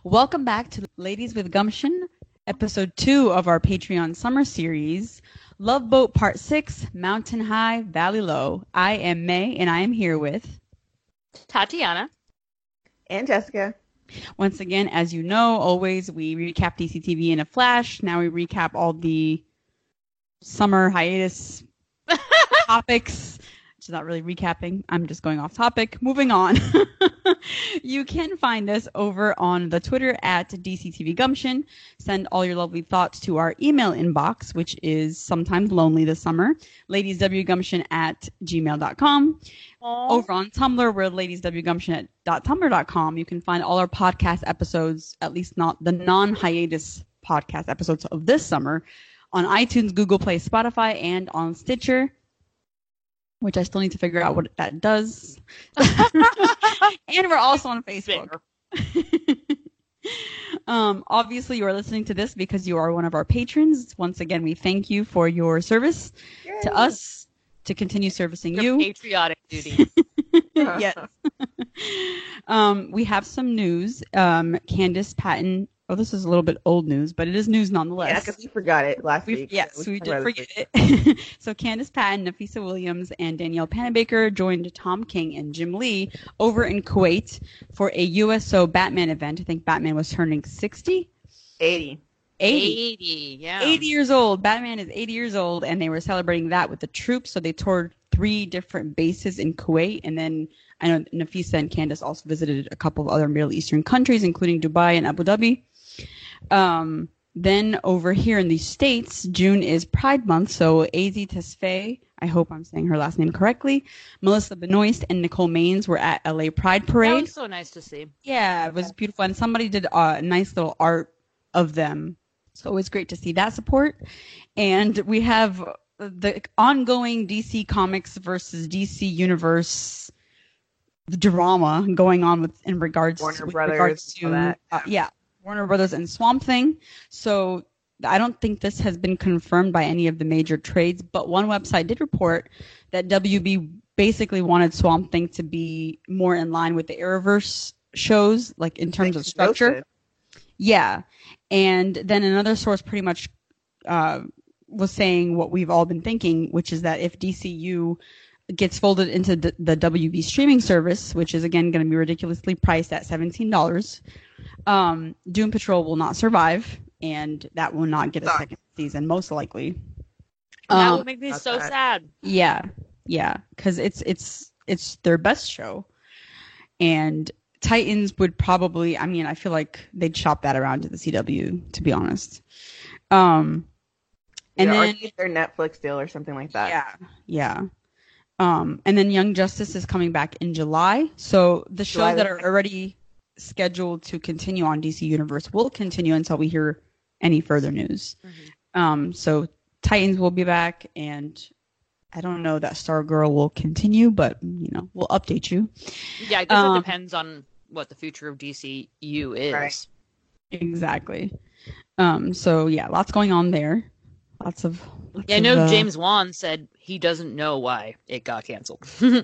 Welcome back to Ladies with Gumption, episode 2 of our Patreon summer series, Love Boat Part 6, Mountain High, Valley Low. I am May, and I am here with Tatiana and Jessica. Once again, as you know, always we recap DCTV in a flash. Now we recap all the summer hiatus topics. Which is not really recapping. I'm just going off topic. Moving on. You can find us over on the Twitter at DCTV Gumption. Send all your lovely thoughts to our email inbox, which is sometimes lonely this summer, ladieswgumption@gmail.com. Over on Tumblr, we're ladieswgumption.tumblr.com. You can find all our podcast episodes, at least not the non-hiatus podcast episodes of this summer, on iTunes, Google Play, Spotify, and on Stitcher, which I still need to figure out what that does. And we're also on Facebook. Obviously, you are listening to this because you are one of our patrons. Once again, we thank you for your service to us, to continue servicing you. Patriotic duty. Yes. We have some news. Candace Patton. Oh, this is a little bit old news, but it is news nonetheless. Yeah, because we forgot it last week. Yes, we did forget it. So Candace Patton, Nafisa Williams, and Danielle Panabaker joined Tom King and Jim Lee over in Kuwait for a USO Batman event. I think Batman was turning 60? 80. 80, yeah. 80 years old. Batman is 80 years old, and they were celebrating that with the troops. So they toured 3 different bases in Kuwait, and then I know Nafisa and Candace also visited a couple of other Middle Eastern countries, including Dubai and Abu Dhabi. Then over here in the States, June is Pride Month, so Azy Tesfaye, I hope I'm saying her last name correctly, Melissa Benoist, and Nicole Maines were at LA Pride Parade. That was so nice to see. Yeah, it was beautiful, and somebody did a nice little art of them, so it was great to see that support. And we have the ongoing DC Comics versus DC Universe drama going on in regards to that. Warner Brothers and Swamp Thing. So I don't think this has been confirmed by any of the major trades, but one website did report that WB basically wanted Swamp Thing to be more in line with the Arrowverse shows, like in terms of structure. Yeah. And then another source pretty much was saying what we've all been thinking, which is that if DCU gets folded into the WB streaming service, which is again going to be ridiculously priced at $17, Doom Patrol will not survive, and that will not get a second season, most likely. That would make me so sad. Yeah, because it's their best show, and Titans would probably. I mean, I feel like they'd shop that around to the CW, to be honest. And then or get their Netflix deal or something like that. Yeah. And then Young Justice is coming back in July, so the shows that are already scheduled to continue on DC Universe will continue until we hear any further news. Mm-hmm. So Titans will be back, and I don't know that Stargirl will continue, but we'll update you. Yeah, I guess it depends on what the future of DCU is. Right. Exactly. So yeah, lots going on there. I know James Wan said he doesn't know why it got canceled.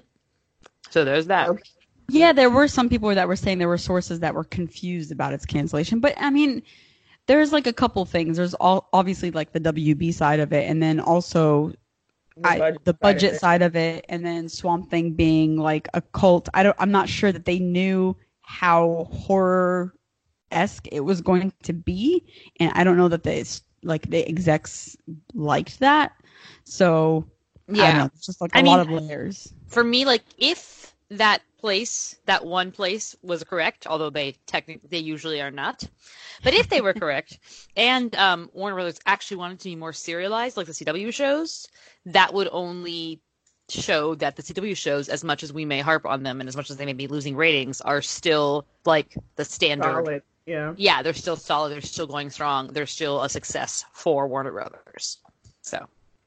So there's that. Okay. Yeah, there were some people that were saying there were sources that were confused about its cancellation. But, I mean, there's like a couple things. There's obviously like the WB side of it, and then also the budget side of it, and then Swamp Thing being like a cult. I'm not sure that they knew how horror-esque it was going to be, and I don't know that the execs liked that. So, yeah, I don't know, it's just like a lot of layers. For me, like, if that one place was correct, although they usually are not. But if they were correct, and Warner Brothers actually wanted to be more serialized, like the CW shows, that would only show that the CW shows, as much as we may harp on them and as much as they may be losing ratings, are still like the standard. Solid. Yeah, they're still solid. They're still going strong. They're still a success for Warner Brothers. So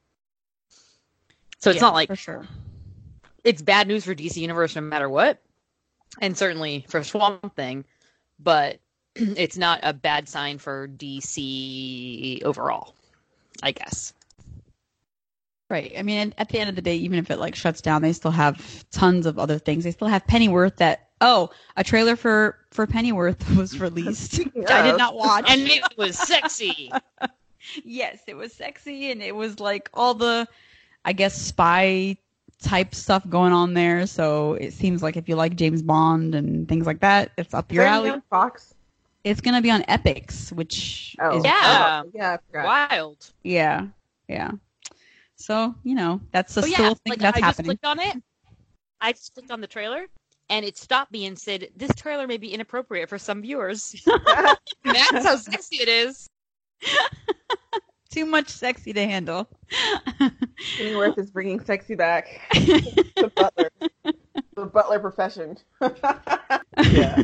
it's not like, for sure, it's bad news for DC Universe no matter what, and certainly for Swamp Thing, but it's not a bad sign for DC overall, I guess. Right. I mean, at the end of the day, even if it shuts down, they still have tons of other things. They still have Pennyworth that Oh, a trailer for Pennyworth was released. Which I did not watch. And it was sexy. Yes, it was sexy, and it was like all the, I guess, spy type stuff going on there. So it seems like if you like James Bond and things like that, it's up your alley. On Fox? It's gonna be on Epix, which is yeah, I forgot. Wild. Yeah. So that's a Oh, yeah, still thing like, that's I happening. just clicked on it. I just clicked on the trailer, and it stopped me and said, "This trailer may be inappropriate for some viewers." That's how sexy it is. Too much sexy to handle. Pennyworth is bringing sexy back. The butler. The butler profession. Yeah.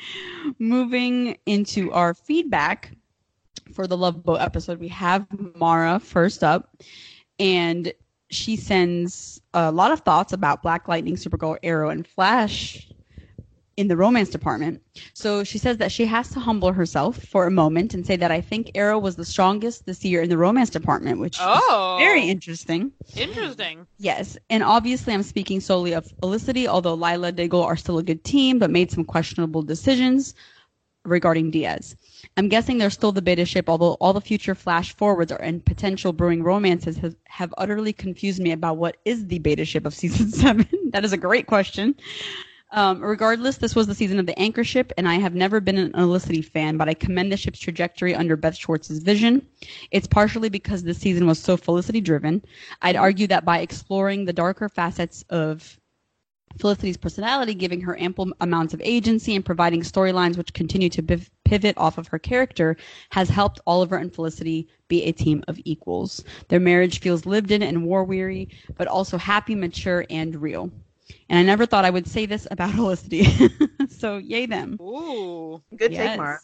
Moving into our feedback for the Love Boat episode, we have Mara first up, and she sends a lot of thoughts about Black Lightning, Supergirl, Arrow, and Flash in the romance department. So she says that she has to humble herself for a moment and say that I think Arrow was the strongest this year in the romance department, which is very interesting. Interesting. Yes, and obviously I'm speaking solely of Felicity, although Lila, Diggle are still a good team, but made some questionable decisions regarding Diaz. I'm guessing they're still the beta ship, although all the future flash forwards and potential brewing romances have utterly confused me about what is the beta ship of season 7. That is a great question. Regardless, this was the season of the anchor ship, and I have never been an Felicity fan, but I commend the ship's trajectory under Beth Schwartz's vision. It's partially because this season was so Felicity-driven. I'd argue that by exploring the darker facets of Felicity's personality, giving her ample amounts of agency, and providing storylines which continue to pivot off of her character has helped Oliver and Felicity be a team of equals. Their marriage feels lived in and war-weary, but also happy, mature, and real. And I never thought I would say this about Felicity. So, yay them. Ooh. Good take, Mara.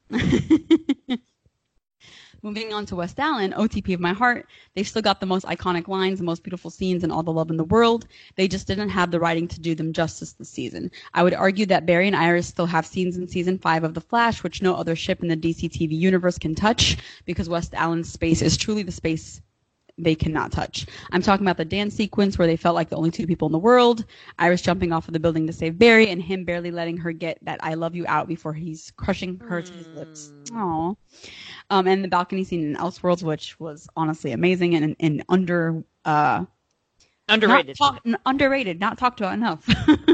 Moving on to West Allen, OTP of my heart. They've still got the most iconic lines, the most beautiful scenes, and all the love in the world. They just didn't have the writing to do them justice this season. I would argue that Barry and Iris still have scenes in season 5 of The Flash, which no other ship in the DC TV universe can touch, because West Allen's space is truly the space they cannot touch. I'm talking about the dance sequence where they felt like the only two people in the world, Iris jumping off of the building to save Barry, and him barely letting her get that I love you out before he's crushing her to his lips. Aww. And the balcony scene in Elseworlds, which was honestly amazing and underrated. Underrated, not talked about enough.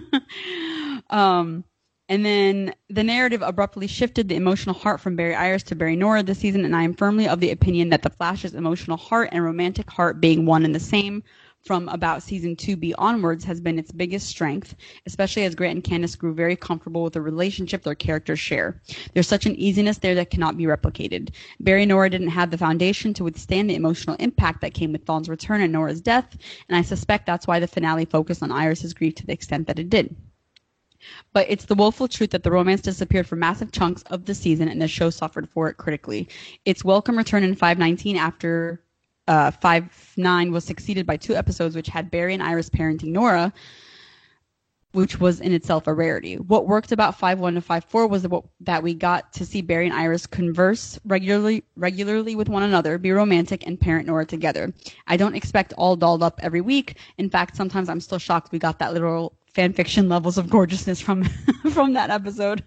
And then the narrative abruptly shifted the emotional heart from Barry Iris to Barry Nora this season, and I am firmly of the opinion that the Flash's emotional heart and romantic heart being one and the same from about season 2B onwards has been its biggest strength, especially as Grant and Candace grew very comfortable with the relationship their characters share. There's such an easiness there that cannot be replicated. Barry and Nora didn't have the foundation to withstand the emotional impact that came with Thawne's return and Nora's death, and I suspect that's why the finale focused on Iris's grief to the extent that it did. But it's the woeful truth that the romance disappeared for massive chunks of the season, and the show suffered for it critically. Its welcome return in 519 after 5-9 was succeeded by 2 episodes which had Barry and Iris parenting Nora, which was in itself a rarity. What worked about 5-1 to 5-4 was that we got to see Barry and Iris converse regularly with one another, be romantic, and parent Nora together. I don't expect all dolled up every week. In fact, sometimes I'm still shocked we got that literal fan fiction levels of gorgeousness from that episode.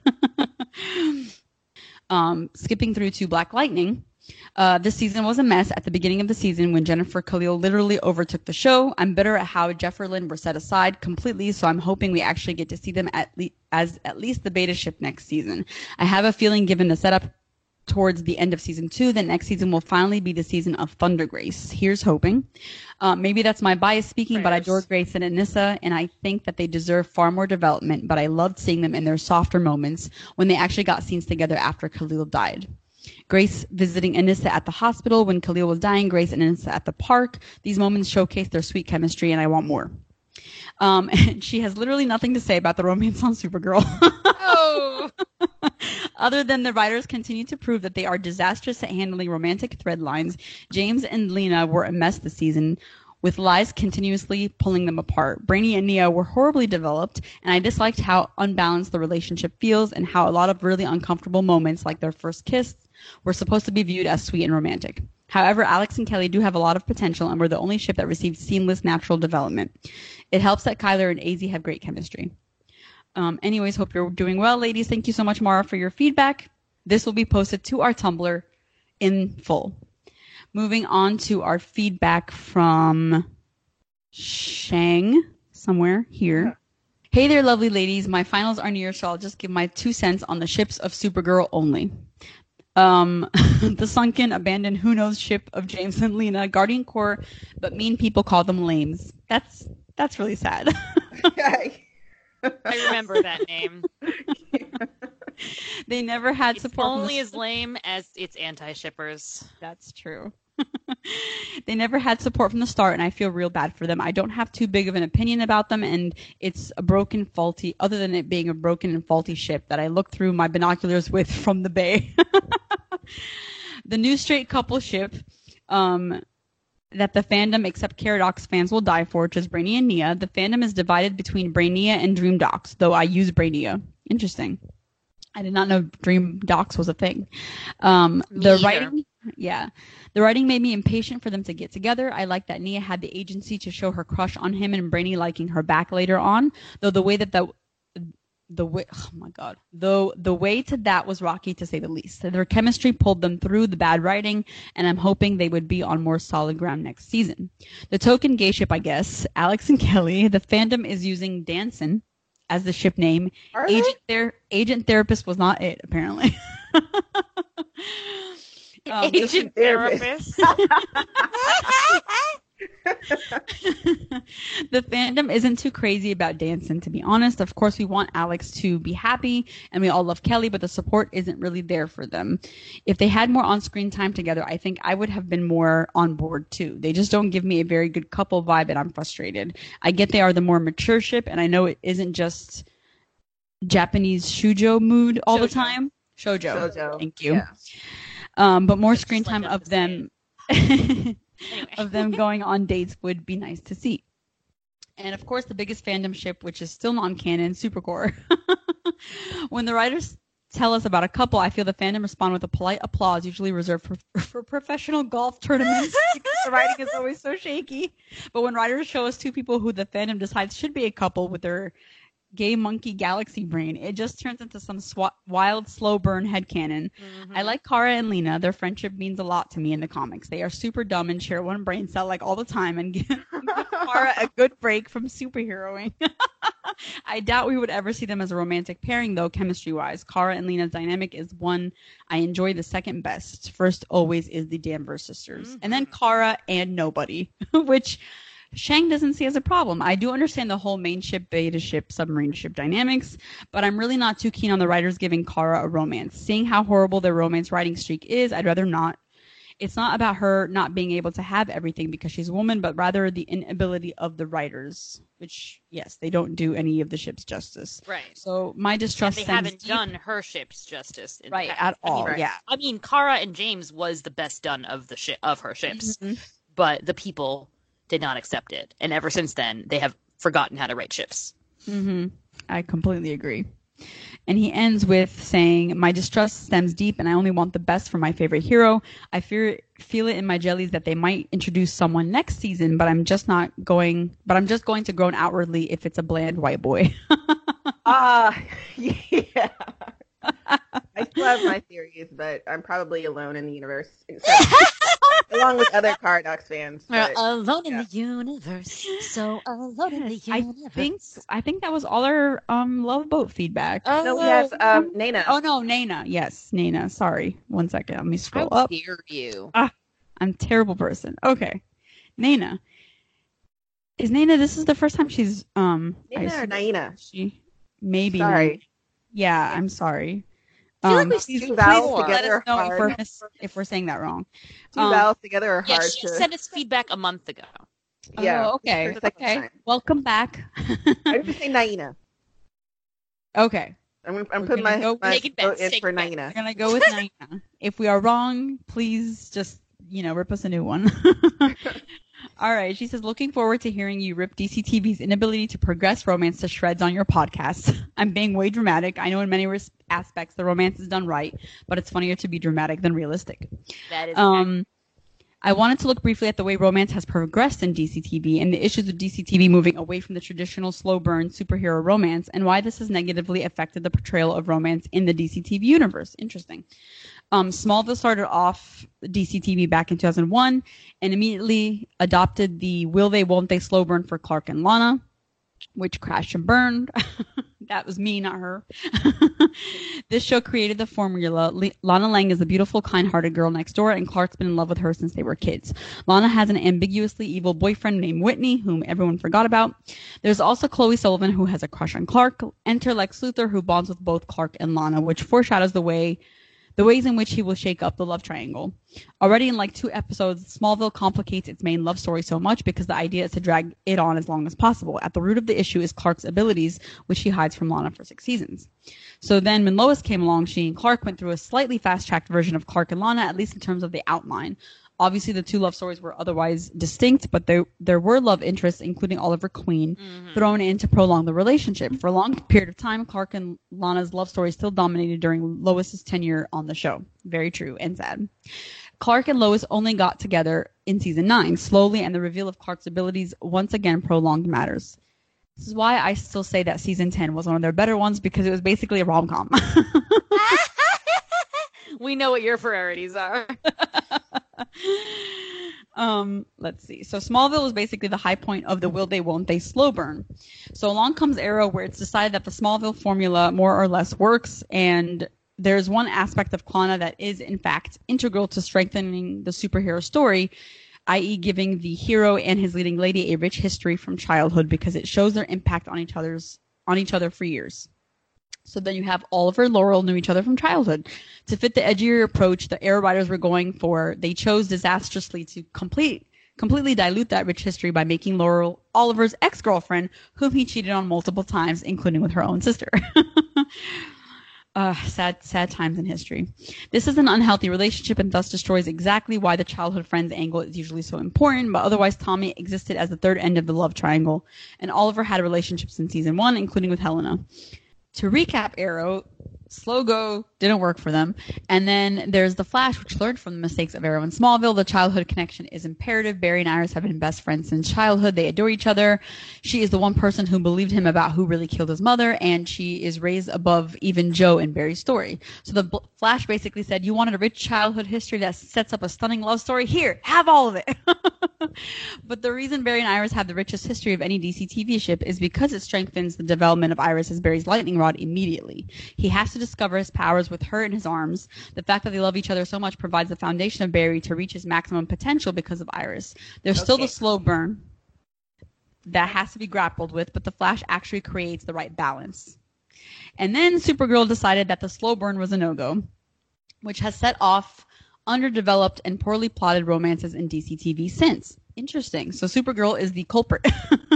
Skipping through to Black Lightning. This season was a mess at the beginning of the season when Jennifer Khalil literally overtook the show. I'm bitter at how Jeffer Lynn were set aside completely, so I'm hoping we actually get to see them as at least the beta ship next season. I have a feeling, given the setup towards the end of season 2, that next season will finally be the season of Thunder Grace. Here's hoping. Maybe that's my bias speaking, but I adore Grace and Anissa, and I think that they deserve far more development, but I loved seeing them in their softer moments when they actually got scenes together after Khalil died. Grace visiting Anissa at the hospital when Khalil was dying, Grace and Anissa at the park. These moments showcase their sweet chemistry, and I want more. And she has literally nothing to say about the romance on Supergirl. Oh. Other than the writers continue to prove that they are disastrous at handling romantic thread lines, James and Lena were a mess this season, with lies continuously pulling them apart. Brainy and Nia were horribly developed, and I disliked how unbalanced the relationship feels and how a lot of really uncomfortable moments, like their first kiss, were supposed to be viewed as sweet and romantic. However, Alex and Kelly do have a lot of potential and were the only ship that received seamless natural development. It helps that Kyler and AZ have great chemistry. Anyways, hope you're doing well, ladies. Thank you so much, Mara, for your feedback. This will be posted to our Tumblr in full. Moving on to our feedback from Shang, somewhere here. Yeah. Hey there, lovely ladies. My finals are near, so I'll just give my 2 cents on the ships of Supergirl only. The sunken, abandoned, who knows ship of James and Lena, Guardian Corps, but mean people call them lames. That's really sad. I remember that name. They never had It's support. only as lame as its anti-shippers. That's true. They never had support from the start, and I feel real bad for them. I don't have too big of an opinion about them, and it's a broken, faulty, other than it being a broken and faulty ship that I look through my binoculars with from the bay. The new straight couple ship that the fandom, except Caradox fans, will die for, which is Brainiac and Nia. The fandom is divided between Brainiac and Dream Docs, though I use Brainiac. Interesting. I did not know Dream Docs was a thing. The writing made me impatient for them to get together. I like that Nia had the agency to show her crush on him and Brainy liking her back later on, though the way to that was rocky to say the least. Their chemistry pulled them through the bad writing, and I'm hoping they would be on more solid ground next season. The token gay ship, I guess, Alex and Kelly. The fandom is using Danson as the ship name. Agent Therapist was not it, apparently. Agent Therapist. The fandom isn't too crazy about Danson, to be honest. Of course, we want Alex to be happy, and we all love Kelly, but the support isn't really there for them. If they had more on-screen time together, I think I would have been more on board, too. They just don't give me a very good couple vibe, and I'm frustrated. I get they are the more mature ship, and I know it isn't just Japanese shoujo mood all the time. Shoujo. Thank you. Yeah. But more That's screen just like time us of to them... Anyway. of them going on dates would be nice to see. And of course, the biggest fandom ship, which is still non-canon, Supercore. When the writers tell us about a couple, I feel the fandom respond with a polite applause, usually reserved for professional golf tournaments, because the writing is always so shaky. But when writers show us 2 people who the fandom decides should be a couple with their gay monkey galaxy brain, it just turns into some wild, slow burn headcanon. Mm-hmm. I like Kara and Lena. Their friendship means a lot to me in the comics. They are super dumb and share one brain cell like all the time, and give Kara a good break from superheroing. I doubt we would ever see them as a romantic pairing, though, chemistry-wise. Kara and Lena's dynamic is one I enjoy the second best. First always is the Danvers sisters. Mm-hmm. And then Kara and nobody, which Shang doesn't see as a problem. I do understand the whole main ship, beta ship, submarine ship dynamics, but I'm really not too keen on the writers giving Kara a romance. Seeing how horrible their romance writing streak is, I'd rather not. It's not about her not being able to have everything because she's a woman, but rather the inability of the writers, which, yes, they don't do any of the ships justice. Right. So my distrust They stems haven't deep- done her ships justice. In the right past. at all. right. Yeah. I mean, Kara and James was the best done of her ships, Mhm. but the people did not accept it, and ever since then, they have forgotten how to write ships. Mm-hmm. I completely agree. And he ends with saying, my distrust stems deep and I only want the best for my favorite hero. I feel it in my jellies that they might introduce someone next season, but I'm just going to groan outwardly if it's a bland white boy. Yeah. I still have my theories, but I'm probably alone in the universe, along with other Caradox fans. We're But, alone yeah. in the universe, so alone in the universe. I think that was all our Love Boat feedback. No, we have Nana. Oh no, Nana. Yes, Nana. Sorry. One second. Let me scroll How up. dare you? I'm a terrible person. Okay. Nana. Is Nana, this is the first time she's Nana or Naina? She maybe. Sorry. Yeah, I'm sorry. I feel like we Please two vowels let together us know are if we're saying that wrong. Two vowels together are Yeah, hard she to. sent us feedback a month ago. Yeah. Oh, okay. For the second Okay. time. Welcome back. I'm just saying Naina. Okay. I'm We're putting gonna my, go- my Take it vote back, in take for it back. We're Naina. gonna go with Naina. If we are wrong, please just rip us a new one. All right. She says, looking forward to hearing you rip DCTV's inability to progress romance to shreds on your podcast. I'm being way dramatic. I know in many aspects the romance is done right, but it's funnier to be dramatic than realistic. That is I wanted to look briefly at the way romance has progressed in DC TV and the issues of DC TV moving away from the traditional slow burn superhero romance and why this has negatively affected the portrayal of romance in the DC TV universe. Interesting. Smallville started off DC TV back in 2001 and immediately adopted the will they, won't they slow burn for Clark and Lana, which crashed and burned. That was me, not her. This show created the formula. Lana Lang is a beautiful, kind-hearted girl next door, and Clark's been in love with her since they were kids. Lana has an ambiguously evil boyfriend named Whitney, whom everyone forgot about. There's also Chloe Sullivan, who has a crush on Clark. Enter Lex Luthor, who bonds with both Clark and Lana, which foreshadows the ways in which he will shake up the love triangle. Already in like 2 episodes, Smallville complicates its main love story so much because the idea is to drag it on as long as possible. At the root of the issue is Clark's abilities, which he hides from Lana for 6 seasons. So then when Lois came along, she and Clark went through a slightly fast-tracked version of Clark and Lana, at least in terms of the outline. Obviously, the 2 love stories were otherwise distinct, but there were love interests, including Oliver Queen, thrown in to prolong the relationship. For a long period of time, Clark and Lana's love story still dominated during Lois's tenure on the show. Very true and sad. Clark and Lois only got together in season 9, slowly, and the reveal of Clark's abilities once again prolonged matters. This is why I still say that season 10 was one of their better ones, because it was basically a rom-com. We know what your priorities are. Let's see. So Smallville was basically the high point of the will they, won't they slow burn. So along comes Arrow, where it's decided that the Smallville formula more or less works, and there's one aspect of Klana that is in fact integral to strengthening the superhero story, i.e. giving the hero and his leading lady a rich history from childhood, because it shows their impact on each other for years. So then you have Oliver and Laurel knew each other from childhood. To fit the edgier approach the Arrow writers were going for, they chose disastrously to completely dilute that rich history by making Laurel Oliver's ex-girlfriend, whom he cheated on multiple times, including with her own sister. Sad times in history. This is an unhealthy relationship and thus destroys exactly why the childhood friends angle is usually so important, but otherwise Tommy existed as the third end of the love triangle, and Oliver had relationships in season 1, including with Helena. To recap Arrow, slow go didn't work for them. And then there's The Flash, which learned from the mistakes of Arrow and Smallville. The childhood connection is imperative. Barry and Iris have been best friends since childhood. They adore each other. She is the one person who believed him about who really killed his mother, and she is raised above even Joe in Barry's story. So the Flash basically said, you wanted a rich childhood history that sets up a stunning love story? Here, have all of it. But the reason Barry and Iris have the richest history of any DC TV ship is because it strengthens the development of Iris as Barry's lightning rod immediately. He has to discover his powers with her in his arms. The fact that they love each other so much provides the foundation of Barry to reach his maximum potential because of Iris. There's still the slow burn that has to be grappled with, but the Flash actually creates the right balance. And then Supergirl decided that the slow burn was a no-go, which has set off underdeveloped and poorly plotted romances in DC TV since. Interesting. So Supergirl is the culprit.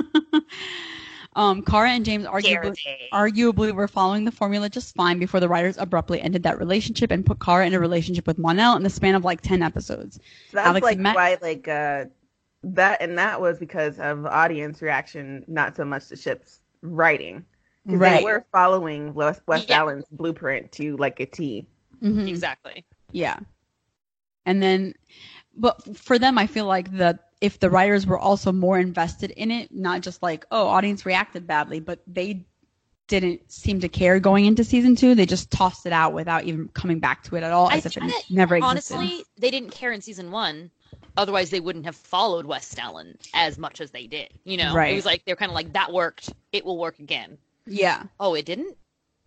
Kara and James arguably were following the formula just fine before the writers abruptly ended that relationship and put Kara in a relationship with Mon-El in the span of like 10 episodes. So that's why that was because of audience reaction, not so much the ship's writing. Right. They were following West Allen's blueprint to like a T. Mm-hmm. Exactly. Yeah. And then, but for them, I feel like if the writers were also more invested in it, not just like, oh, audience reacted badly, but they didn't seem to care going into season 2. They just tossed it out without even coming back to it at all, as if it never existed. Honestly, they didn't care in season 1. Otherwise, they wouldn't have followed West Allen as much as they did. You know, It was like, they're kind of like, that worked. It will work again. Yeah. Oh, it didn't?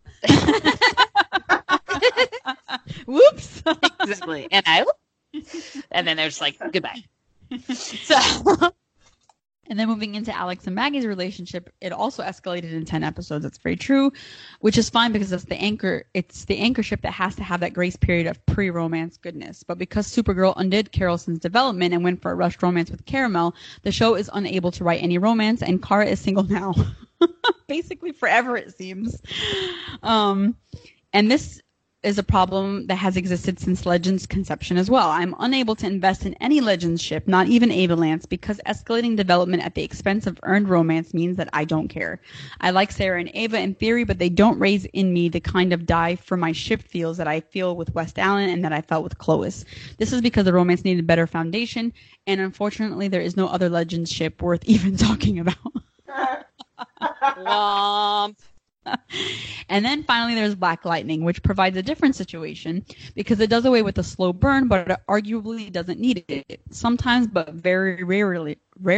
Whoops. Exactly. And then they're just like, goodbye. So, and then moving into Alex and Maggie's relationship, it also escalated in 10 episodes. That's very true, which is fine because it's the anchor ship that has to have that grace period of pre-romance goodness. But because Supergirl undid Carolson's development and went for a rushed romance with Caramel, the show is unable to write any romance, and Kara is single now. Basically forever, it seems. And this is a problem that has existed since Legends' conception as well. I'm unable to invest in any Legends ship, not even Avalance, because escalating development at the expense of earned romance means that I don't care. I like Sarah and Ava in theory, but they don't raise in me the kind of die for my ship feels that I feel with West Allen and that I felt with Clois. This is because the romance needed better foundation, and unfortunately there is no other Legends ship worth even talking about. Womp. And then finally there's Black Lightning, which provides a different situation because it does away with the slow burn, but it arguably doesn't need it. Sometimes, but very rarely,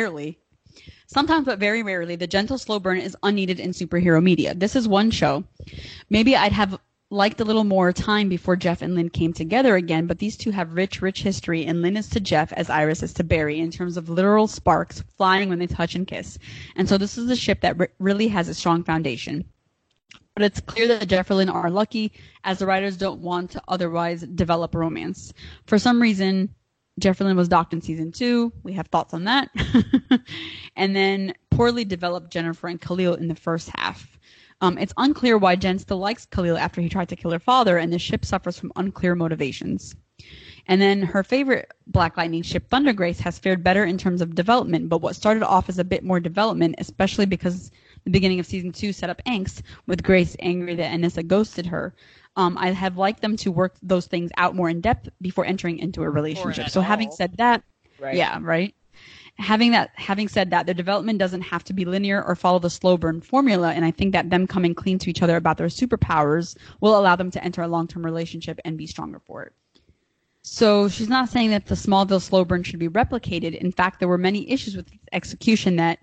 the gentle slow burn is unneeded in superhero media. This is one show. Maybe I'd have liked a little more time before Jeff and Lynn came together again, but these two have rich history, and Lynn is to Jeff as Iris is to Barry in terms of literal sparks flying when they touch and kiss. And so this is a ship that really has a strong foundation. But it's clear that Jeff and Lynn are lucky, as the writers don't want to otherwise develop romance. For some reason, Jeff and Lynn was docked in season 2. We have thoughts on that. And then poorly developed Jennifer and Khalil in the first half. It's unclear why Jen still likes Khalil after he tried to kill her father, and the ship suffers from unclear motivations. And then her favorite Black Lightning ship, Thunder Grace, has fared better in terms of development, but what started off as a bit more development, especially because the beginning of season 2 set up angst with Grace angry that Anissa ghosted her. I have liked them to work those things out more in depth before entering into a relationship. So having said that, Right. yeah, right. Having said that, their development doesn't have to be linear or follow the slow burn formula, and I think that them coming clean to each other about their superpowers will allow them to enter a long-term relationship and be stronger for it. So she's not saying that the Smallville slow burn should be replicated. In fact, there were many issues with execution that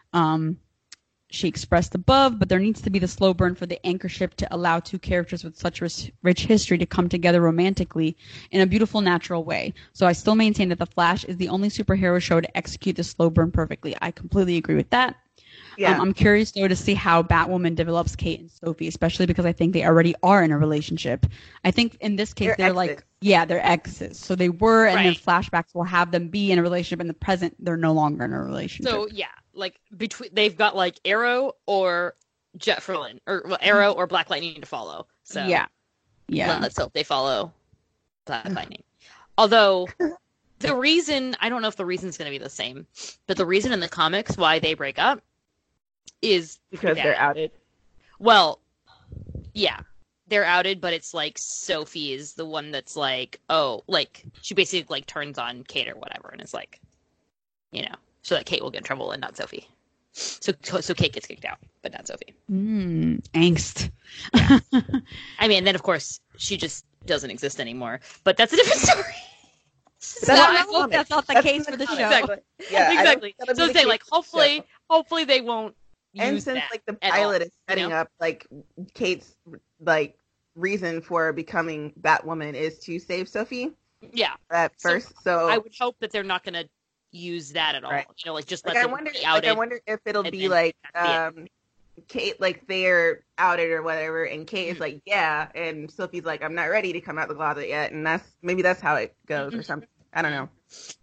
she expressed above, but there needs to be the slow burn for the anchor ship to allow two characters with such rich history to come together romantically in a beautiful, natural way. So I still maintain that The Flash is the only superhero show to execute the slow burn perfectly. I completely agree with that. Yeah. I'm curious, though, to see how Batwoman develops Kate and Sophie, especially because I think they already are in a relationship. I think in this case, they're like, yeah, they're exes. So they were, and then flashbacks will have them be in a relationship. In the present, they're no longer in a relationship. So, yeah, like, they've got, like, Arrow or Jet Lynn, or Arrow or Black Lightning to follow. So, yeah. Let's hope they follow Black Lightning. Although, the reason, I don't know if the reason's going to be the same, but the reason in the comics why they break up is because they're outed. Well, yeah, they're outed, but it's like Sophie is the one that's like, oh, like she basically like turns on Kate or whatever, and it's like, you know, so that Kate will get in trouble and not Sophie. So Kate gets kicked out, but not Sophie. Angst. Yeah. I mean, then of course she just doesn't exist anymore, but that's a different story. So I hope that's not the case for the show. Exactly. Yeah, exactly. So I'm saying, like, hopefully they won't. And since like the pilot is setting up like Kate's like reason for becoming Batwoman is to save Sophie. Yeah. At first, so I would hope that they're not going to use that at all. Right. You know, like just like let I them wonder, be outed. like I wonder if it'll be like Kate, like they're outed or whatever, and Kate is like, yeah, and Sophie's like, I'm not ready to come out the closet yet, and that's how it goes or something. I don't know.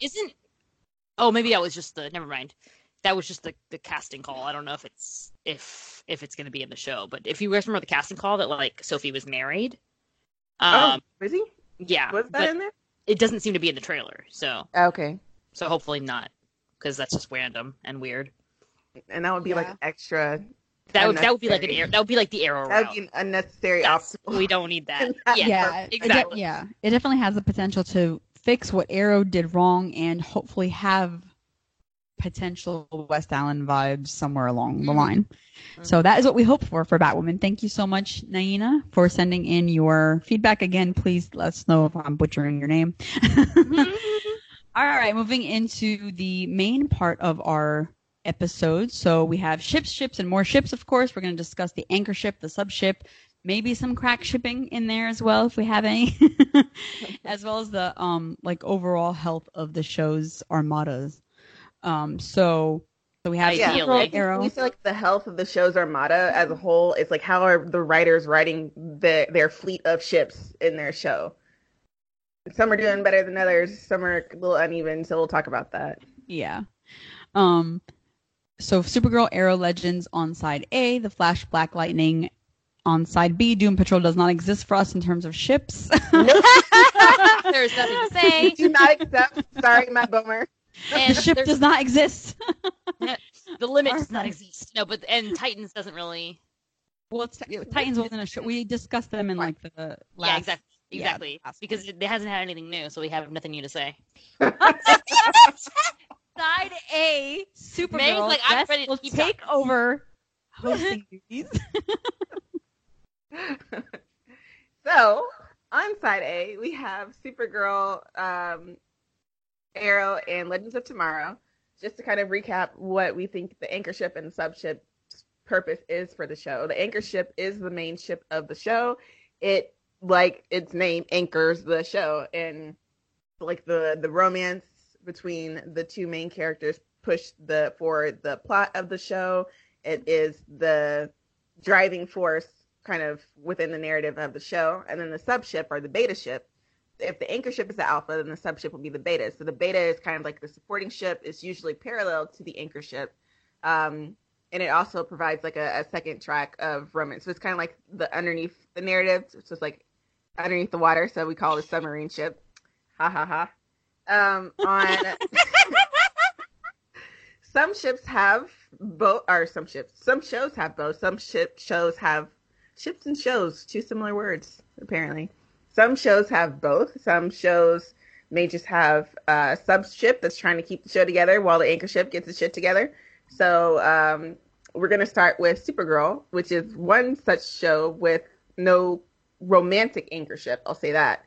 Maybe that was just never mind. That was just the casting call. I don't know if it's going to be in the show, but if you guys remember the casting call that like Sophie was married. Was he? Yeah. Was that in there? It doesn't seem to be in the trailer, so. Okay. So hopefully not, because that's just random and weird. And that would be like extra. That would be like that would be like the Arrow. That would be an unnecessary obstacle. We don't need that. Exactly. It definitely has the potential to fix what Arrow did wrong and hopefully have potential West Allen vibes somewhere along the line. So that is what we hope for Batwoman. Thank you so much, Naina, for sending in your feedback. Again, please let us know if I'm butchering your name. All right, moving into the main part of our episode. So we have ships, and more ships, of course. We're going to discuss the anchor ship, the sub ship, maybe some crack shipping in there as well, if we have any, as well as the like overall health of the show's armadas. So we have Arrow. We feel like the health of the show's armada as a whole is like how are the writers writing their fleet of ships in their show. Some are doing better than others. Some are a little uneven. So we'll talk about that. Yeah. So Supergirl, Arrow, Legends on side A, The Flash, Black Lightning On side B, Doom Patrol does not exist for us in terms of ships. There's nothing to say. We do not accept. Sorry, Matt Bomer. The ship does not exist. The limit does not exist. No, and Titans doesn't really. Well, Titans wasn't a show. We discussed them in like the last. Yeah, exactly. Because it hasn't had anything new, so we have nothing new to say. Side A, Supergirl. Meg's like, I'm ready to will keep take over hosting duties. So, on side A, we have Supergirl, Arrow, and Legends of Tomorrow. Just to kind of recap what we think the anchor ship and the sub ship's purpose is for the show. The anchor ship is the main ship of the show. It, like its name, anchors the show, and like the romance between the two main characters push for the plot of the show. It is the driving force kind of within the narrative of the show. And then the sub ship or the beta ship, if the anchor ship is the alpha, then the sub ship will be the beta. So the beta is kind of like the supporting ship. It's usually parallel to the anchor ship. And it also provides like a second track of romance. So it's kind of like the underneath the narrative. So it's like underneath the water. So we call it a submarine ship. Ha ha ha. Some ships have both, or some shows have both. Some shows have ships and shows, two similar words, apparently. Some shows have both. Some shows may just have a sub ship that's trying to keep the show together while the anchor ship gets its shit together. So we're going to start with Supergirl, which is one such show with no romantic anchor ship. I'll say that.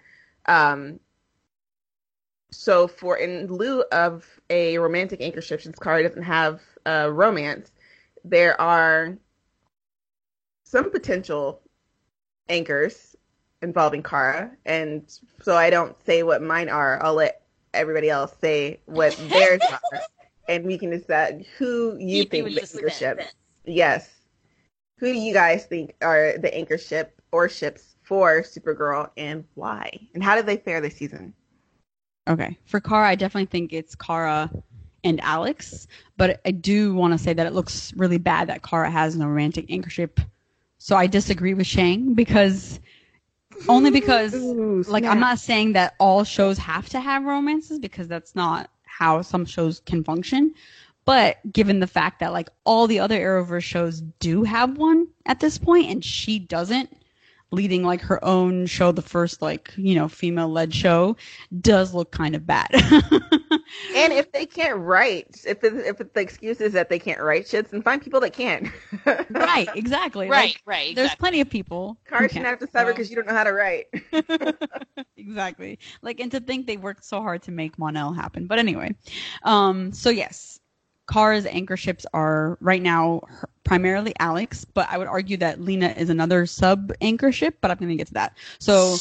So in lieu of a romantic anchor ship, since Kara doesn't have romance, there are some potential anchors involving Kara. And so I don't say what mine are. I'll let everybody else say what theirs are. And we can decide who you think the anchor ship. Yes. Who do you guys think are the anchor ship or ships for Supergirl, and why? And how did they fare this season? Okay. For Kara, I definitely think it's Kara and Alex. But I do want to say that it looks really bad that Kara has no romantic anchor ship. So I disagree with Shang only because I'm not saying that all shows have to have romances, because that's not how some shows can function. But given the fact that like all the other Arrowverse shows do have one at this point, and she doesn't, leading like her own show, the first female-led show, does look kind of bad. And if they can't write, if the excuse is that they can't write shits, then find people that can. Right, exactly. Right. There's plenty of people. Cars shouldn't have to suffer because you don't know how to write. Exactly. And to think they worked so hard to make Mon-El happen. But anyway, so yes, Kara's anchor ships are right now primarily Alex, but I would argue that Lena is another sub anchor ship, but I'm going to get to that. So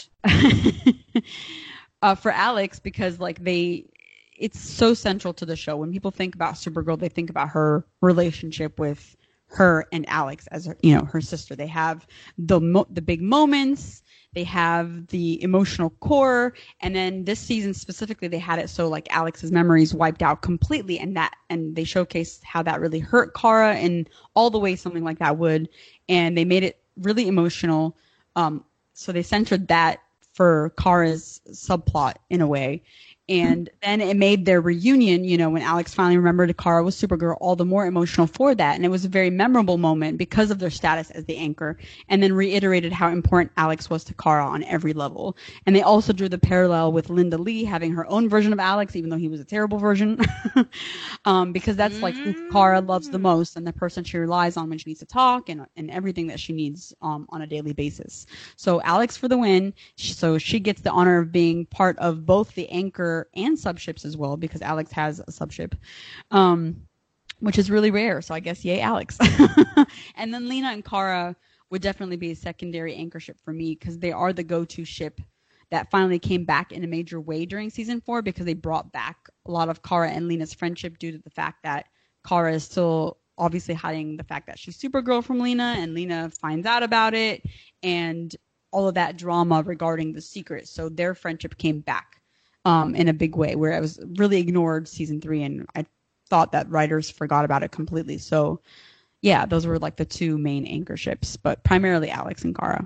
for Alex, because it's so central to the show. When people think about Supergirl, they think about her relationship with her and Alex as her sister. They have the big moments. They have the emotional core, and then this season specifically, they had it so like Alex's memories wiped out completely, and they showcased how that really hurt Kara in all the ways something like that would, and they made it really emotional. So they centered that for Kara's subplot in a way. And then it made their reunion, when Alex finally remembered Kara was Supergirl, all the more emotional for that. And it was a very memorable moment because of their status as the anchor, and then reiterated how important Alex was to Kara on every level. And they also drew the parallel with Linda Lee having her own version of Alex, even though he was a terrible version, because that's who Kara loves the most, and the person she relies on when she needs to talk and everything that she needs on a daily basis. So Alex for the win. So she gets the honor of being part of both the anchor and subships as well, because Alex has a subship, which is really rare. So I guess yay, Alex. And then Lena and Kara would definitely be a secondary anchor ship for me, because they are the go-to ship that finally came back in a major way during season 4, because they brought back a lot of Kara and Lena's friendship due to the fact that Kara is still obviously hiding the fact that she's Supergirl from Lena, and Lena finds out about it, and all of that drama regarding the secret. So their friendship came back in a big way, where I was really ignored season 3, and I thought that writers forgot about it completely. So Yeah, those were like the two main anchor ships, but primarily Alex and Kara.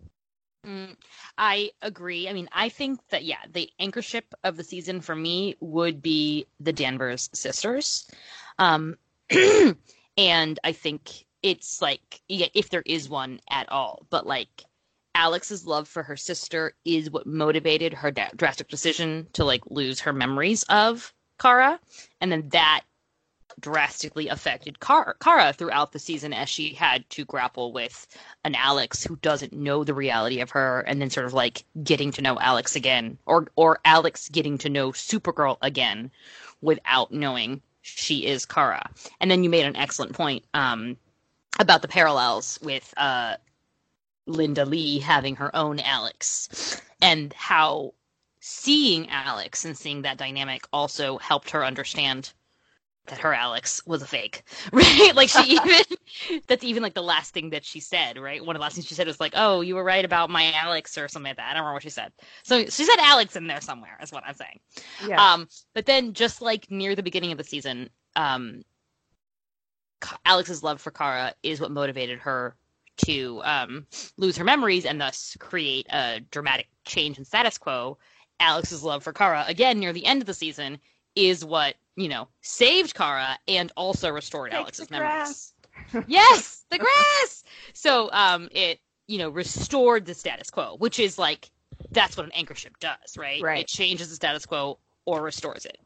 I agree. I mean, I think that, yeah, the anchor ship of the season for me would be the Danvers sisters. Um, and I think it's like, yeah, if there is one at all, but like Alex's love for her sister is what motivated her drastic decision to like lose her memories of Kara. And then that drastically affected Kara throughout the season as she had to grapple with an Alex who doesn't know the reality of her, and then sort of like getting to know Alex again, or Alex getting to know Supergirl again without knowing she is Kara. And then you made an excellent point about the parallels with Linda Lee having her own Alex, and how seeing Alex and seeing that dynamic also helped her understand that her Alex was a fake, right? Like that's even like the last thing that she said, right? One of the last things she said was like, "Oh, you were right about my Alex," or something like that. I don't remember what she said. So she said Alex in there somewhere, is what I'm saying. Yeah. But then just like near the beginning of the season, Alex's love for Kara is what motivated her to lose her memories and thus create a dramatic change in status quo. Alex's love for Kara, again, near the end of the season, is what, saved Kara and also restored Alex's memories. Yes, the grass! So it, restored the status quo, which is like, that's what an anchor ship does, right? Right. It changes the status quo or restores it.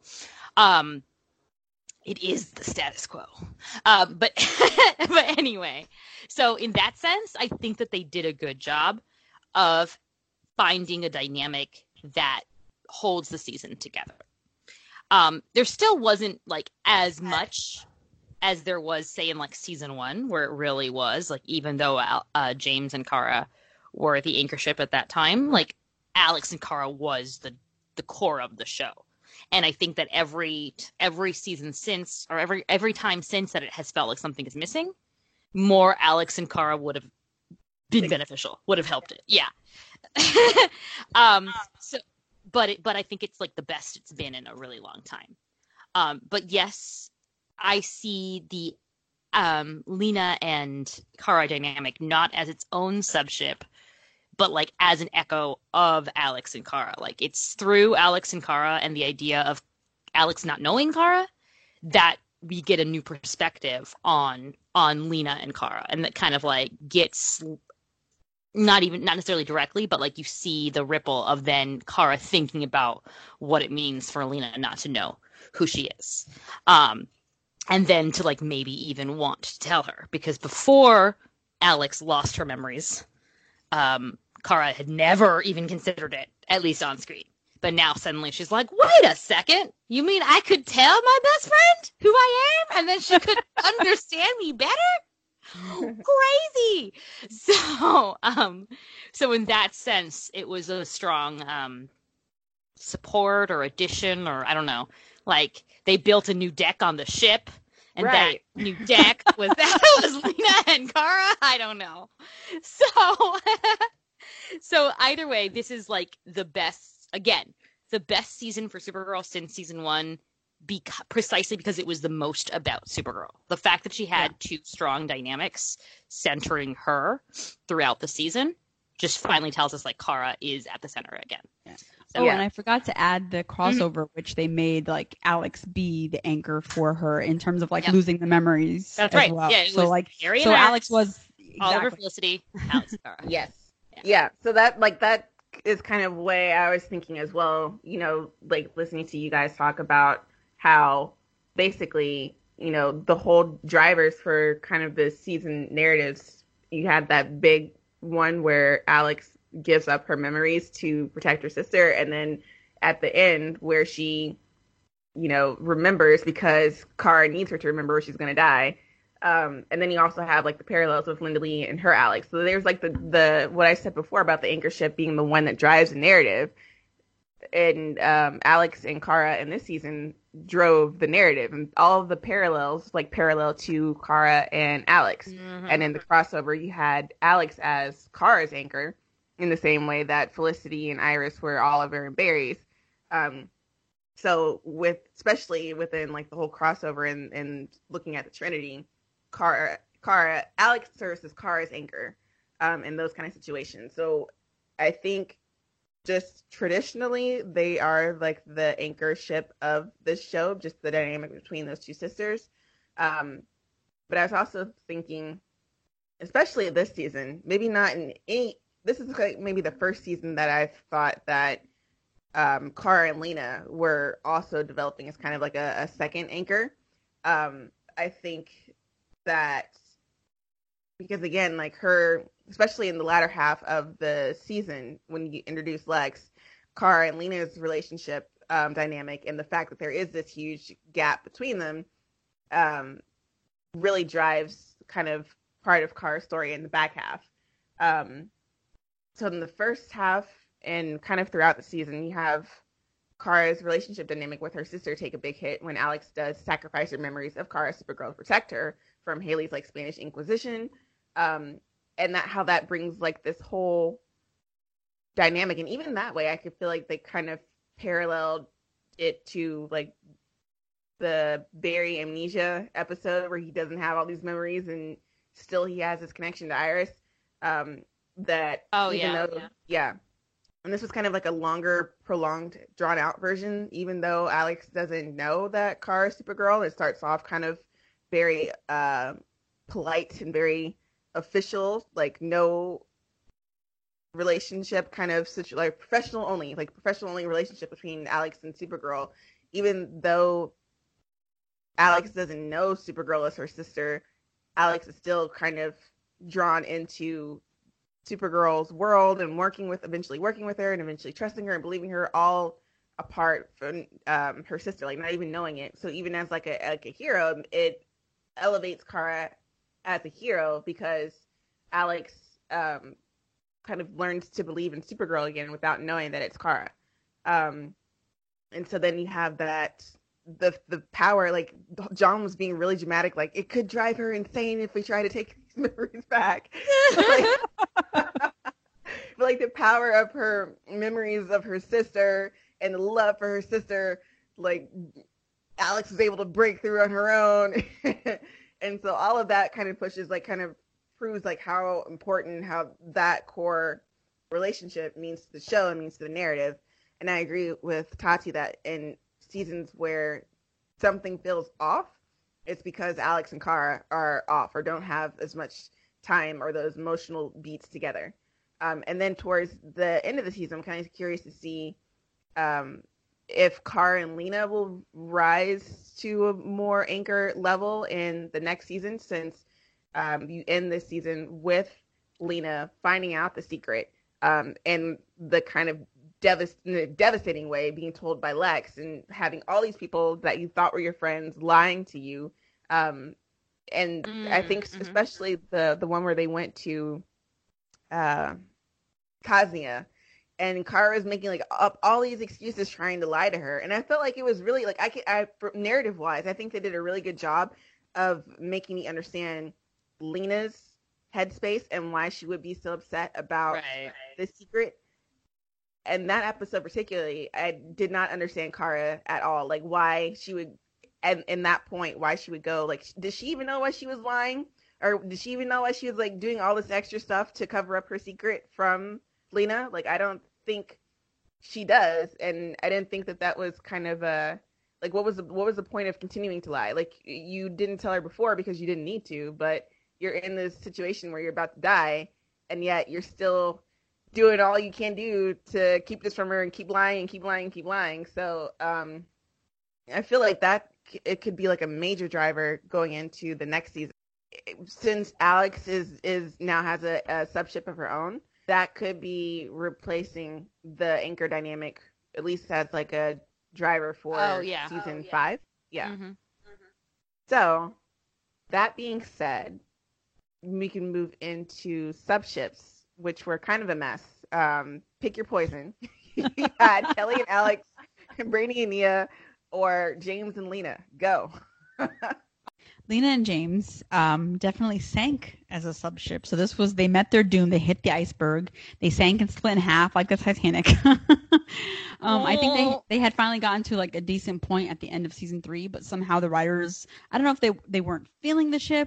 It is the status quo. But anyway, so in that sense, I think that they did a good job of finding a dynamic that holds the season together. There still wasn't like as much as there was, say, in like season 1, where it really was like, even though James and Kara were the anchor ship at that time, like Alex and Kara was the core of the show. And I think that every season since, or every time since, that it has felt like something is missing, more Alex and Kara would have been beneficial, would have helped it. Yeah. But I think it's like the best it's been in a really long time. But yes, I see the Lena and Kara dynamic not as its own subship, but like as an echo of Alex and Kara. Like it's through Alex and Kara and the idea of Alex not knowing Kara that we get a new perspective on Lena and Kara, and that kind of like gets not necessarily directly, but like you see the ripple of then Kara thinking about what it means for Lena not to know who she is. And then to like maybe even want to tell her, because before Alex lost her memories, Kara had never even considered it, at least on screen. But now suddenly she's like, wait a second, you mean I could tell my best friend who I am? And then she could understand me better? Crazy. So in that sense, it was a strong support or addition, or I don't know. Like they built a new deck on the ship, and that new deck was Lena and Kara. I don't know. So either way, this is like the best season for Supergirl since season 1. Precisely because it was the most about Supergirl. The fact that she had two strong dynamics centering her throughout the season just finally tells us like Kara is at the center again. Yeah. And I forgot to add the crossover, which they made like Alex be the anchor for her in terms of like losing the memories. That's right. Well. Yeah. So like, so Alex was Oliver Felicity, Alex Kara. Yes. Yeah. So that is kind of the way I was thinking as well. Like listening to you guys talk about how basically, the whole drivers for kind of the season narratives, you had that big one where Alex gives up her memories to protect her sister, and then at the end where she, remembers because Kara needs her to remember or she's going to die. And then you also have like the parallels with Linda Lee and her Alex. So there's like the what I said before about the anchor ship being the one that drives the narrative. And Alex and Kara in this season drove the narrative, and all of the parallels, like parallel to Kara and Alex. Mm-hmm. And in the crossover, you had Alex as Kara's anchor in the same way that Felicity and Iris were Oliver and Barry's. So especially within like the whole crossover and looking at the Trinity, Kara Kara, Alex serves as Kara's anchor in those kind of situations. So I think just traditionally they are like the anchor ship of this show, just the dynamic between those two sisters. But I was also thinking, especially this season, maybe not in any, this is like maybe the first season that I've thought that Kara and Lena were also developing as kind of like a second anchor. I think that because again, like her, especially in the latter half of the season, when you introduce Lex, Kara and Lena's relationship dynamic, and the fact that there is this huge gap between them, really drives kind of part of Kara's story in the back half. So in the first half and kind of throughout the season, you have Kara's relationship dynamic with her sister take a big hit when Alex does sacrifice her memories of Kara, Supergirl, to protect her from Haley's like Spanish Inquisition. And that how that brings like this whole dynamic. And even that way, I could feel like they kind of paralleled it to like the Barry amnesia episode where he doesn't have all these memories and still he has this connection to Iris. That and this was kind of like a longer, prolonged, drawn out version, even though Alex doesn't know that Kara is Supergirl. It starts off kind of very polite and very official, like no relationship kind of like professional only relationship between Alex and Supergirl, even though Alex doesn't know Supergirl is her sister. Alex is still kind of drawn into Supergirl's world and eventually working with her and eventually trusting her and believing her, all apart from her sister, like not even knowing it. So even as like a hero, it elevates Kara as a hero because Alex kind of learns to believe in Supergirl again without knowing that it's Kara. And so then you have that the power, like John was being really dramatic, like it could drive her insane if we try to take these memories back. But like the power of her memories of her sister and the love for her sister, like Alex was able to break through on her own. And so all of that kind of pushes, like kind of proves like how important, how that core relationship means to the show and means to the narrative. And I agree with Tati that in seasons where something feels off, it's because Alex and Kara are off or don't have as much time or those emotional beats together. And then towards the end of the season, I'm kind of curious to see if Kara and Lena will rise to a more anchor level in the next season, since you end this season with Lena finding out the secret and the kind of devastating way being told by Lex, and having all these people that you thought were your friends lying to you. I think especially the one where they went to Kaznia, and Kara is making like up all these excuses trying to lie to her, and I felt like it was really like narrative wise, I think they did a really good job of making me understand Lena's headspace and why she would be so upset about the secret. And that episode particularly, I did not understand Kara at all, like why she would, and in that point, why she would go, like, did she even know why she was lying? Or did she even know why she was like doing all this extra stuff to cover up her secret from Lena? Like, I don't think she does. And I didn't think that was kind of like, what was the point of continuing to lie? Like, you didn't tell her before because you didn't need to, but you're in this situation where you're about to die, and yet you're still doing all you can do to keep this from her and keep lying and keep lying and keep lying. So I feel like that it could be like a major driver going into the next season. Since Alex is now has a subship of her own, that could be replacing the anchor dynamic, at least as like a driver for season 5. Yeah. Mm-hmm. So that being said, we can move into subships, which were kind of a mess. Pick your poison. You had Kelly and Alex, and Brainy and Nia, or James and Lena. Go. Lena and James definitely sank as a subship. So this was, they met their doom. They hit the iceberg. They sank and split in half like the Titanic. I think they had finally gotten to like a decent point at the end of season 3, but somehow the writers, I don't know if they weren't feeling the ship.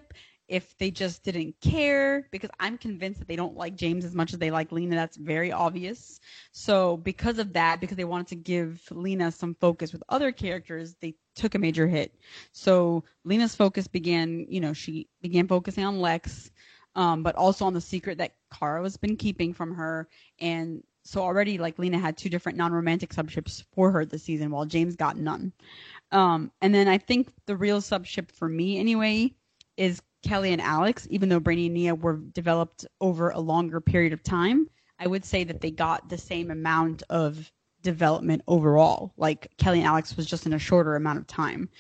if they just didn't care, because I'm convinced that they don't like James as much as they like Lena. That's very obvious. So because of that, because they wanted to give Lena some focus with other characters, they took a major hit. So Lena's focus began, she began focusing on Lex, but also on the secret that Kara has been keeping from her. And so already, like, Lena had 2 different non-romantic subships for her this season, while James got none. And then I think the real subship for me, anyway, is Kelly and Alex. Even though Brainy and Nia were developed over a longer period of time, I would say that they got the same amount of development overall. Like, Kelly and Alex was just in a shorter amount of time.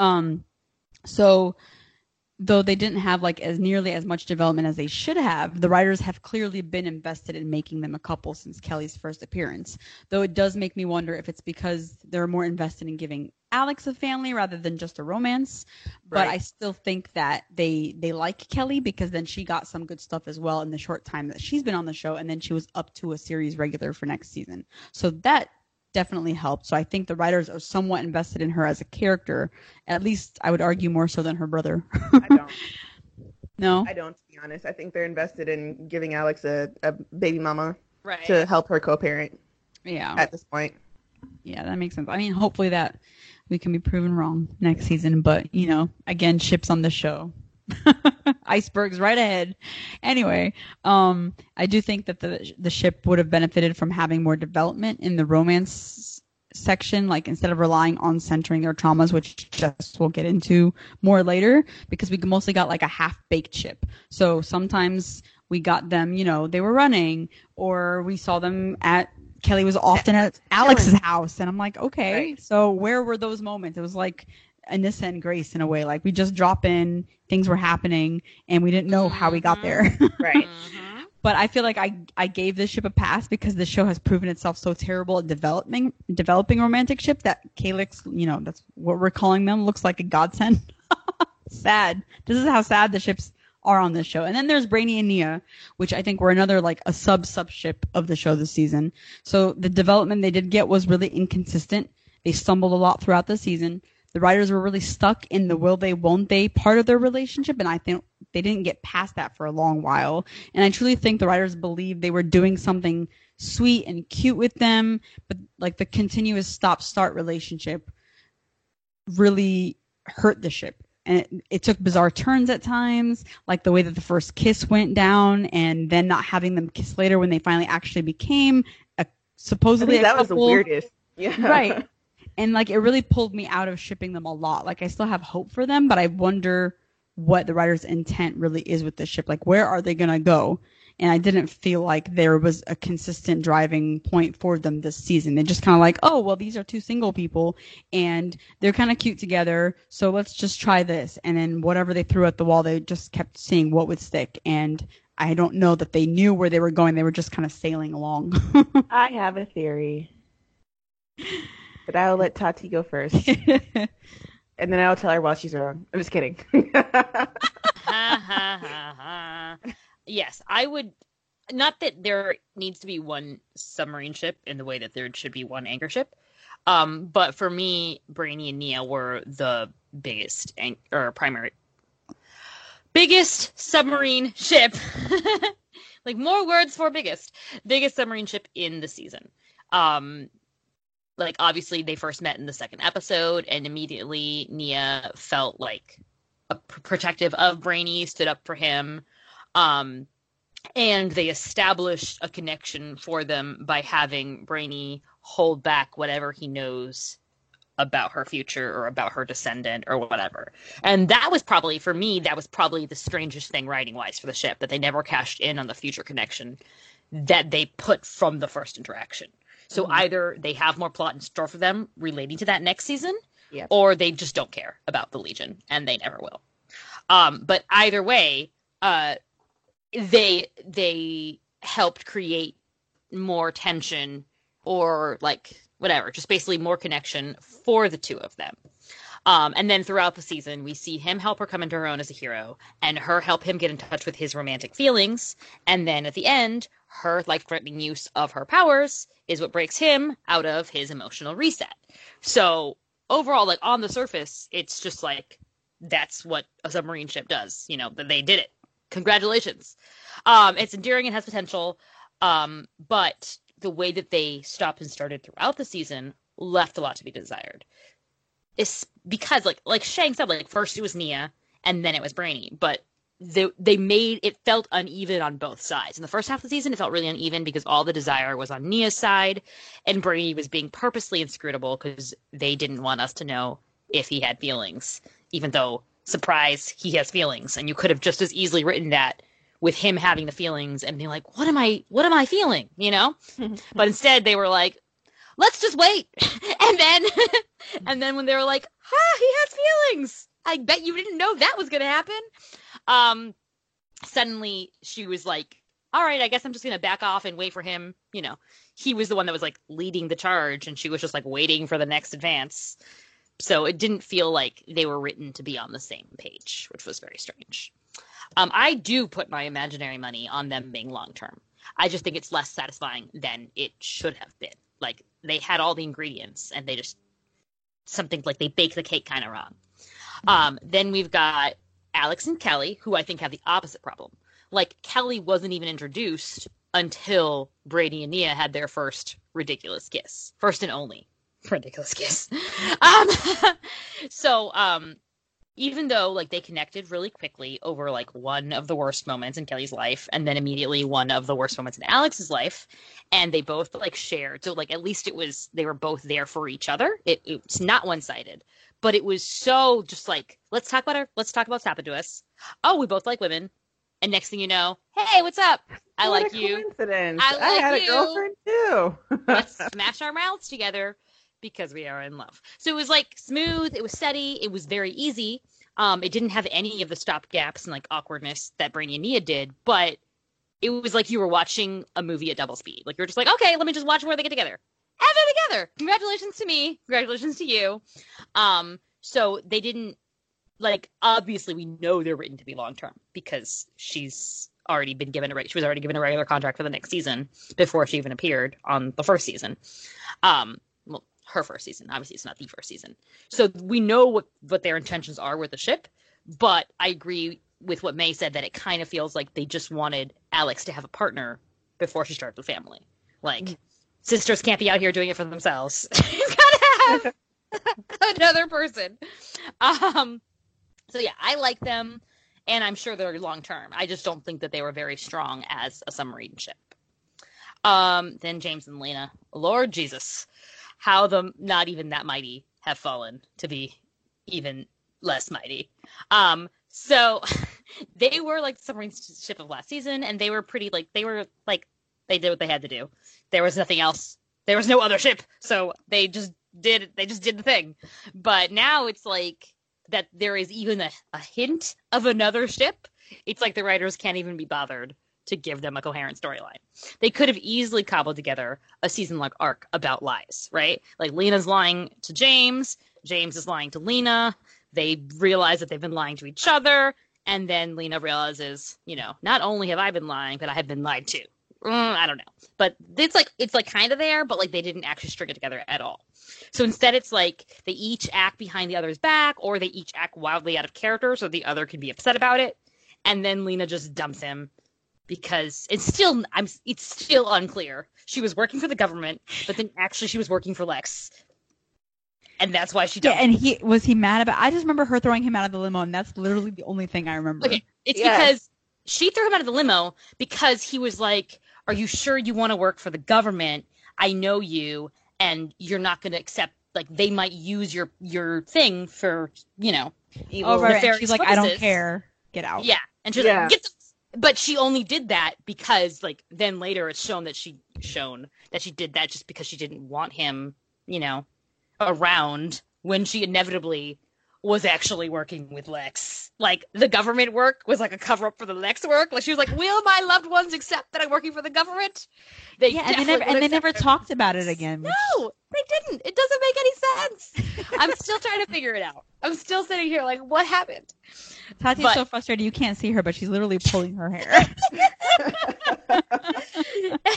So though they didn't have like as nearly as much development as they should have, the writers have clearly been invested in making them a couple since Kelly's first appearance. Though it does make me wonder if it's because they're more invested in giving Alex a family rather than just a romance. But I still think that they like Kelly, because then she got some good stuff as well in the short time that she's been on the show, and then she was up to a series regular for next season. So that definitely helped. So I think the writers are somewhat invested in her as a character. At least I would argue more so than her brother. I don't. No? I don't, to be honest. I think they're invested in giving Alex a baby mama Right. to help her co-parent. Yeah. At this point. Yeah, that makes sense. I mean, hopefully that we can be proven wrong next season. But, again, ships on the show. Icebergs right ahead. Anyway, I do think that the ship would have benefited from having more development in the romance section, like instead of relying on centering their traumas, which just we'll get into more later, because we mostly got like a half-baked ship. So sometimes we got them, they were running, or we saw them Kelly was often at Alex's house, and I'm like, okay, right. So where were those moments? It was like Anissa and Grace in a way. Like, we just drop in, things were happening, and we didn't know how we got there. Right. But I feel like I gave this ship a pass because the show has proven itself so terrible at developing romantic ship that Calyx, that's what we're calling them, looks like a godsend. Sad. This is how sad the ships are on this show. And then there's Brainy and Nia, which I think were another like a sub ship of the show this season. So the development they did get was really inconsistent. They stumbled a lot throughout the season. The writers were really stuck in the will they, won't they part of their relationship, and I think they didn't get past that for a long while. And I truly think the writers believed they were doing something sweet and cute with them, but like the continuous stop-start relationship really hurt the ship. And it took bizarre turns at times, like the way that the first kiss went down, and then not having them kiss later when they finally actually became supposedly a couple. That was the weirdest. Yeah. Right. And, like, it really pulled me out of shipping them a lot. Like, I still have hope for them, but I wonder what the writer's intent really is with this ship. Like, where are they going to go? And I didn't feel like there was a consistent driving point for them this season. They just kind of like, oh, well, these are 2 single people, and they're kind of cute together, so let's just try this. And then whatever they threw at the wall, they just kept seeing what would stick. And I don't know that they knew where they were going. They were just kind of sailing along. I have a theory. But I'll let Tati go first. And then I'll tell her while she's wrong. I'm just kidding. Yes, I would. Not that there needs to be one submarine ship in the way that there should be one anchor ship. But for me, Brainy and Nia were the biggest biggest submarine ship. Like, more words for biggest submarine ship in the season. Like, obviously, they first met in the 2nd episode, and immediately Nia felt like protective of Brainy, stood up for him, and they established a connection for them by having Brainy hold back whatever he knows about her future or about her descendant or whatever. And that was probably, for me, the strangest thing writing-wise for the ship, that they never cashed in on the future connection that they put from the first interaction. So either they have more plot in store for them relating to that next season, or they just don't care about the Legion, and they never will. But either way, they helped create more tension, or like whatever, just basically more connection for the 2 of them. And then throughout the season, we see him help her come into her own as a hero, and her help him get in touch with his romantic feelings. And then at the end, her life-threatening use of her powers is what breaks him out of his emotional reset. So overall, like, on the surface, it's just like that's what a submarine ship does. You know, that they did it. Congratulations. It's endearing and has potential, but the way that they stopped and started throughout the season left a lot to be desired. It's because, like Shang said, like first it was Nia and then it was Brainy, but they made it felt uneven on both sides. In the first half of the season, it felt really uneven because all the desire was on Nia's side, and Brainy was being purposely inscrutable because they didn't want us to know if he had feelings, even though, surprise, he has feelings, and you could have just as easily written that with him having the feelings and being like, what am I feeling, you know? But instead they were like, let's just wait. And then when they were like, he has feelings, I bet you didn't know that was going to happen. Suddenly she was like, all right, I guess I'm just going to back off and wait for him. You know, he was the one that was like leading the charge and she was just like waiting for the next advance. So it didn't feel like they were written to be on the same page, which was very strange. I do put my imaginary money on them being long-term. I just think it's less satisfying than it should have been. Like, they had all the ingredients, and they just, something like they baked the cake kind of wrong. Then we've got Alex and Kelly, who I think have the opposite problem. Like, Kelly wasn't even introduced until Brady and Nia had their first ridiculous kiss. First and only ridiculous kiss. Even though, like, they connected really quickly over, like, one of the worst moments in Kelly's life, and then immediately one of the worst moments in Alex's life, and they both, like, shared. So, like, at least they were both there for each other. It's not one-sided. But it was so just, like, let's talk about what's happened to us. Oh, we both like women. And next thing you know, hey, what's up? I like you. Coincidence. I like I had you. a girlfriend, too. Let's smash our mouths together. Because we are in love. So it was like smooth, it was steady, it was very easy. It didn't have any of the stop gaps and like awkwardness that Brainy and Nia did, but it was like you were watching a movie at double speed. Like you're just like, okay, let me just watch where they get together. And they're together. Congratulations to me. Congratulations to you. So they didn't, like, obviously we know they're written to be long term because she was already given a regular contract for the next season before she even appeared on the first season. Her first season. Obviously, it's not the first season. So we know what their intentions are with the ship, but I agree with what May said that it kind of feels like they just wanted Alex to have a partner before she started the family. Like, sisters can't be out here doing it for themselves. You've got to have another person. So yeah, I like them, and I'm sure they're long-term. I just don't think that they were very strong as a submarine ship. Then James and Lena. Lord Jesus. How the not even that mighty have fallen to be even less mighty. So they were like the submarine ship of last season, and they were pretty they did what they had to do. There was nothing else. There was no other ship, so they just did the thing. But now it's like that there is even a hint of another ship. It's like the writers can't even be bothered to give them a coherent storyline. They could have easily cobbled together a season-long arc about lies, right? Like Lena's lying to James is lying to Lena, they realize that they've been lying to each other, and then Lena realizes, you know, not only have I been lying, but I have been lied to. I don't know. But it's like kind of there, but like they didn't actually string it together at all. So instead it's like they each act behind the other's back, or they each act wildly out of character so the other can be upset about it, and then Lena just dumps him. Because it's still unclear. She was working for the government, but then actually she was working for Lex, and that's why she. Yeah, and he mad about? I just remember her throwing him out of the limo, and that's literally the only thing I remember. Okay, it's because she threw him out of the limo because he was like, "Are you sure you want to work for the government? I know you, and you're not going to accept. Like they might use your thing for evil." Oh, right. And she's like, purposes. I don't care. Get out. Yeah, and she's like, get the. But she only did that because, like, then later it's shown that she did that just because she didn't want him, around when she inevitably was actually working with Lex. Like, the government work was like a cover-up for the Lex work. Like, she was like, will my loved ones accept that I'm working for the government? They never talked about it again. No, they didn't. It doesn't make any sense. I'm still trying to figure it out. I'm still sitting here like, what happened? Tati's so frustrated you can't see her, but she's literally pulling her hair.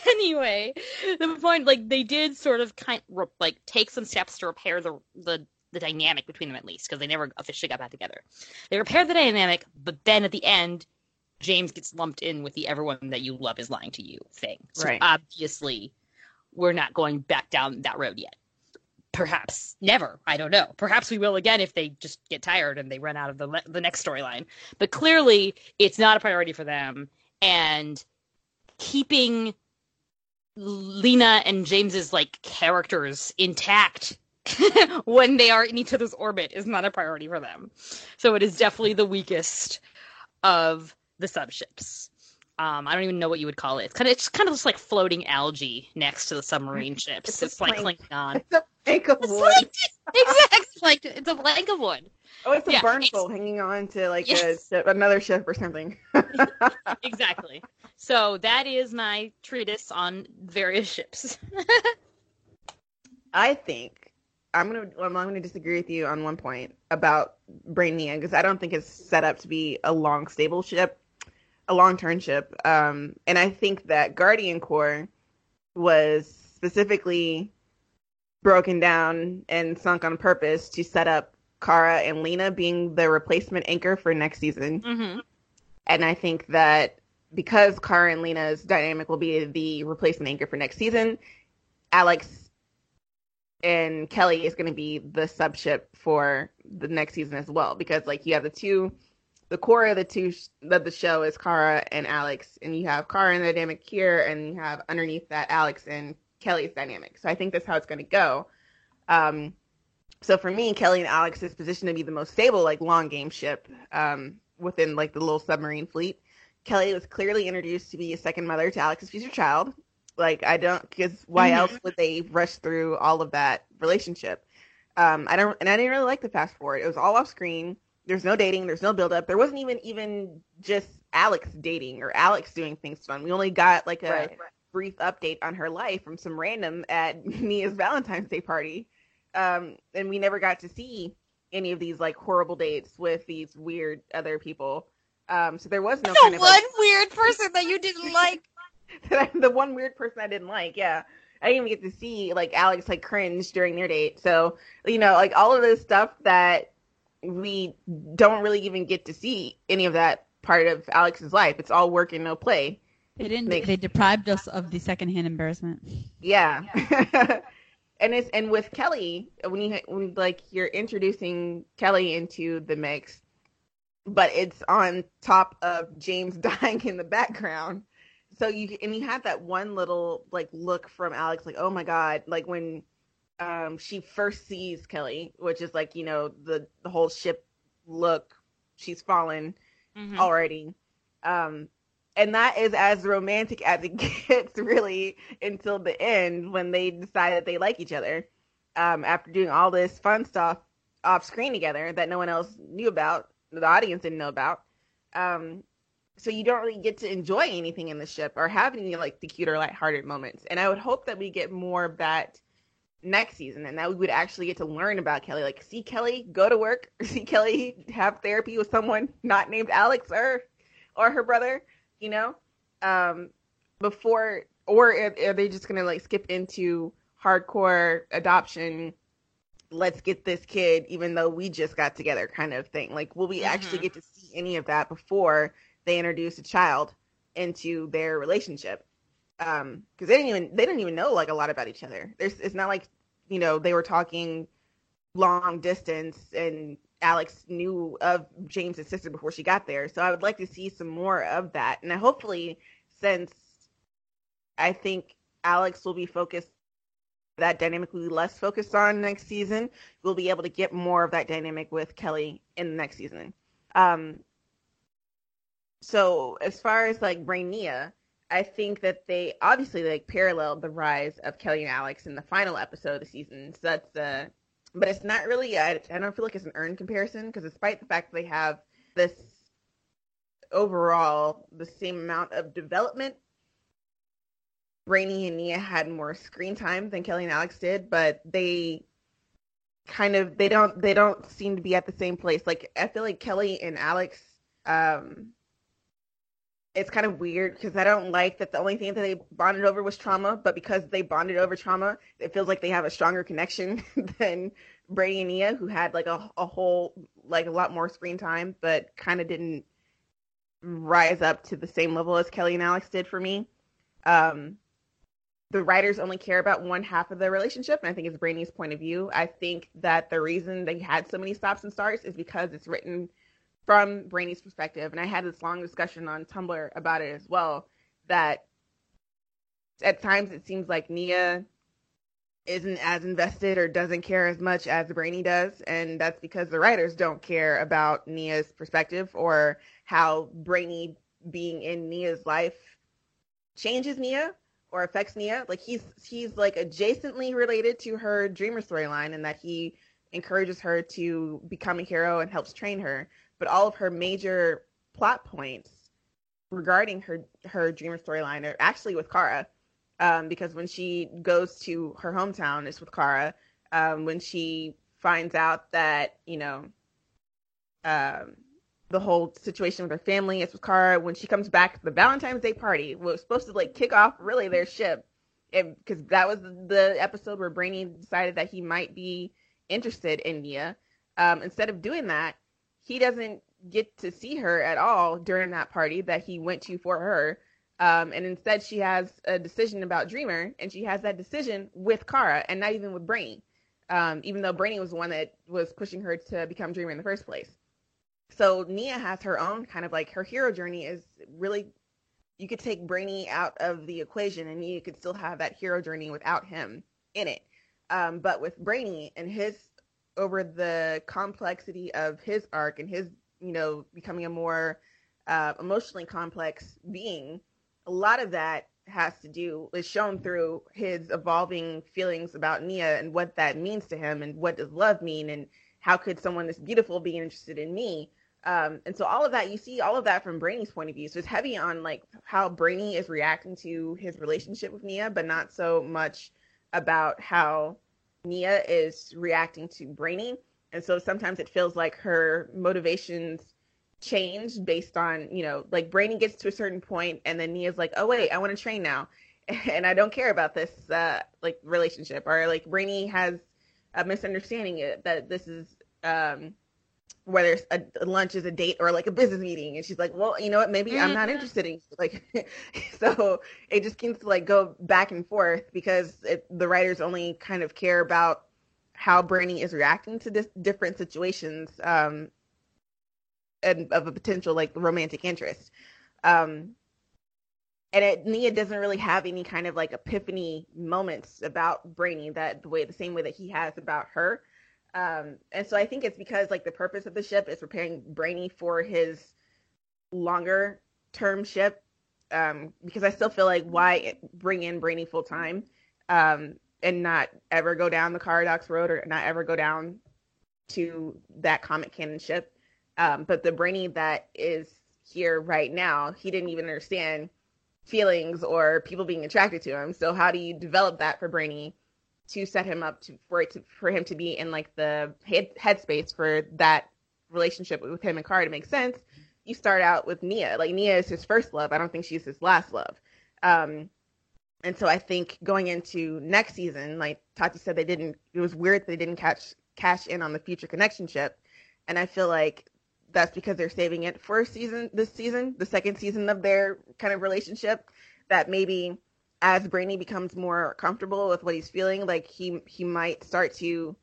Anyway, the point, like, they did sort of take some steps to repair the the dynamic between them, at least, because they never officially got back together. They repaired the dynamic, but then at the end, James gets lumped in with the everyone that you love is lying to you thing. So obviously, we're not going back down that road yet. Perhaps never. I don't know. Perhaps we will again if they just get tired and they run out of the next storyline. But clearly, it's not a priority for them. And keeping Lena and James's like characters intact when they are in each other's orbit is not a priority for them. So it is definitely the weakest of the subships. I don't even know what you would call it. It's kind of just like floating algae next to the submarine ships. It's like Klingon. It's a plank of wood. Exactly. It's a plank of wood. Oh, it's a burnful hanging on to like another ship or something. Exactly. So that is my treatise on various ships. I think I'm gonna disagree with you on one point about Brainiac, because I don't think it's set up to be a long-term ship. And I think that Guardian Corps was specifically broken down and sunk on purpose to set up Kara and Lena being the replacement anchor for next season. Mm-hmm. And I think that because Kara and Lena's dynamic will be the replacement anchor for next season, Alex and Kelly is going to be the subship for the next season as well. Because like you have the core of the show is Kara and Alex, and you have Kara and the dynamic here, and you have underneath that Alex and Kelly's dynamic. So I think that's how it's going to go. So for me, Kelly and Alex is positioned to be the most stable, like long game ship within like the little submarine fleet. Kelly was clearly introduced to be a second mother to Alex's future child. Like because why else would they rush through all of that relationship? I didn't really like the fast forward. It was all off screen. There's no dating. There's no build up. There wasn't even just Alex dating or Alex doing things fun. We only got like a brief update on her life from some random at Mia's Valentine's Day party. And we never got to see any of these like horrible dates with these weird other people. So there was no kind of weird person that you didn't like. The one weird person I didn't like, yeah. I didn't even get to see like Alex like cringe during their date. So, like all of this stuff that we don't really even get to see any of that part of Alex's life. It's all work and no play. They didn't. They deprived us of the secondhand embarrassment. Yeah. And with Kelly, when you're introducing Kelly into the mix, but it's on top of James dying in the background. So you have that one little like look from Alex, like, oh my God, like when she first sees Kelly, which is like, the whole ship look, she's fallen already. And that is as romantic as it gets, really, until the end when they decide that they like each other. After doing all this fun stuff off screen together that no one else knew about, the audience didn't know about. So you don't really get to enjoy anything in the ship or have any like the cuter, lighthearted moments. And I would hope that we get more of that next season, and that we would actually get to learn about Kelly. Like, see Kelly go to work, see Kelly have therapy with someone not named Alex or her brother, before, or are they just gonna like skip into hardcore adoption? Let's get this kid, even though we just got together, kind of thing. Like, will we actually get to see any of that before they introduce a child into their relationship? Because they didn't even know like a lot about each other. It's not like they were talking long distance and Alex knew of James's sister before she got there. So I would like to see some more of that. And hopefully, since I think Alex will be focused, that dynamic will be less focused on next season, we'll be able to get more of that dynamic with Kelly in the next season. So as far as like Brainiac, I think that they obviously like paralleled the rise of Kelly and Alex in the final episode of the season. So that's but it's not really, I don't feel like it's an earned comparison, because despite the fact that they have this overall the same amount of development, Brainy and Nia had more screen time than Kelly and Alex did, but they don't seem to be at the same place. Like, I feel like Kelly and Alex it's kind of weird because I don't like that the only thing that they bonded over was trauma, but because they bonded over trauma, it feels like they have a stronger connection than Brady and Nia, who had like a whole, like a lot more screen time, but kind of didn't rise up to the same level as Kelly and Alex did for me. The writers only care about one half of the relationship, and I think it's Brainy's point of view. I think that the reason they had so many stops and starts is because it's written from Brainy's perspective. And I had this long discussion on Tumblr about it as well, that at times it seems like Nia isn't as invested or doesn't care as much as Brainy does. And that's because the writers don't care about Nia's perspective or how Brainy being in Nia's life changes Nia or affects Nia. Like he's like adjacently related to her Dreamer storyline, and that he encourages her to become a hero and helps train her. But all of her major plot points regarding her Dreamer storyline are actually with Kara, because when she goes to her hometown, it's with Kara. When she finds out that, you know, the whole situation with her family, it's with Kara. When she comes back to the Valentine's Day party, was supposed to like kick off really their ship, because that was the episode where Brainy decided that he might be interested in Nia. Instead of doing that, he doesn't get to see her at all during that party that he went to for her. And instead she has a decision about Dreamer, and she has that decision with Kara and not even with Brainy. Even though Brainy was the one that was pushing her to become Dreamer in the first place. So Nia has her own kind of like, her hero journey is really, you could take Brainy out of the equation and Nia could still have that hero journey without him in it. But with Brainy and his, over the complexity of his arc and his, you know, becoming a more emotionally complex being, a lot of that has to do, is shown through his evolving feelings about Nia and what that means to him, and what does love mean, and how could someone this beautiful be interested in me? And so all of that, you see all of that from Brainy's point of view. So it's heavy on like how Brainy is reacting to his relationship with Nia, but not so much about how Nia is reacting to Brainy. And so sometimes it feels like her motivations change based on, you know, like Brainy gets to a certain point and then Nia's like, oh wait, I want to train now. And I don't care about this like relationship. Or like Brainy has a misunderstanding that this is whether a lunch is a date or like a business meeting, and she's like, well, you know what, maybe I'm not interested in you. Like, so it just seems to like go back and forth because the writers only kind of care about how Brainy is reacting to different situations and of a potential like romantic interest. And Nia doesn't really have any kind of like epiphany moments about Brainy the same way that he has about her. And so I think it's because like the purpose of the ship is preparing Brainy for his longer term ship. Because I still feel like why bring in Brainy full time, and not ever go down the Caradox road or not ever go down to that comic canon ship. But the Brainy that is here right now, he didn't even understand feelings or people being attracted to him. So how do you develop that for Brainy to set him up for him to be in like the headspace for that relationship with him and Kara to make sense? You start out with Nia. Like Nia is his first love. I don't think she's his last love. And so I think going into next season, like Tati said, it was weird they didn't cash in on the future connection ship. And I feel like that's because they're saving it for this season, the second season of their kind of relationship, that maybe as Brainy becomes more comfortable with what he's feeling, like he might start to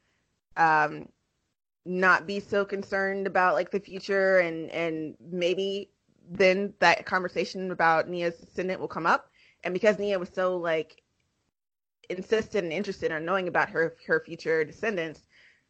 not be so concerned about like the future, and maybe then that conversation about Nia's descendant will come up. And because Nia was so like insistent and interested in knowing about her future descendants,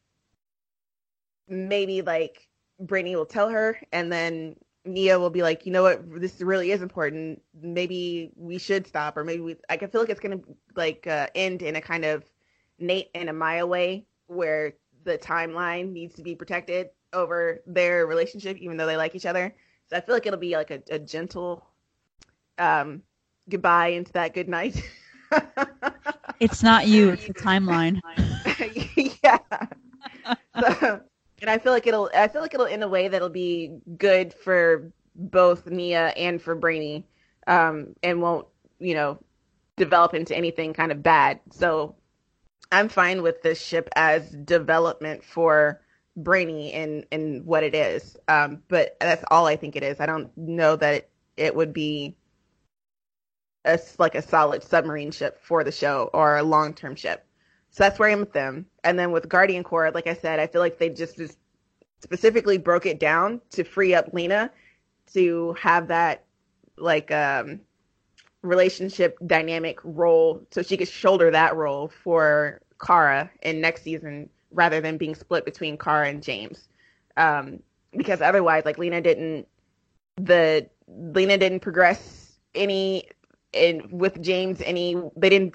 maybe like Brainy will tell her, and then Nia will be like, you know what, this really is important. Maybe we should stop, or maybe I can feel like it's gonna like end in a kind of Nate and Amaya way, where the timeline needs to be protected over their relationship, even though they like each other. So I feel like it'll be like a gentle goodbye into that good night. It's not you, it's the timeline. Yeah. So, and I feel like it'll in a way that'll be good for both Nia and for Brainy, and won't, develop into anything kind of bad. So I'm fine with this ship as development for Brainy and what it is. But that's all I think it is. I don't know that it would be a solid submarine ship for the show or a long-term ship. So that's where I am with them. And then with Guardian Corps, like I said, I feel like they just specifically broke it down to free up Lena to have that relationship dynamic role, so she could shoulder that role for Kara in next season rather than being split between Kara and James. Because otherwise, like Lena didn't progress any with James they didn't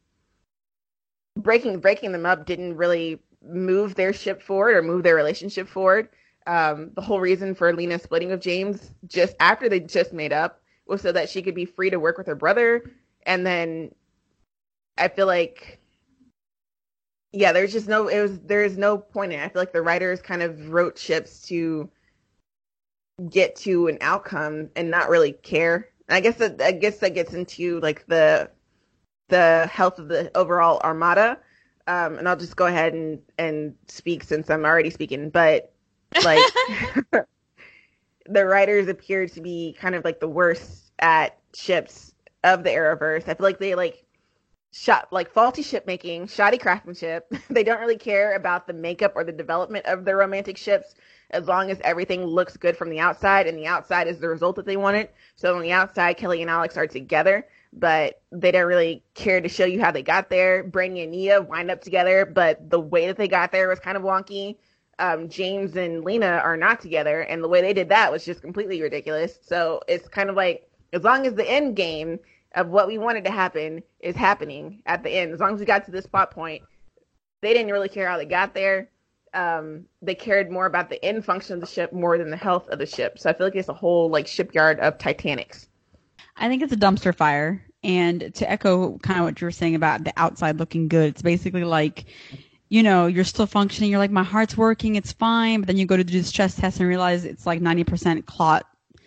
breaking them up didn't really move their ship forward or move their relationship forward. The whole reason for Lena splitting with James just after they just made up was so that she could be free to work with her brother. And then I feel like, yeah, there's no point in it. I feel like the writers kind of wrote ships to get to an outcome and not really care. And I guess that gets into like the health of the overall armada. And I'll just go ahead and speak since I'm already speaking. But like the writers appear to be kind of like the worst at ships of the Arrowverse. I feel like they faulty ship making, shoddy craftsmanship. They don't really care about the makeup or the development of their romantic ships as long as everything looks good from the outside, and the outside is the result that they wanted. So on the outside, Kelly and Alex are together, but they don't really care to show you how they got there. Brainy and Nia wind up together, but the way that they got there was kind of wonky. James and Lena are not together, and the way they did that was just completely ridiculous. So it's kind of like, as long as the end game of what we wanted to happen is happening at the end, as long as we got to this plot point, they didn't really care how they got there. They cared more about the end function of the ship more than the health of the ship. So I feel like it's a whole shipyard of Titanics. I think it's a dumpster fire. And to echo kind of what you were saying about the outside looking good, it's basically like, you're still functioning. You're like, my heart's working. It's fine. But then you go to do the stress test and realize it's like 90% clot.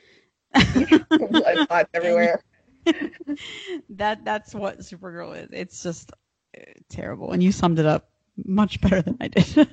Blood clots everywhere. That's what Supergirl is. It's just terrible. And you summed it up much better than I did.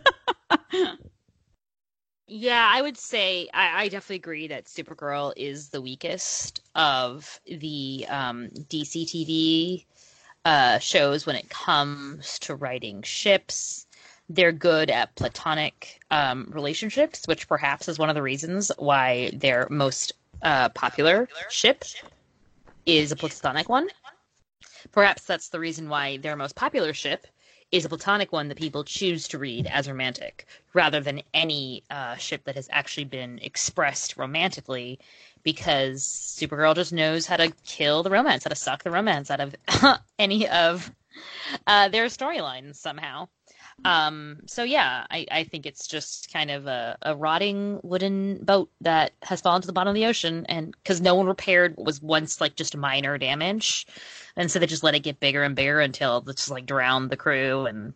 Yeah, I would say I definitely agree that Supergirl is the weakest of the DC TV shows when it comes to writing ships. They're good at platonic relationships, which perhaps is one of the reasons why their most popular ship is a platonic one. Perhaps that's the reason why their most popular ship is a platonic one that people choose to read as romantic, rather than any ship that has actually been expressed romantically, because Supergirl just knows how to kill the romance, how to suck the romance out of any of their storylines somehow. So yeah, I think it's just kind of a rotting wooden boat that has fallen to the bottom of the ocean, and because no one repaired what was once just minor damage, and so they just let it get bigger and bigger until it just drowned the crew, and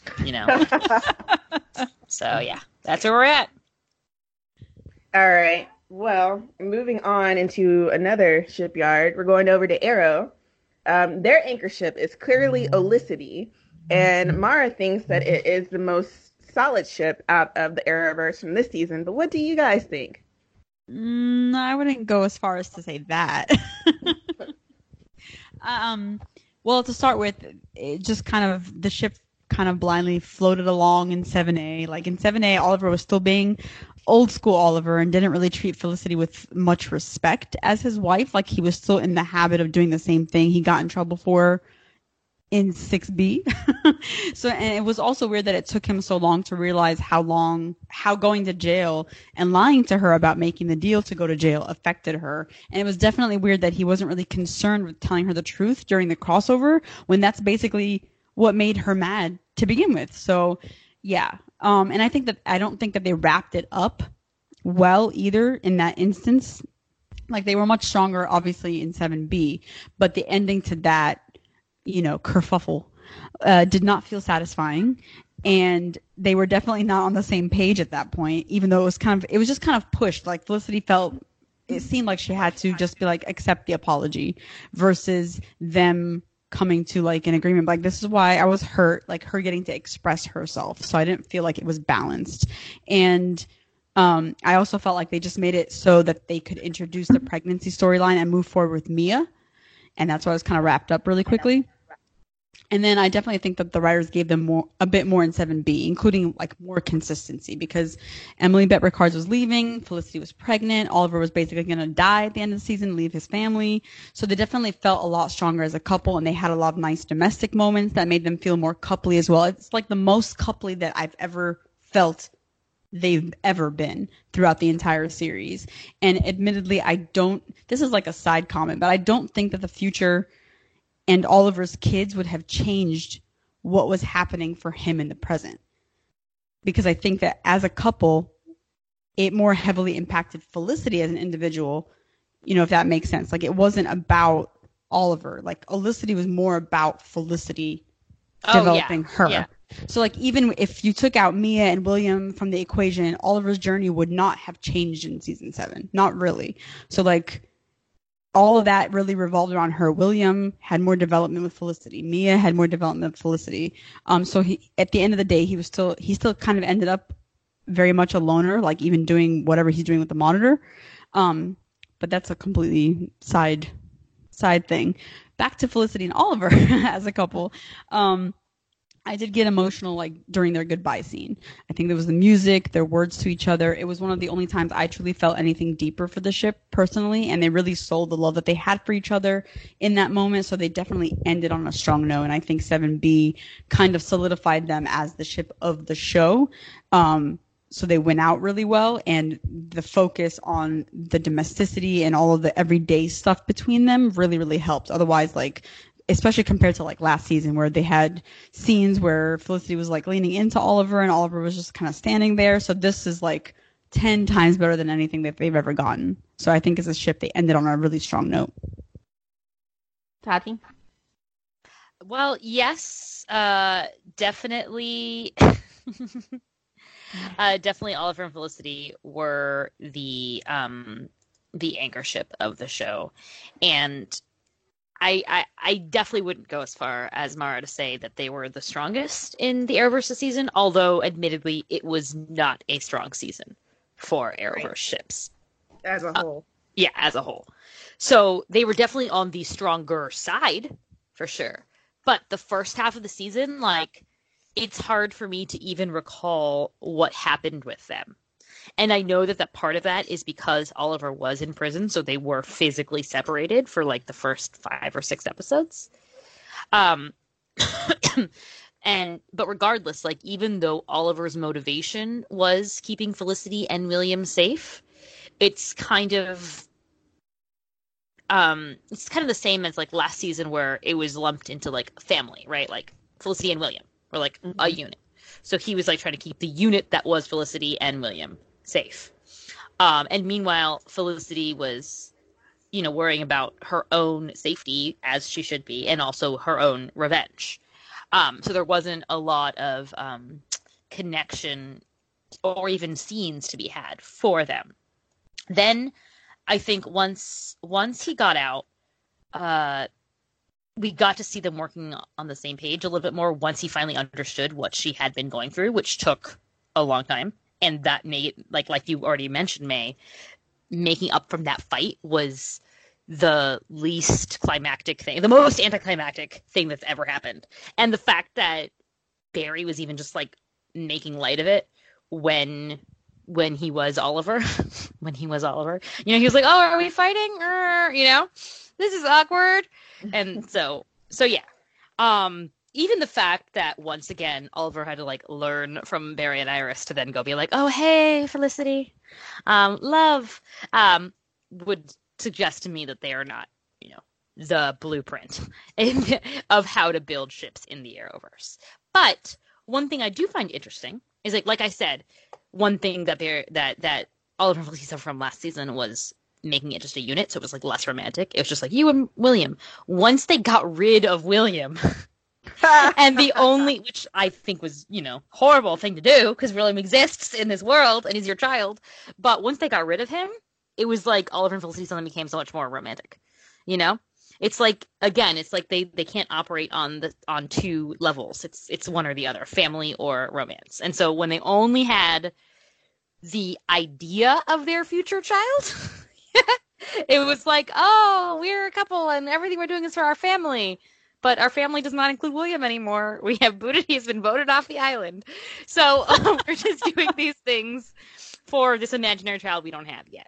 So yeah, that's where we're at. All right. Well, moving on into another shipyard, we're going over to Arrow. Their anchor ship is clearly Olicity. And Mara thinks that it is the most solid ship out of the Arrowverse from this season. But what do you guys think? I wouldn't go as far as to say that. Well, to start with, it just the ship kind of blindly floated along in 7A. Like in 7A, Oliver was still being old school Oliver and didn't really treat Felicity with much respect as his wife. Like he was still in the habit of doing the same thing he got in trouble for in 6B. So, and it was also weird that it took him so long to realize how going to jail and lying to her about making the deal to go to jail affected her. And it was definitely weird that he wasn't really concerned with telling her the truth during the crossover, when that's basically what made her mad to begin with. So yeah. And I don't think that they wrapped it up well either in that instance. Like they were much stronger obviously in 7B, but the ending to that, kerfuffle, did not feel satisfying, and they were definitely not on the same page at that point, even though it was just kind of pushed. Like Felicity felt it seemed like she had to just be like, accept the apology versus them coming to like an agreement. Like, this is why I was hurt, like her getting to express herself. So I didn't feel like it was balanced. And I also felt like they just made it so that they could introduce the pregnancy storyline and move forward with Mia. And that's why I was kind of wrapped up really quickly. And then I definitely think that the writers gave them a bit more in 7B, including like more consistency, because Emily Bett Rickards was leaving, Felicity was pregnant, Oliver was basically going to die at the end of the season, leave his family. So they definitely felt a lot stronger as a couple, and they had a lot of nice domestic moments that made them feel more coupley as well. It's like the most coupley that I've ever felt they've ever been throughout the entire series. And admittedly, this is like a side comment, but I don't think that the future and Oliver's kids would have changed what was happening for him in the present. Because I think that as a couple, it more heavily impacted Felicity as an individual, if that makes sense. Like, it wasn't about Oliver. Like, Olicity was more about Felicity developing her. Yeah. So, like, even if you took out Mia and William from the equation, Oliver's journey would not have changed in season 7. Not really. So, like, all of that really revolved around her. William had more development with Felicity. Mia had more development with Felicity. So he, at the end of the day, he still kind of ended up very much a loner, like even doing whatever he's doing with the monitor. But that's a completely side thing. Back to Felicity and Oliver as a couple. I did get emotional like during their goodbye scene. I think there was the music, their words to each other. It was one of the only times I truly felt anything deeper for the ship personally, and they really sold the love that they had for each other in that moment. So they definitely ended on a strong note, and I think 7B kind of solidified them as the ship of the show. So they went out really well, and the focus on the domesticity and all of the everyday stuff between them really, really helped. Otherwise, like, especially compared to like last season where they had scenes where Felicity was like leaning into Oliver and Oliver was just kind of standing there. So this is like 10 times better than anything that they've ever gotten. So I think as a ship, they ended on a really strong note. Tati? Well, yes, definitely. Definitely Oliver and Felicity were the anchor ship of the show. And I definitely wouldn't go as far as Mara to say that they were the strongest in the Arrowverse season, although admittedly it was not a strong season for Arrowverse ships. As a whole. Yeah, as a whole. So they were definitely on the stronger side, for sure. But the first half of the season, like, it's hard for me to even recall what happened with them. And I know that part of that is because Oliver was in prison, so they were physically separated for like the first 5 or 6 episodes. But regardless, like, even though Oliver's motivation was keeping Felicity and William safe, it's kind of the same as like last season where it was lumped into like family, right? Like Felicity and William were like a unit. So he was like trying to keep the unit that was Felicity and William safe. And meanwhile, Felicity was, worrying about her own safety, as she should be, and also her own revenge. So there wasn't a lot of connection or even scenes to be had for them. Then I think once he got out, we got to see them working on the same page a little bit more once he finally understood what she had been going through, which took a long time. And that made, like you already mentioned, May, making up from that fight was the least climactic thing, the most anticlimactic thing that's ever happened. And the fact that Barry was even just like making light of it when he was Oliver, he was like, "Oh, are we fighting? This is awkward." And so yeah. Even the fact that once again Oliver had to like learn from Barry and Iris to then go be like, "Oh, hey, Felicity, love," would suggest to me that they are not, the blueprint of how to build ships in the Arrowverse. But one thing I do find interesting is like I said, one thing that Oliver and Felicity suffered from last season was making it just a unit, so it was like less romantic. It was just like you and William. Once they got rid of William. And the only, which I think was, horrible thing to do, because William exists in this world and he's your child. But once they got rid of him, it was like Oliver and Felicity suddenly became so much more romantic, you know? It's like, again, it's like they can't operate on two levels. It's one or the other, family or romance. And so when they only had the idea of their future child, it was like, oh, we're a couple and everything we're doing is for our family. But our family does not include William anymore. We have Buddha. He's been voted off the island. So we're just doing these things for this imaginary child we don't have yet.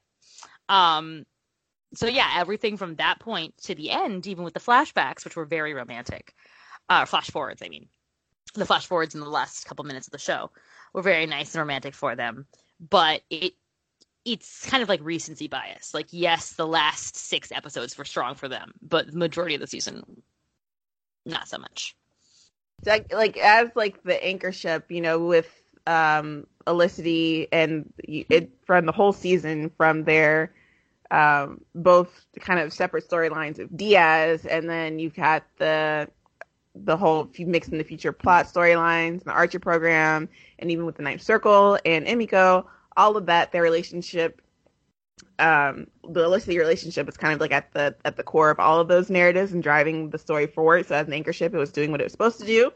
So yeah, everything from that point to the end, even with the flashbacks, which were very romantic, flash forwards, I mean, the flash forwards in the last couple minutes of the show were very nice and romantic for them. But it's kind of like recency bias. Like, yes, the last 6 episodes were strong for them, but the majority of the season, not so much. Like as like the anchor ship, you know, with Elicity and it from the whole season from their both kind of separate storylines of Diaz, and then you've got the whole mixed in the future plot storylines, the Archer program, and even with the Ninth Circle and Emiko, all of that, their relationship, the Elicity relationship is kind of like at the core of all of those narratives and driving the story forward. So as an anchor ship, it was doing what it was supposed to do.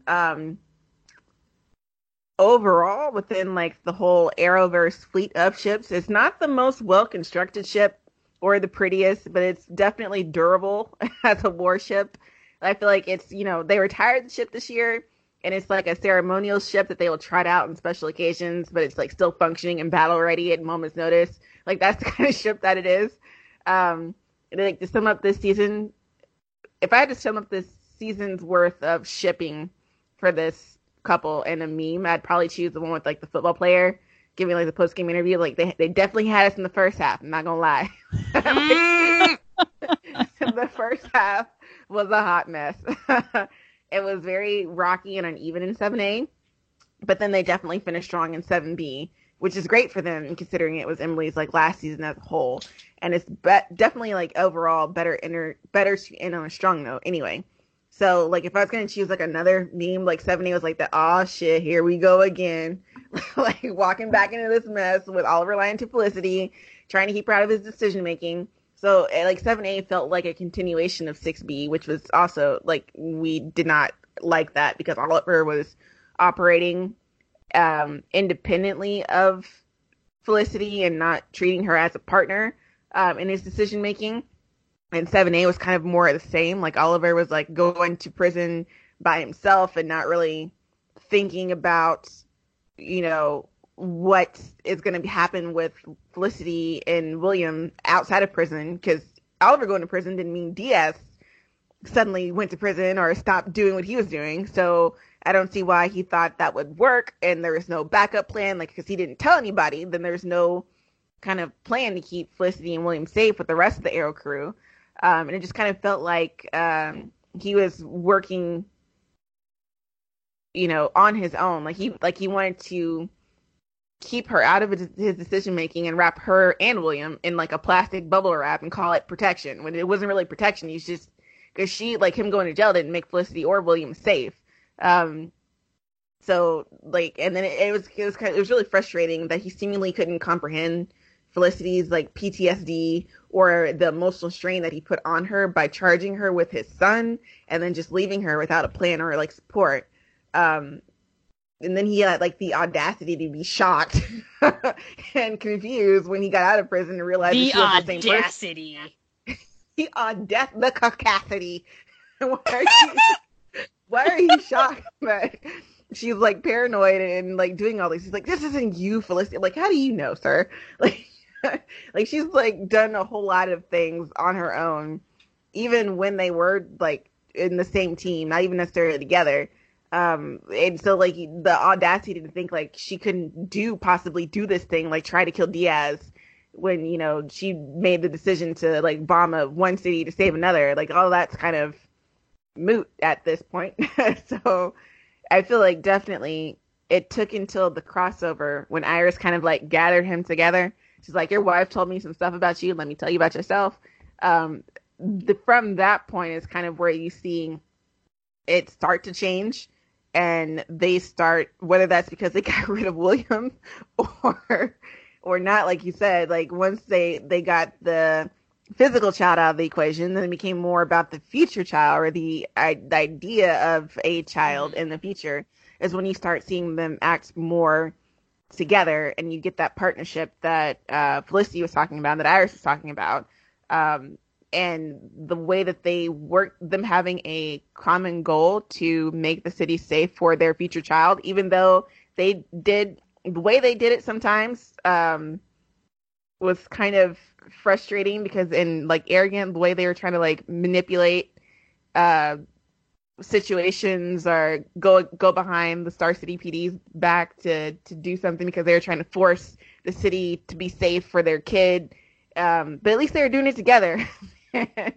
Overall, within like the whole Arrowverse fleet of ships, it's not the most well-constructed ship or the prettiest, but it's definitely durable as a warship. I feel like it's, you know, they retired the ship this year, and it's like a ceremonial ship that they will trot out on special occasions, but it's like still functioning and battle ready at moment's notice. Like that's the kind of ship that it is. Like to sum up this season, if I had to sum up this season's worth of shipping for this couple and a meme, I'd probably choose the one with like the football player giving like the post game interview. Like they definitely had us in the first half. I'm not gonna lie. The first half was a hot mess. It was very rocky and uneven in 7A, but then they definitely finished strong in 7B, which is great for them considering it was Emily's like last season as a whole, and it's definitely like overall better to end on a strong note anyway. So, like, if I was going to choose, like, another meme, like, 7A was like the, aw, shit, here we go again. Like, walking back into this mess with Oliver lying to Felicity, trying to keep her out of his decision-making. So, like, 7A felt like a continuation of 6B, which was also, like, we did not like that because Oliver was operating independently of Felicity and not treating her as a partner in his decision-making. And 7A was kind of more of the same. Like Oliver was like going to prison by himself and not really thinking about, you know, what is going to happen with Felicity and William outside of prison. Because Oliver going to prison didn't mean Diaz suddenly went to prison or stopped doing what he was doing. So I don't see why he thought that would work. And there was no backup plan, like, because he didn't tell anybody. Then there's no kind of plan to keep Felicity and William safe with the rest of the Arrow crew. And it just kind of felt like he was working, you know, on his own. Like he wanted to keep her out of his decision making and wrap her and William in like a plastic bubble wrap and call it protection when it wasn't really protection. He's just because she, like, him going to jail didn't make Felicity or William safe. So like, and then it was really frustrating that he seemingly couldn't comprehend Felicity's like PTSD or the emotional strain that he put on her by charging her with his son and then just leaving her without a plan or like support. And then he had like the audacity to be shocked and confused when he got out of prison and realized the she was the same person. audacity. The caucasity. Why are you shocked that she's like paranoid and like doing all this? He's like, this isn't you, Felicity. Like, how do you know, sir? Like she's like done a whole lot of things on her own, even when they were like in the same team, not even necessarily together. And so like the audacity to think like she couldn't possibly do this thing, like try to kill Diaz when, you know, she made the decision to like bomb one city to save another. Like all that's kind of moot at this point. So I feel like definitely it took until the crossover when Iris kind of like gathered him together. She's like, your wife told me some stuff about you. Let me tell you about yourself. From that point is kind of where you see it start to change. And they start, whether that's because they got rid of William or or not, like you said, like once they got the physical child out of the equation, then it became more about the future child, or the idea of a child in the future, is when you start seeing them act more together, and you get that partnership that Felicity was talking about, that Iris was talking about, and the way that they work, them having a common goal to make the city safe for their future child, even though the way they did it sometimes was kind of frustrating, because in like arrogant, the way they were trying to like manipulate situations, or go behind the Star City PD's back to do something because they were trying to force the city to be safe for their kid. But at least they were doing it together. If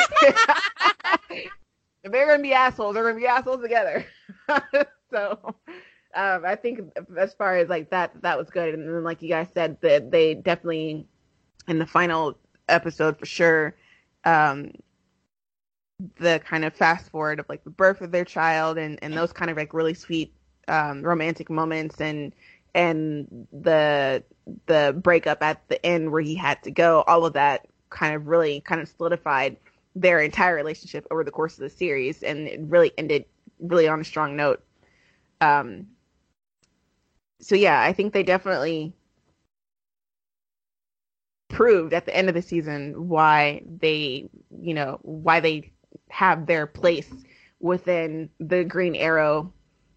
they're gonna be assholes, they're gonna be assholes together. So I think as far as like that was good. And then like you guys said, that they definitely in the final episode for sure, the kind of fast forward of like the birth of their child, and those kind of like really sweet romantic moments, and the breakup at the end where he had to go, all of that kind of solidified their entire relationship over the course of the series, and it really ended really on a strong note. So yeah, I think they definitely proved at the end of the season why they have their place within the Green Arrow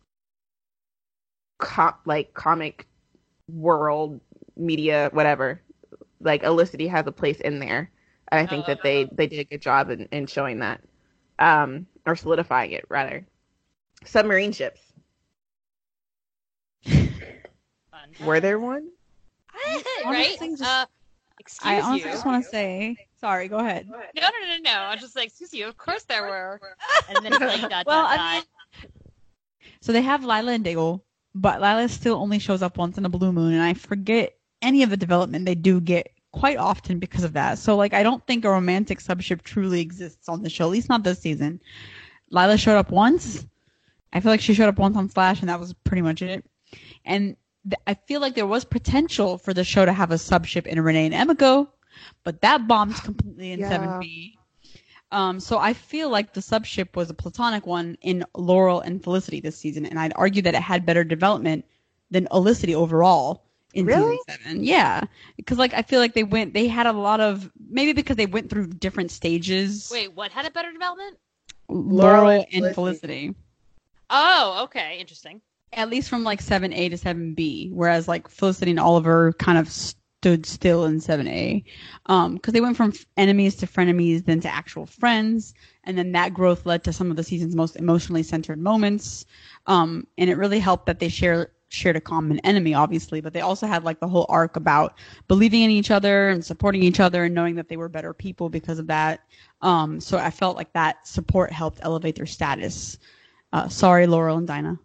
comic world, media, whatever. Like Olicity has a place in there, and I think that they did a good job in showing that, or solidifying it rather. Submarine ships. Were there one? Right? I honestly just want to say, sorry, go ahead. No. I was just like, excuse you, of course there were. And then it's like, dot. So they have Lila and Diggle, but Lila still only shows up once in a blue moon, and I forget any of the development they do get quite often because of that. So like, I don't think a romantic subship truly exists on the show, at least not this season. Lila showed up once. I feel like she showed up once on Flash, and that was pretty much it. And I feel like there was potential for the show to have a subship in Renee and Emiko, but that bombed completely in 7B. So I feel like the subship was a platonic one in Laurel and Felicity this season, and I'd argue that it had better development than Olicity overall in season 7. Yeah, because like I feel like they had a lot of, maybe because they went through different stages. Wait, what had a better development? Laurel and Felicity. Oh, okay, interesting. At least from like 7A to 7B, whereas like Felicity and Oliver kind of stood still in 7A, because they went from enemies to frenemies, then to actual friends, and then that growth led to some of the season's most emotionally centered moments. And it really helped that they shared a common enemy, obviously, but they also had like the whole arc about believing in each other and supporting each other and knowing that they were better people because of that. So I felt like that support helped elevate their status. Sorry, Laurel and Dinah.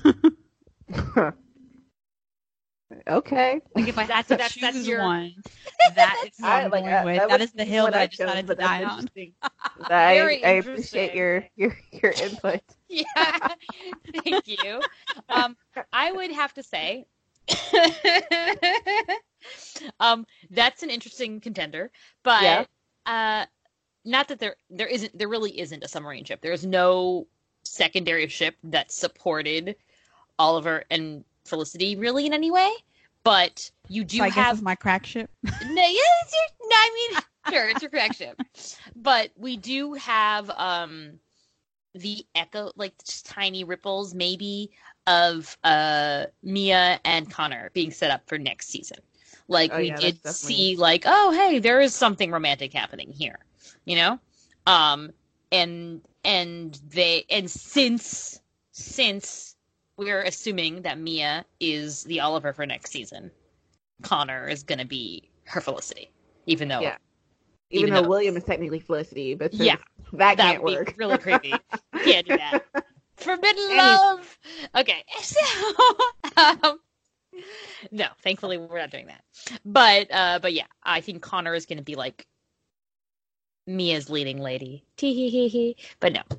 Okay. Like if I had to choose one, that is what I'm going with. That is the hill that I decided to die on. I appreciate your input. Yeah, thank you. I would have to say, that's an interesting contender, but not that there really isn't a submarine ship. There is no secondary ship that supported Oliver and Felicity really in any way, but you do have. I guess it's my crack ship. Sure, it's your crack ship, but we do have the echo, like just tiny ripples, maybe of Mia and Connor being set up for next season. Like we did see, like, oh hey, there is something romantic happening here, you know, and since we're assuming that Mia is the Oliver for next season, Connor is going to be her Felicity, even though William is technically Felicity, but that can't work. Be really creepy. Can't do that. Forbidden love. Okay, so no, thankfully we're not doing that. But yeah, I think Connor is going to be like Mia's leading lady. Tee-hee-hee-hee. But no,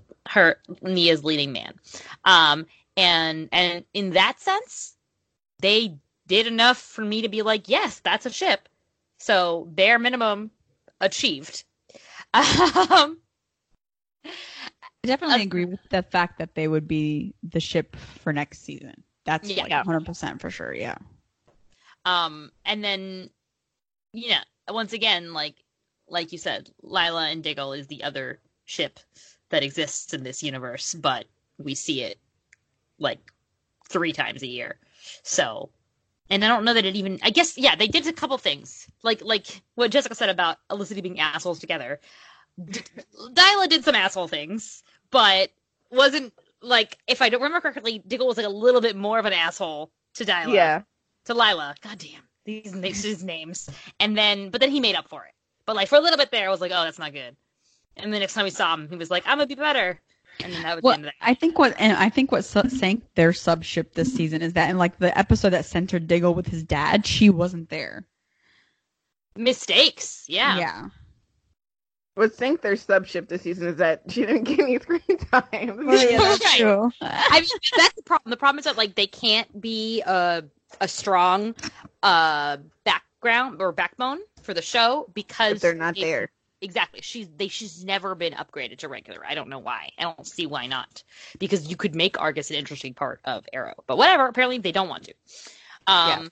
Mia's leading man. And in that sense, they did enough for me to be like, yes, that's a ship. So bare minimum achieved. I definitely agree with the fact that they would be the ship for next season. That's 100% for sure. Yeah. And then, once again, like you said, Lila and Diggle is the other ship that exists in this universe, but we see it like 3 times a year. So, and I don't know that it even, I guess, they did a couple things. Like what Jessica said about Elicity being assholes together. Dyla did some asshole things, but wasn't, like, if I don't remember correctly, Diggle was like a little bit more of an asshole to Dyla. Yeah. To Lila. God damn. These names. But then he made up for it. But like for a little bit there, I was like, oh, that's not good. And the next time we saw him, he was like, I'm gonna be better. And then that was the end of that. I think what sank their subship this season is that in like the episode that centered Diggle with his dad, she wasn't there. Mistakes. Yeah. Yeah. What sank their subship this season is that she didn't get any screen time. Well, yeah, that's true. I mean, that's the problem. The problem is that like they can't be a strong background or backbone for the show because if they're not there. Exactly. She's never been upgraded to regular. I don't know why. I don't see why not. Because you could make Argus an interesting part of Arrow. But whatever, apparently they don't want to.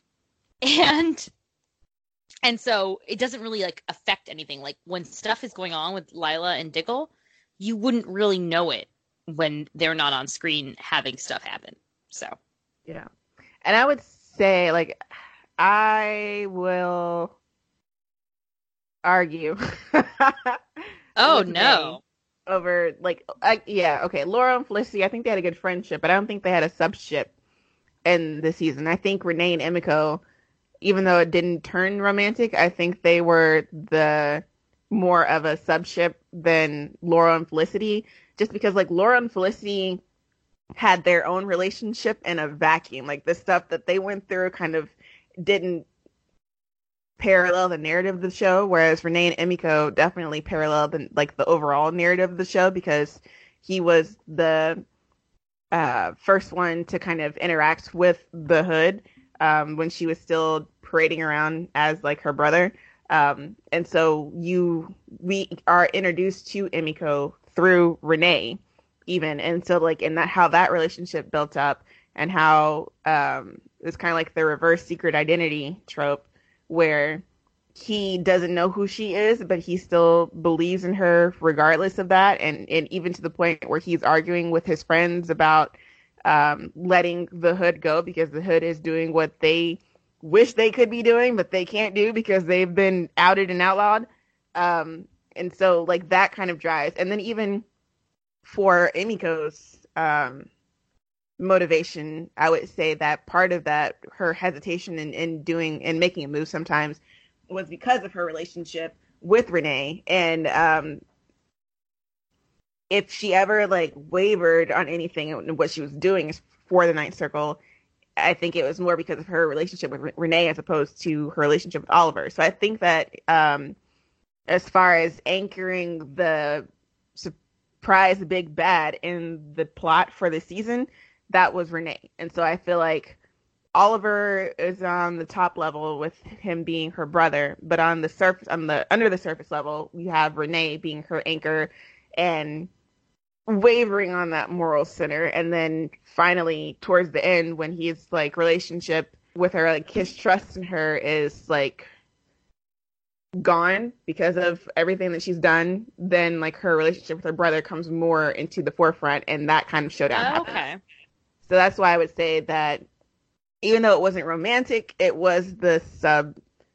And so it doesn't really like affect anything. Like when stuff is going on with Lila and Diggle, you wouldn't really know it when they're not on screen having stuff happen. So yeah. And I would say, like, I will argue. Oh no. Over like okay, Laura and Felicity, I think they had a good friendship, but I don't think they had a subship in the season. I think Renee and Emiko, even though it didn't turn romantic, I think they were the more of a subship than Laura and Felicity, just because like Laura and Felicity had their own relationship in a vacuum. Like the stuff that they went through kind of didn't parallel the narrative of the show, whereas Renee and Emiko definitely paralleled the overall narrative of the show because he was the first one to kind of interact with the Hood when she was still parading around as like her brother. And so we are introduced to Emiko through Renee even. And so like in that, how that relationship built up and how it's kind of like the reverse secret identity trope where he doesn't know who she is, but he still believes in her regardless of that. And even to the point where he's arguing with his friends about letting the Hood go because the Hood is doing what they wish they could be doing, but they can't do because they've been outed and outlawed. And so like that kind of drives. And then even for Emiko's motivation, I would say that part of that, her hesitation in doing and making a move sometimes was because of her relationship with Renee. And if she ever like wavered on anything and what she was doing for the Ninth Circle, I think it was more because of her relationship with Renee as opposed to her relationship with Oliver. So I think that as far as anchoring the surprise big bad in the plot for the season, that was Renee. And so I feel like Oliver is on the top level with him being her brother, but on the surface, under the surface level, we have Renee being her anchor and wavering on that moral center. And then finally towards the end, when his like relationship with her, like his trust in her is like gone because of everything that she's done, then like her relationship with her brother comes more into the forefront, and that kind of showdown happens. Okay. So that's why I would say that even though it wasn't romantic, it was the sub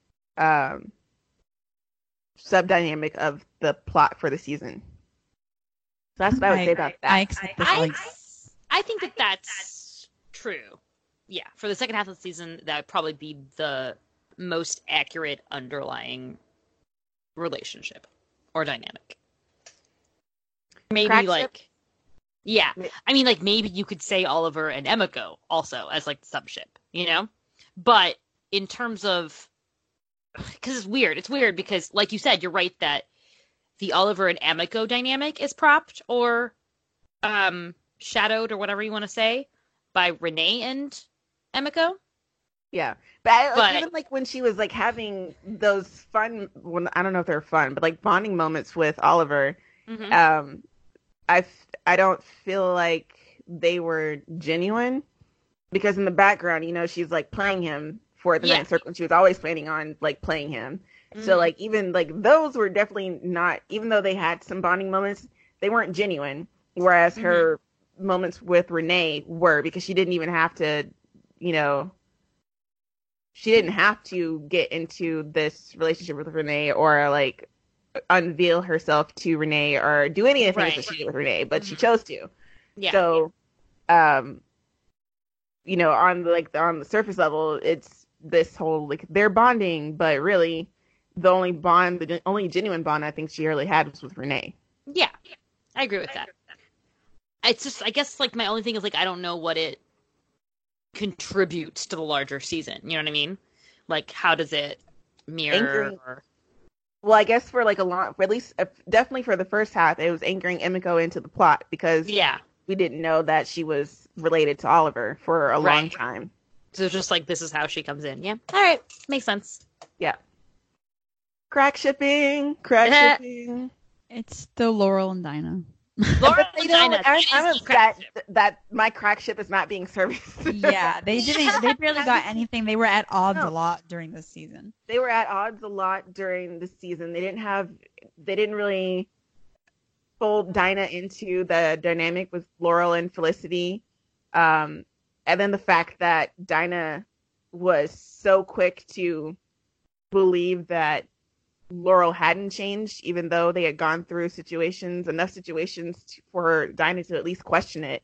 dynamic of the plot for the season. So that's what I would say about that. I accept this. I think that that's true. Yeah, for the second half of the season, that would probably be the most accurate underlying relationship or dynamic. Maybe Crack like... ship? Yeah. I mean, like, maybe you could say Oliver and Emiko also as, like, the subship, you know? But in terms of... Because it's weird. It's weird because, like you said, you're right that the Oliver and Emiko dynamic is propped or shadowed or whatever you want to say by Renee and Emiko. Yeah, but even like when she was like having those fun, well, I don't know if they're fun, but like bonding moments with Oliver, Mm-hmm. I don't feel like they were genuine because in the background, she's like playing him for the Ninth Circle, and she was always planning on like playing him. Mm-hmm. So like even like those were definitely not, even though they had some bonding moments, they weren't genuine. Whereas her moments with Renee were, because she didn't even have to, she didn't have to get into this relationship with Renee or like unveil herself to Renee or do any of the things that she did with Renee, but she chose to. Yeah. So, on the surface level, it's this whole like they're bonding, but really the only genuine bond I think she really had was with Renee. Yeah, I agree with that. It's just, I guess, like my only thing is like I don't know what it contributes to the larger season. You know what I mean? Like, how does it mirror? Well, I guess for like at least definitely for the first half, it was anchoring Emiko into the plot because we didn't know that she was related to Oliver for a long time. So just like this is how she comes in. Yeah. All right, makes sense. Yeah. Crack shipping. It's still Laurel and Dinah. Laurel and Dinah. I'm upset that my crack ship is not being serviced. Yeah, they barely got anything. They were at odds a lot during this season. They were at odds a lot during the season. They didn't really fold Dinah into the dynamic with Laurel and Felicity. And then the fact that Dinah was so quick to believe that Laurel hadn't changed, even though they had gone through enough situations for Dinah to at least question it,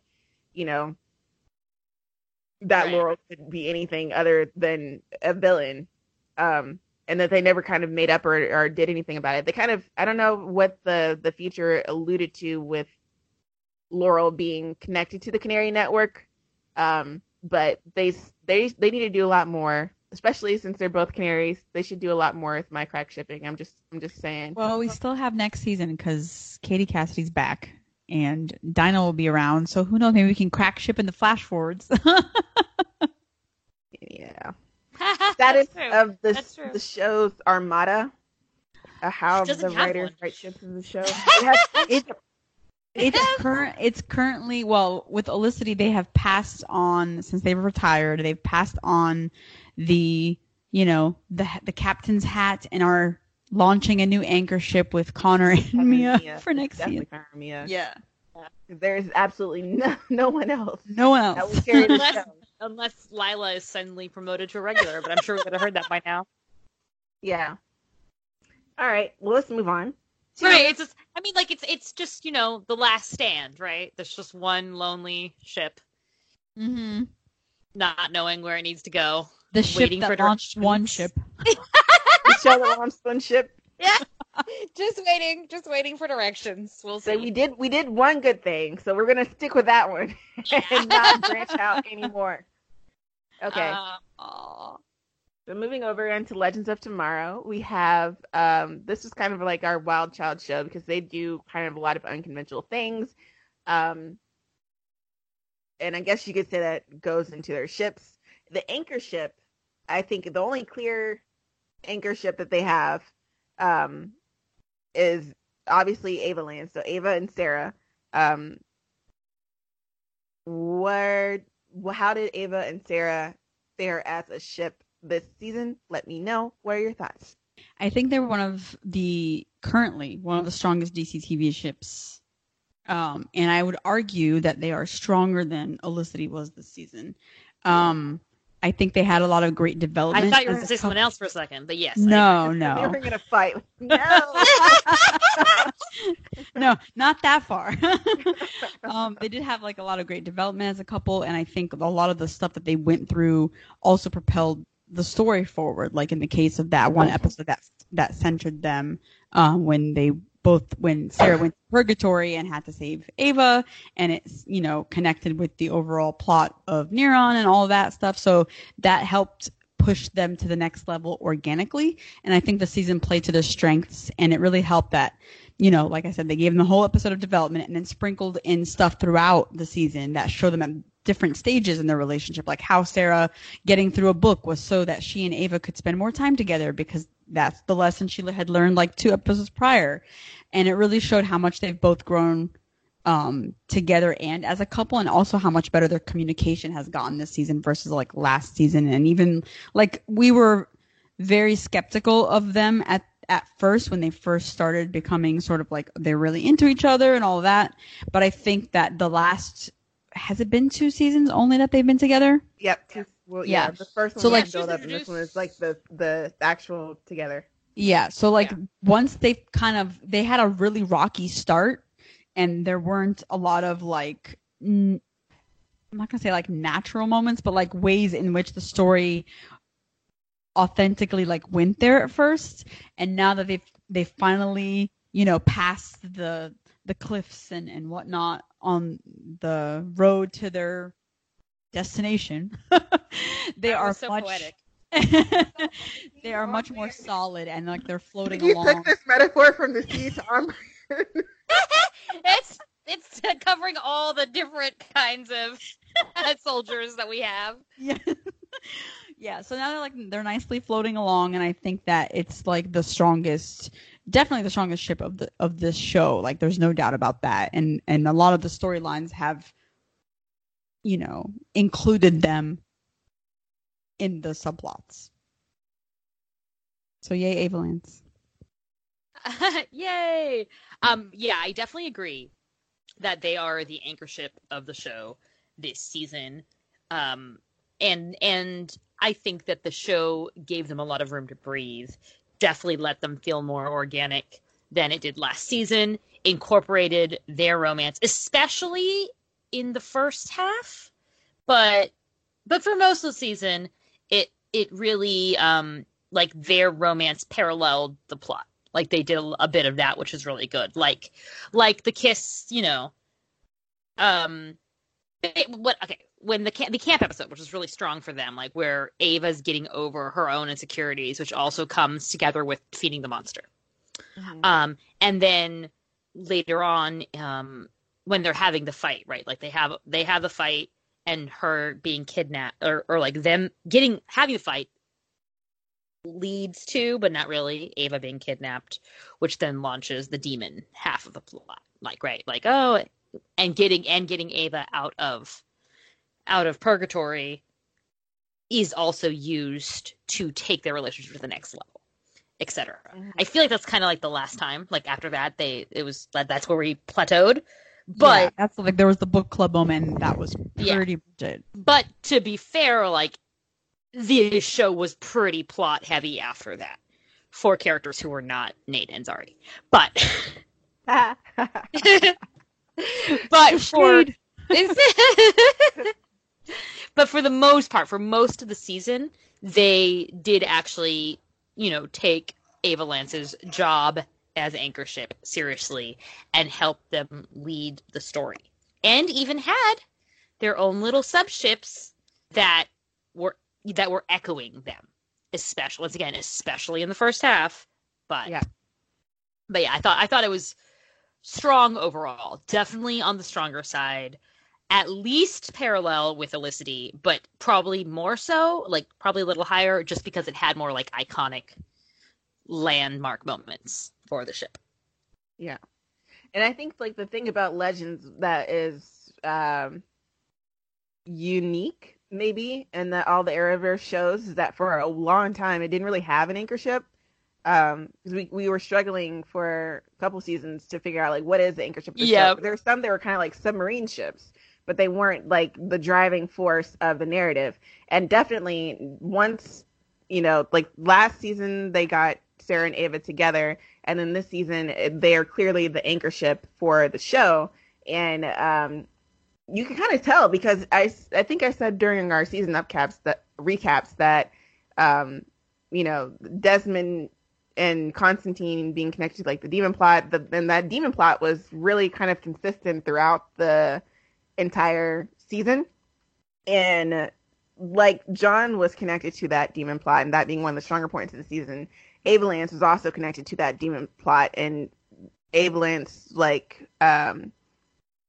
that Laurel could be anything other than a villain, and that they never kind of made up or did anything about it. They kind of, I don't know what the future alluded to with Laurel being connected to the Canary Network, but they need to do a lot more. Especially since they're both Canaries, they should do a lot more with my crack shipping. I'm just saying. Well, we still have next season because Katie Cassidy's back and Dinah will be around. So who knows? Maybe we can crack ship in the flash forwards. Yeah. Status of the show's armada. How the writers write ships in the show. It's currently, well, with Olicity, they have passed on, since they've retired, they've passed on the captain's hat and are launching a new anchor ship with Connor and Mia for next season. Connor and Mia. Yeah. There's absolutely no one else. No one else. That will carry the show. Unless Lila is suddenly promoted to a regular, but I'm sure we would have heard that by now. Yeah. All right. Well, let's move on. Right. It's just, I mean, like it's just, the last stand, right? There's just one lonely ship. Mm-hmm. Not knowing where it needs to go. The ship that launched one ship. The show that launched one ship. Yeah. Just waiting for directions. We'll see. So we did one good thing, so we're gonna stick with that one and not branch out anymore. Okay. So moving over into Legends of Tomorrow, we have this is kind of like our Wild Child show because they do kind of a lot of unconventional things. And I guess you could say that goes into their ships. The anchor ship, I think the only clear anchor ship that they have is obviously Ava Land. So Ava and Sarah. How did Ava and Sarah fare as a ship this season? Let me know. What are your thoughts? I think they're currently one of the strongest DC TV ships. And I would argue that they are stronger than Olicity was this season. I think they had a lot of great development. I thought you were going to say someone else for a second, but yes. No. They were going to fight. No. No, not that far. They did have like a lot of great development as a couple, and I think a lot of the stuff that they went through also propelled the story forward. Like in the case of that one episode that centered them when Sarah went to purgatory and had to save Ava, and it's connected with the overall plot of Neron and all of that stuff. So that helped push them to the next level organically, and I think the season played to their strengths, and it really helped that like I said, they gave them the whole episode of development and then sprinkled in stuff throughout the season that showed them different stages in their relationship, like how Sarah getting through a book was so that she and Ava could spend more time together because that's the lesson she had learned like 2 episodes prior. And it really showed how much they've both grown together and as a couple, and also how much better their communication has gotten this season versus like last season. And even like we were very skeptical of them at first when they first started becoming sort of like they're really into each other and all of that. But I think that the last, has it been 2 seasons only that they've been together? Yep. Well, yeah. The first one was build up, and this one is like the actual together. Yeah. So like once they had a really rocky start, and there weren't a lot of like, I'm not gonna say like natural moments, but like ways in which the story authentically like went there at first. And now that they've finally, you know, passed the cliffs and whatnot on the road to their destination, they are so much poetic. They are much more solid, and like they're floating along. You took this metaphor from the sea to Armageddon. It's covering all the different kinds of soldiers that we have. Yeah. Yeah, so now they're nicely floating along, and I think that it's like definitely the strongest ship of this show. Like there's no doubt about that. And a lot of the storylines have, you know, included them in the subplots. So yay, Avalance. Yay. Yeah, I definitely agree that they are the anchor ship of the show this season. And I think that the show gave them a lot of room to breathe, definitely let them feel more organic than it did last season, incorporated their romance, especially in the first half. But for most of the season, it really, like their romance paralleled the plot. Like they did a bit of that, which is really good. Like the kiss, you know, when the camp episode, which is really strong for them, like where Ava's getting over her own insecurities, which also comes together with feeding the monster. Mm-hmm. And then later on, when they're having the fight, right? Like they have the fight, and her being kidnapped, or like them having the fight leads to, but not really, Ava being kidnapped, which then launches the demon half of the plot. Like, right, like, oh, and getting Ava out of purgatory is also used to take their relationship to the next level, etc. Mm-hmm. I feel like that's kind of like the last time. Like after that, that's where we plateaued. But yeah, that's like there was the book club moment, and that was pretty much it. But to be fair, like the show was pretty plot heavy after that for characters who were not Nate and Zari. But but for the most part, for most of the season, they did actually, you know, take Avalance's job as anchor ship seriously and help them lead the story. And even had their own little subships that were echoing them. Especially in the first half. But yeah, I thought it was strong overall. Definitely on the stronger side. At least parallel with Elicity, but probably more so, like probably a little higher, just because it had more like iconic landmark moments for the ship. Yeah. And I think like the thing about Legends that is unique maybe, and that all the Arrowverse shows, is that for a long time it didn't really have an anchor ship. Because we were struggling for a couple seasons to figure out like what is the anchor ship of the show. There's some that were kind of like submarine ships, but they weren't like the driving force of the narrative. And definitely once, you know, like last season they got Sarah and Ava together, and then this season they are clearly the anchor ship for the show. And you can kind of tell, because I think I said during our season recaps that you know, Desmond and Constantine being connected to like the demon plot, and that demon plot was really kind of consistent throughout the entire season. And like John was connected to that demon plot, and that being one of the stronger points of the season, Avalance was also connected to that demon plot, and Avalance like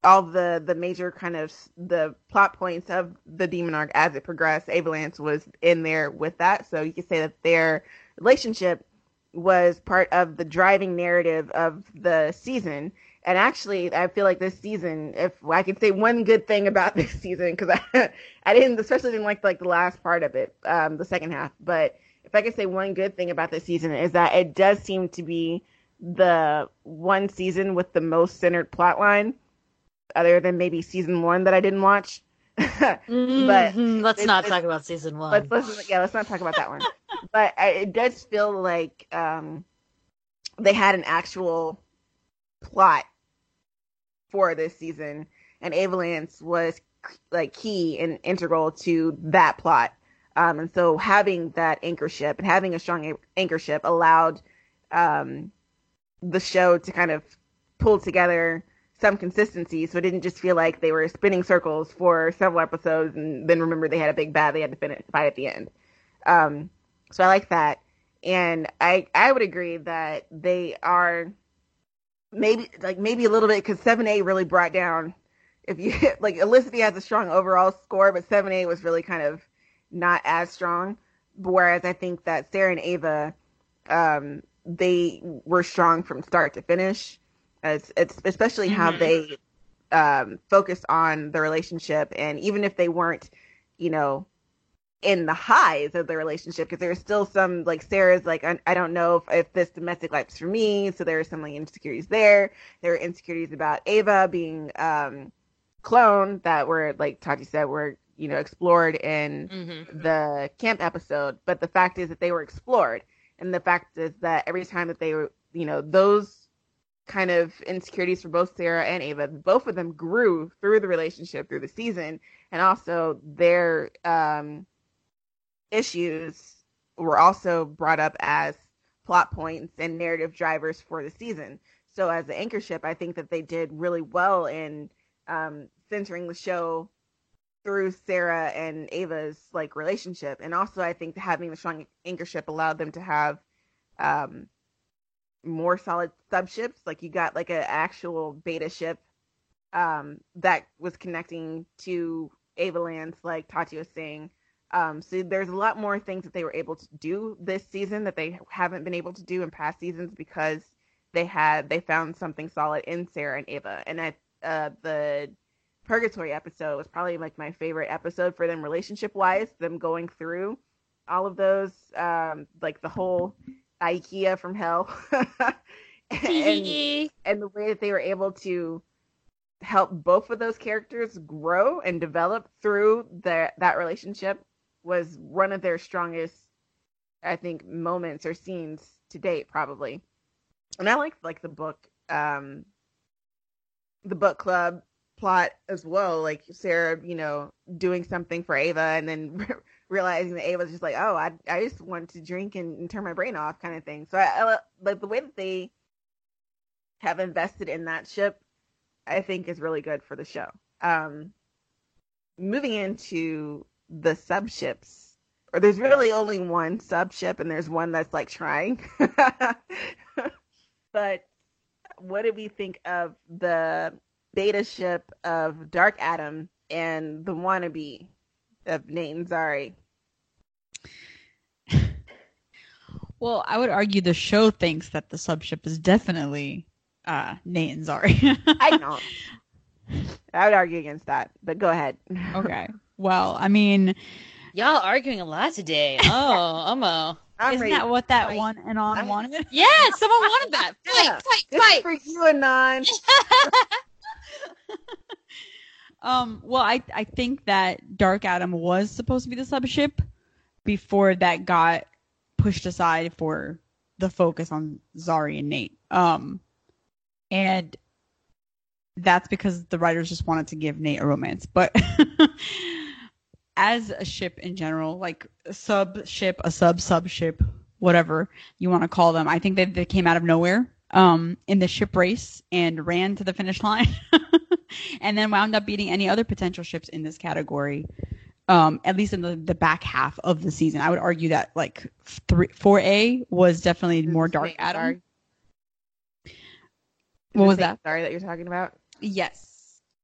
all the major kind of the plot points of the Demon arc as it progressed, Ava Lance was in there with that. So you could say that their relationship was part of the driving narrative of the season. And actually, I feel like this season, if I could say one good thing about this season, because I especially didn't like the last part of it, the second half. But if I could say one good thing about this season is that it does seem to be the one season with the most centered plot line, other than maybe season 1 that I didn't watch. But let's not talk about season 1. Let's not talk about that one. But it does feel like they had an actual plot for this season, and Ava Lance was like key and integral to that plot. And so having that anchor ship and having a strong anchor ship allowed the show to kind of pull together some consistency, so it didn't just feel like they were spinning circles for several episodes and then remember they had a big bad they had to fight at the end. So I like that, and I would agree that they are maybe a little bit, because 7A really brought down, if you like, Elicity has a strong overall score, but 7A was really kind of not as strong. Whereas I think that Sarah and Ava, they were strong from start to finish. It's especially how they focused on the relationship, and even if they weren't, in the highs of the relationship, because there's still some, like, Sarah's like, I don't know if this domestic life's for me, so there were some like insecurities there. There were insecurities about Ava being cloned that were, like Tati said, were explored in the camp episode. But the fact is that they were explored, and the fact is that every time that they were, those kind of insecurities for both Sarah and Ava, both of them grew through the relationship, through the season, and also their issues were also brought up as plot points and narrative drivers for the season. So as the anchor ship, I think that they did really well in centering the show through Sarah and Ava's like relationship. And also I think having the strong anchor ship allowed them to have more solid subships. Like you got like an actual beta ship that was connecting to Ava Lance, like Tati was saying. So there's a lot more things that they were able to do this season that they haven't been able to do in past seasons, because they found something solid in Sarah and Ava. And the Purgatory episode was probably like my favorite episode for them relationship wise, them going through all of those, like the whole IKEA from hell and the way that they were able to help both of those characters grow and develop through that relationship was one of their strongest, I think, moments or scenes to date, probably. And I like the book club plot as well, like Sarah, doing something for Ava and then realizing that Ava's just like, oh, I just want to drink and turn my brain off kind of thing. So I like the way that they have invested in that ship, I think is really good for the show. Moving into the subships, or there's really only one subship and there's one that's like trying. But what did we think of the beta ship of Dark Adam and the wannabe of Nate and Zari? Well, I would argue the show thinks that the subship is definitely Nate and Zari. I don't. I would argue against that, but go ahead. Okay. Well, I mean, y'all arguing a lot today. Oh, isn't that what that one Anon wanted? Yeah, someone wanted that. Fight. For you, Anon. Well, I think that Dark Adam was supposed to be the subship before that got pushed aside for the focus on Zari and Nate. And that's because the writers just wanted to give Nate a romance. But as a ship in general, like a sub-ship, a sub-subship, whatever you want to call them, I think that they came out of nowhere in the ship race and ran to the finish line and then wound up beating any other potential ships in this category, at least in the back half of the season. I would argue that like 4A was definitely more Dark Adam. What was that? Sorry that you're talking about? Yes.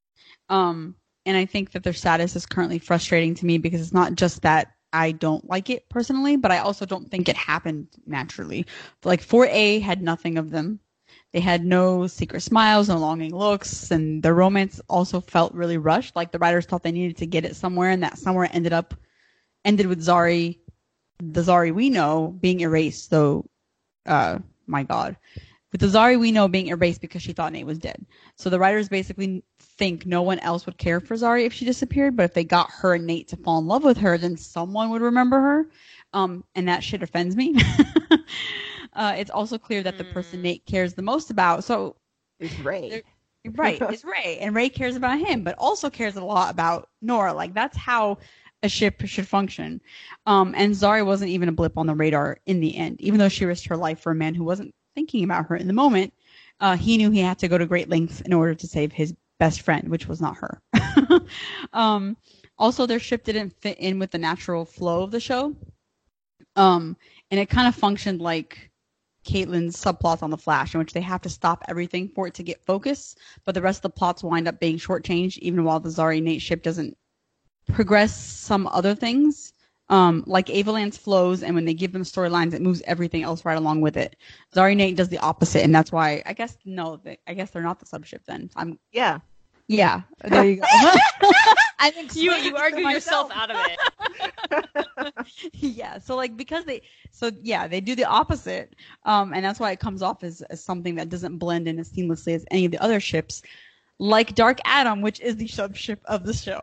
And I think that their status is currently frustrating to me because it's not just that I don't like it personally, but I also don't think it happened naturally. Like 4A had nothing of them. They had no secret smiles, no longing looks, and their romance also felt really rushed. Like the writers thought they needed to get it somewhere, and that somewhere ended with Zari, the Zari we know, being erased. So, my God. With the Zari we know being erased because she thought Nate was dead. So the writers basically think no one else would care for Zari if she disappeared, but if they got her and Nate to fall in love with her, then someone would remember her. And that shit offends me. It's also clear that the person Nate cares the most about, so it's Ray. Right, it's Ray. And Ray cares about him, but also cares a lot about Nora. Like, that's how a ship should function. And Zari wasn't even a blip on the radar in the end. Even though she risked her life for a man who wasn't thinking about her in the moment, he knew he had to go to great lengths in order to save his best friend, which was not her. Also, their ship didn't fit in with the natural flow of the show. And it kind of functioned like Caitlyn's subplots on The Flash, in which they have to stop everything for it to get focus, but the rest of the plots wind up being shortchanged, even while the Zari Nate ship doesn't progress some other things. Like Avalanche flows, and when they give them storylines, it moves everything else right along with it. Zari Nate does the opposite, and that's why I guess they're not the subship then. Yeah, there you go. I think you argue yourself out of it. Yeah, so like they do the opposite, and that's why it comes off as something that doesn't blend in as seamlessly as any of the other ships, like Dark Atom, which is the subship of the show.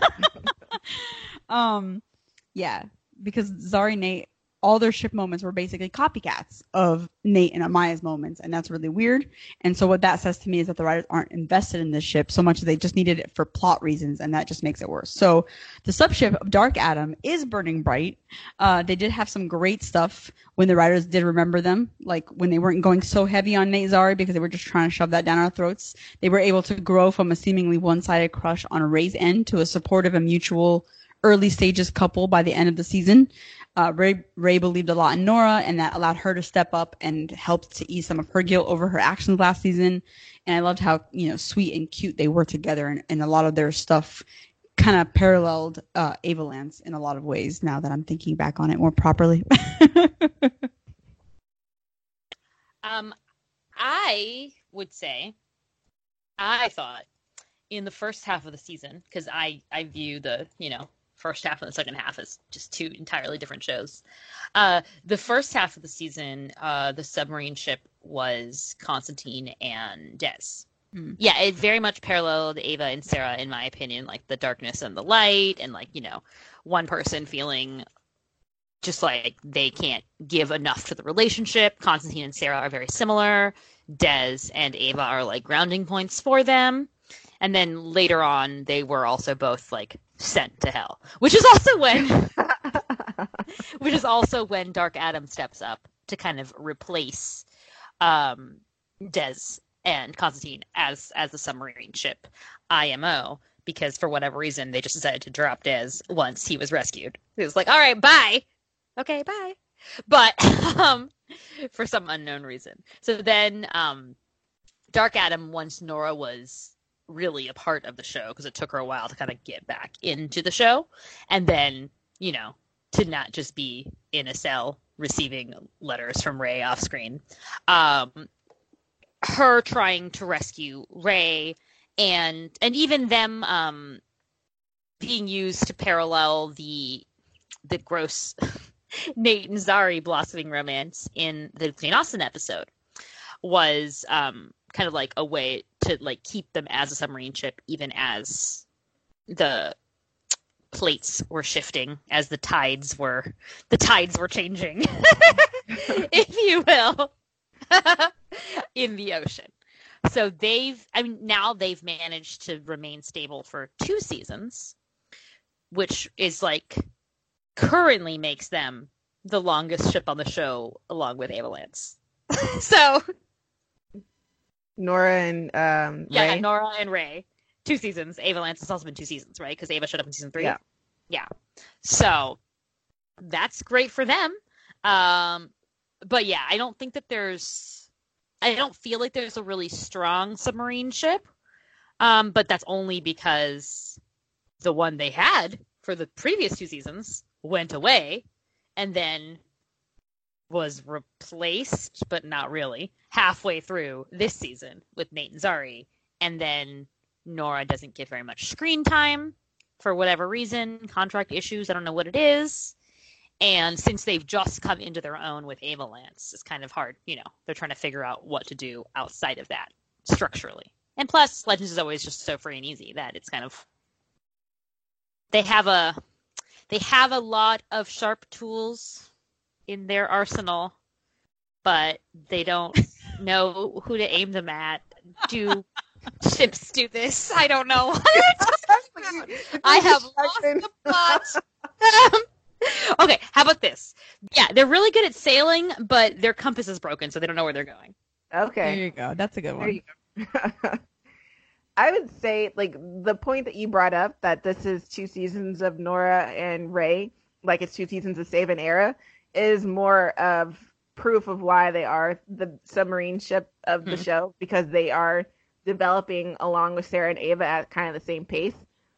Yeah, because Zari Nate, all their ship moments were basically copycats of Nate and Amaya's moments, and that's really weird. And so what that says to me is that the writers aren't invested in this ship so much as they just needed it for plot reasons, and that just makes it worse. So the subship of Dark Atom is Burning Bright. They did have some great stuff when the writers did remember them, like when they weren't going so heavy on Nate Zari because they were just trying to shove that down our throats. They were able to grow from a seemingly one-sided crush on Ray's end to a supportive and mutual early stages couple by the end of the season. Ray believed a lot in Nora, and that allowed her to step up and helped to ease some of her guilt over her actions last season. And I loved how, sweet and cute they were together, and a lot of their stuff kind of paralleled Avalanche in a lot of ways now that I'm thinking back on it more properly. I would say I thought in the first half of the season, because I view the, first half and the second half as just two entirely different shows. The first half of the season, the submarine ship was Constantine and Des. Yeah, it very much paralleled Ava and Sarah, in my opinion, like the darkness and the light, and like, one person feeling just like they can't give enough to the relationship. Constantine and Sarah are very similar. Des and Ava are like grounding points for them. And then later on, they were also both like sent to hell, which is also when Dark Atom steps up to kind of replace Des and Constantine as the submarine ship IMO, because for whatever reason they just decided to drop Des once he was rescued. It was like, all right, bye. Okay, bye. But for some unknown reason. So then Dark Atom, once Nora was really a part of the show, because it took her a while to kind of get back into the show, and then to not just be in a cell receiving letters from Ray off screen, her trying to rescue Ray, and even them being used to parallel the gross Nate and Zari blossoming romance in the Jane Austen episode was kind of like a way to like keep them as a submarine ship, even as the plates were shifting, as the tides were changing, if you will, in the ocean. So now they've managed to remain stable for 2 seasons, which is like currently makes them the longest ship on the show, along with Avalanche. So Nora and Ray. Nora and Ray. 2 seasons. Avalanche has also been 2 seasons, right? Because Ava showed up in season 3. Yeah. So that's great for them. But yeah, I don't feel like there's a really strong submarine ship. But that's only because the one they had for the previous 2 seasons went away and then was replaced, but not really, halfway through this season with Nate and Zari. And then Nora doesn't get very much screen time for whatever reason, contract issues, I don't know what it is. And since they've just come into their own with Ava Lance, it's kind of hard, they're trying to figure out what to do outside of that structurally. And plus, Legends is always just so free and easy that it's kind of, they have a lot of sharp tools in their arsenal, but they don't know who to aim them at. Do ships do this? I don't know. I have lost the plot. Okay, how about this? Yeah, they're really good at sailing, but their compass is broken, so they don't know where they're going. Okay. There you go. That's a good one. There you go. I would say, like, the point that you brought up, that this is 2 seasons of Nora and Ray, like it's 2 seasons of Save an Era, is more of proof of why they are the submarine ship of the show, because they are developing along with Sarah and Ava at kind of the same pace.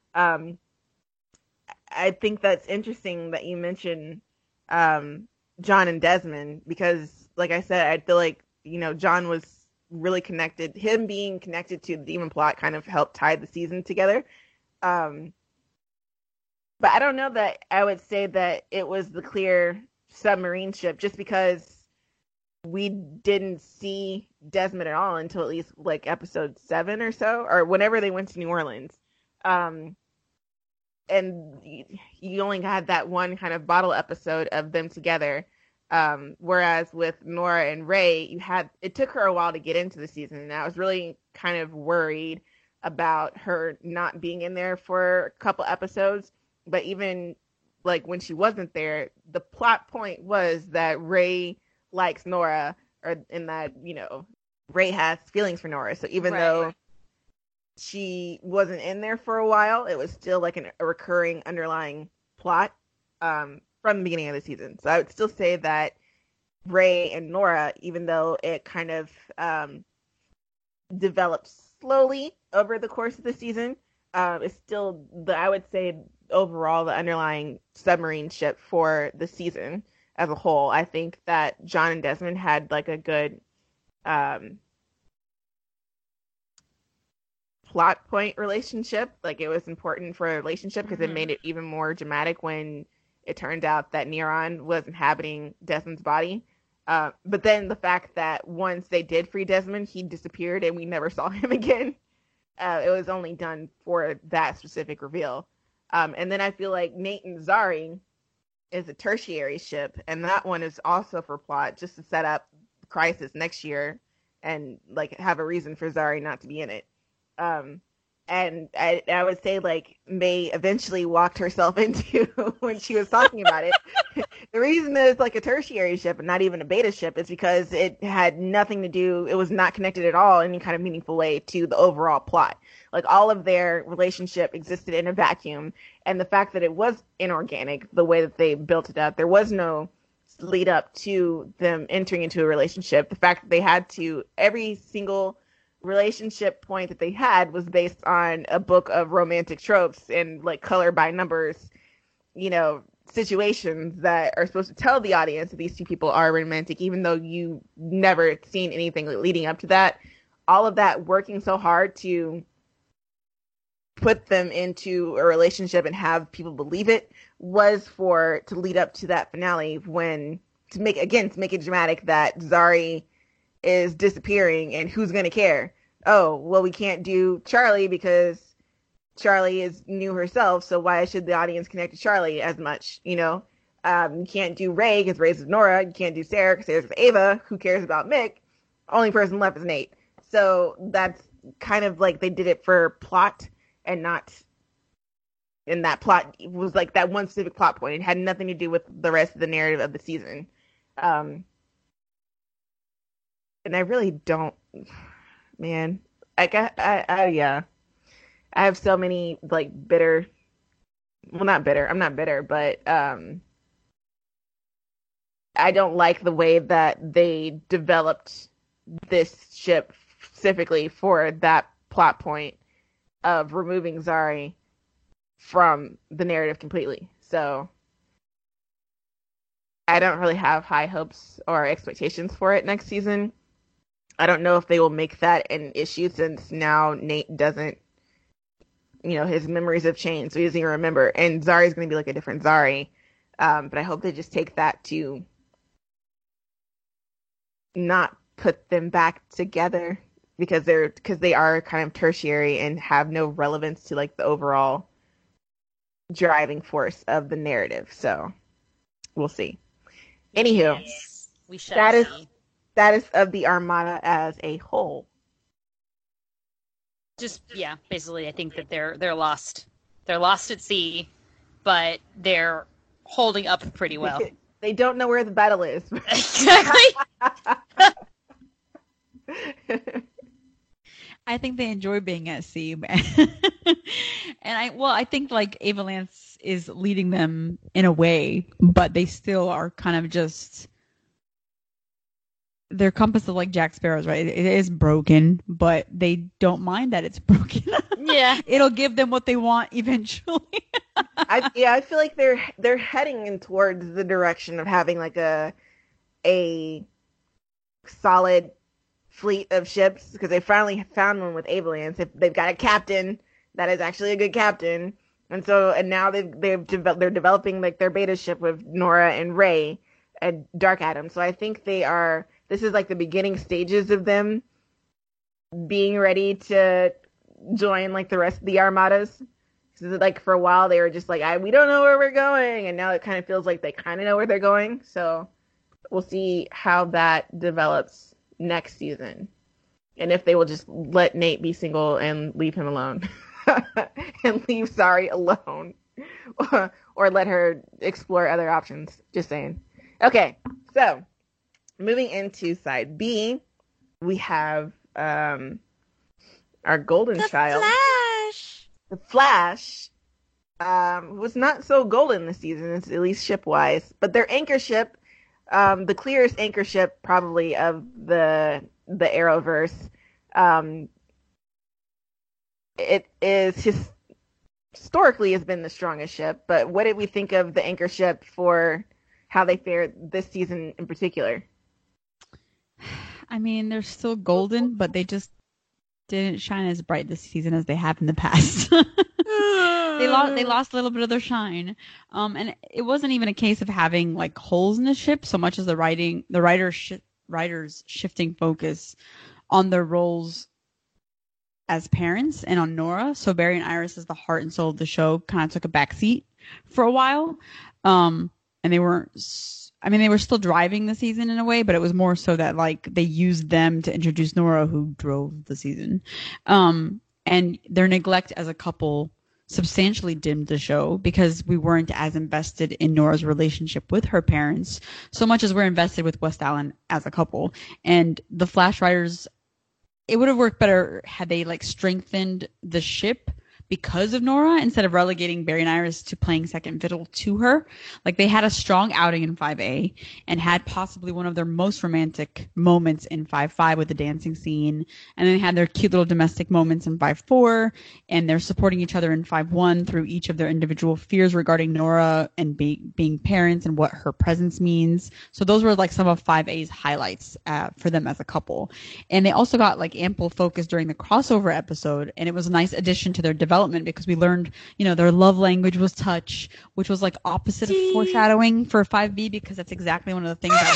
I think that's interesting that you mentioned John and Desmond, because, like I said, I feel like, John was really connected. Him being connected to the Demon plot kind of helped tie the season together. But I don't know that I would say that it was the clear submarine ship, just because we didn't see Desmond at all until at least like episode 7 or so, or whenever they went to New Orleans. And you only had that one kind of bottle episode of them together. Whereas with Nora and Ray, it took her a while to get into the season, and I was really kind of worried about her not being in there for a couple episodes. But even like when she wasn't there, the plot point was that Ray likes Nora, or in that, Ray has feelings for Nora. So even though she wasn't in there for a while, it was still like a recurring underlying plot from the beginning of the season. So I would still say that Ray and Nora, even though it kind of developed slowly over the course of the season, is still I would say overall the underlying submarine ship for the season as a whole. I think that John and Desmond had like a good plot point relationship. Like, it was important for a relationship because it made it even more dramatic when it turned out that Neron was inhabiting Desmond's body. But then the fact that once they did free Desmond, he disappeared and we never saw him again. It was only done for that specific reveal. And then I feel like Nate and Zari is a tertiary ship, and that one is also for plot, just to set up Crisis next year and like have a reason for Zari not to be in it. And I would say, like, May eventually walked herself into when she was talking about it. The reason that it's like a tertiary ship and not even a beta ship is because it had nothing to do, it was not connected at all in any kind of meaningful way to the overall plot. Like, all of their relationship existed in a vacuum, and the fact that it was inorganic, the way that they built it up, there was no lead up to them entering into a relationship. The fact that they had to, every single relationship point that they had was based on a book of romantic tropes and like color by numbers, situations that are supposed to tell the audience that these two people are romantic, even though you never seen anything leading up to that. All of that working so hard to put them into a relationship and have people believe it was to lead up to that finale, to make it dramatic that Zari is disappearing and who's going to care. Oh, well, we can't do Charlie because Charlie is new herself, so why should the audience connect to Charlie as much, You can't do Ray because Ray's with Nora. You can't do Sarah because Sarah's with Ava. Who cares about Mick? Only person left is Nate. So that's kind of like they did it for plot and not... And that plot was like that one specific plot point. It had nothing to do with the rest of the narrative of the season. And I really don't, man. I have so many like bitter. Well, not bitter. I'm not bitter, but I don't like the way that they developed this ship specifically for that plot point. of removing Zari from the narrative completely. So I don't really have high hopes or expectations for it next season. I don't know if they will make that an issue since now Nate doesn't, his memories have changed, so he doesn't even remember. And Zari's going to be like a different Zari. But I hope they just take that to not put them back together because they are kind of tertiary and have no relevance to like the overall driving force of the narrative. So we'll see. Anywho, yes, we shall see. Status of the Armada as a whole. Just basically, I think that they're lost. They're lost at sea, but they're holding up pretty well. They don't know where the battle is. Exactly. I think they enjoy being at sea. And I think like Ava Lance is leading them in a way, but they still are kind of just, their compass is like Jack Sparrow's, right? It is broken, but they don't mind that it's broken. Yeah. It'll give them what they want eventually. I feel like they're heading in towards the direction of having like a solid fleet of ships because they finally found one with Ava Lance. If they've got a captain that is actually a good captain, and now they're developing like their beta ship with Nora and Rey and Dark Adam. So I think this is like the beginning stages of them being ready to join like the rest of the armadas. Like for a while they were just like, we don't know where we're going, and now it kind of feels like they kind of know where they're going. So we'll see how that develops next season, and if they will just let Nate be single and leave him alone, and leave Zari alone, or let her explore other options. Just saying. Okay, so moving into side B, we have our golden child. The Flash was not so golden this season, at least ship-wise. But their anchor ship, the clearest anchor ship probably of the Arrowverse, it is historically has been the strongest ship. But what did we think of the anchor ship for how they fared this season in particular? I mean, they're still golden, but they just didn't shine as bright this season as they have in the past. They lost a little bit of their shine. And it wasn't even a case of having like holes in the ship so much as the writers shifting focus on their roles as parents and on Nora. So Barry and Iris as the heart and soul of the show kind of took a backseat for a while. And they weren't, they were still driving the season in a way, but it was more so that like they used them to introduce Nora, who drove the season. And their neglect as a couple substantially dimmed the show because we weren't as invested in Nora's relationship with her parents so much as we're invested with West Allen as a couple. And the Flash writers, it would have worked better had they like strengthened the ship because of Nora instead of relegating Barry and Iris to playing second fiddle to her. Like they had a strong outing in 5A and had possibly one of their most romantic moments in 5-5 with the dancing scene. And then they had their cute little domestic moments in 5-4, and they're supporting each other in 5-1 through each of their individual fears regarding Nora and being parents and what her presence means. So those were like some of 5A's highlights for them as a couple. And they also got like ample focus during the crossover episode, and it was a nice addition to their development because we learned, their love language was touch, which was like opposite of foreshadowing for 5B because that's exactly one of the things I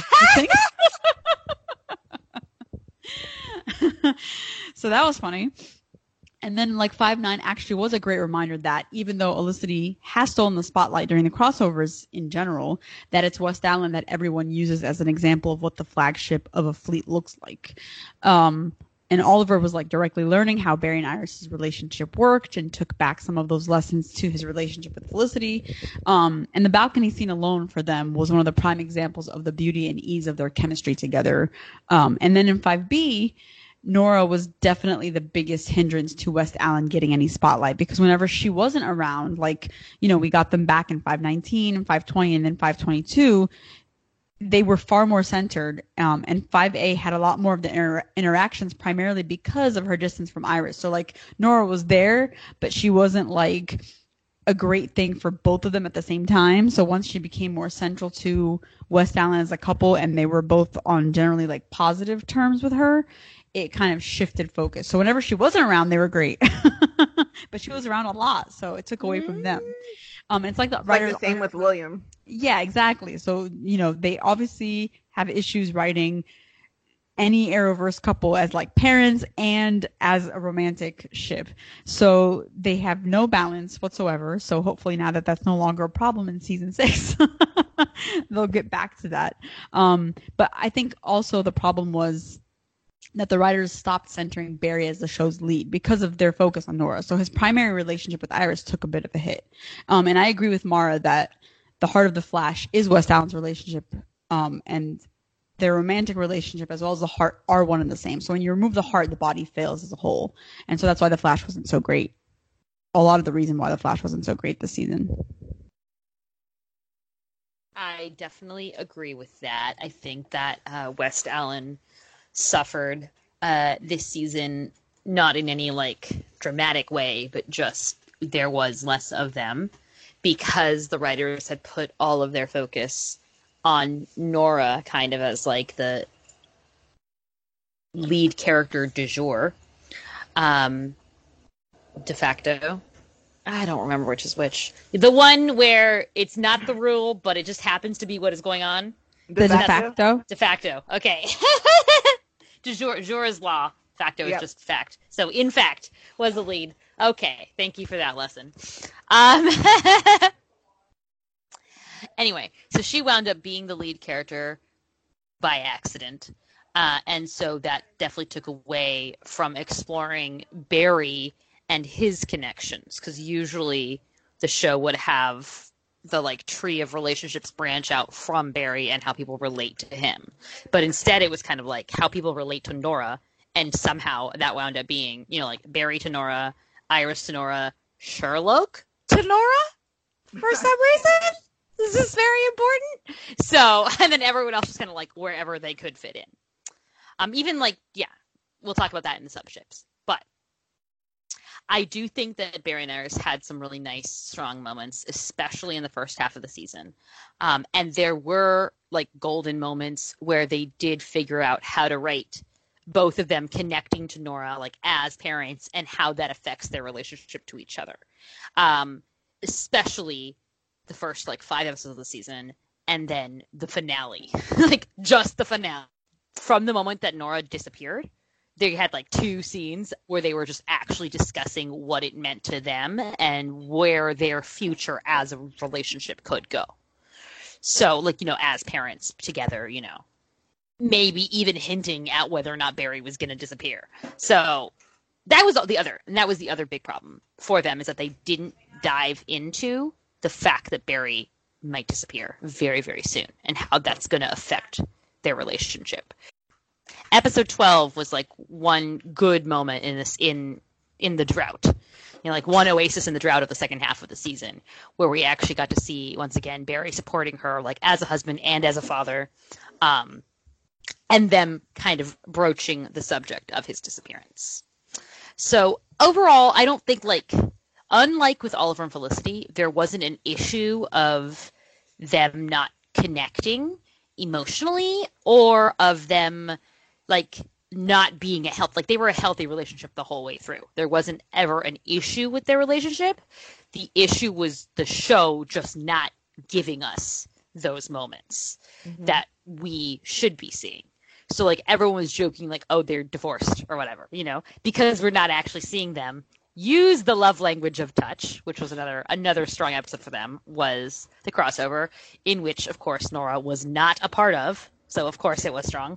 was thinking. So that was funny. And then like 5-9 actually was a great reminder that even though Olicity has stolen the spotlight during the crossovers in general, that it's West Allen that everyone uses as an example of what the flagship of a fleet looks like. And Oliver was like directly learning how Barry and Iris' relationship worked and took back some of those lessons to his relationship with Felicity. And the balcony scene alone for them was one of the prime examples of the beauty and ease of their chemistry together. And then in 5B, Nora was definitely the biggest hindrance to West Allen getting any spotlight because whenever she wasn't around, we got them back in 519 and 520 and then 522, they were far more centered, and 5A had a lot more of the interactions primarily because of her distance from Iris. So like Nora was there, but she wasn't like a great thing for both of them at the same time. So once she became more central to West Allen as a couple, and they were both on generally like positive terms with her, it kind of shifted focus. So whenever she wasn't around, they were great, but she was around a lot, so it took away from them. It's like the writers. Like the same with William. Yeah, exactly. So, they obviously have issues writing any Arrowverse couple as like parents and as a romantic ship. So they have no balance whatsoever. So hopefully now that that's no longer a problem in season 6, they'll get back to that. But I think also the problem was that the writers stopped centering Barry as the show's lead because of their focus on Nora. So his primary relationship with Iris took a bit of a hit. And I agree with Mara that the heart of The Flash is West Allen's relationship, and their romantic relationship as well as the heart are one and the same. So when you remove the heart, the body fails as a whole. And so that's why The Flash wasn't so great. A lot of the reason why The Flash wasn't so great this season. I definitely agree with that. I think that West Allen suffered this season, not in any like dramatic way, but just there was less of them because the writers had put all of their focus on Nora kind of as like the lead character du jour. De facto. I don't remember which is which. The one where it's not the rule, but it just happens to be what is going on. De facto? De facto. Okay. De jure is law. Facto is just fact. So, in fact, was the lead. Okay. Thank you for that lesson. Anyway, so she wound up being the lead character by accident. And so that definitely took away from exploring Barry and his connections, because usually the show would have the like tree of relationships branch out from Barry and how people relate to him. But instead it was kind of like how people relate to Nora, and somehow that wound up being, like Barry to Nora, Iris to Nora, Sherlock to Nora for some reason. This is very important. So, and then everyone else was kind of like wherever they could fit in. Even like, we'll talk about that in the subships. But I do think that Barry and Iris had some really nice, strong moments, especially in the first half of the season. And there were like golden moments where they did figure out how to write both of them connecting to Nora, like as parents, and how that affects their relationship to each other. Especially the first like 5 episodes of the season, and then the finale, like just the finale. From the moment that Nora disappeared, they had like 2 scenes where they were just actually discussing what it meant to them and where their future as a relationship could go. So like, as parents together, maybe even hinting at whether or not Barry was going to disappear. So that was the other big problem for them, is that they didn't dive into the fact that Barry might disappear very, very soon and how that's going to affect their relationship. Episode 12 was like one good moment in the drought, like one oasis in the drought of the second half of the season, where we actually got to see once again Barry supporting her like as a husband and as a father, and them kind of broaching the subject of his disappearance. So overall, I don't think unlike with Oliver and Felicity, there wasn't an issue of them not connecting emotionally or of them not being they were a healthy relationship the whole way through. There wasn't ever an issue with their relationship. The issue was the show just not giving us those moments that we should be seeing. So everyone was joking oh, they're divorced or whatever, because we're not actually seeing them use the love language of touch, which was another strong episode for them, was the crossover, in which, of course, Nora was not a part of. So, of course, it was strong.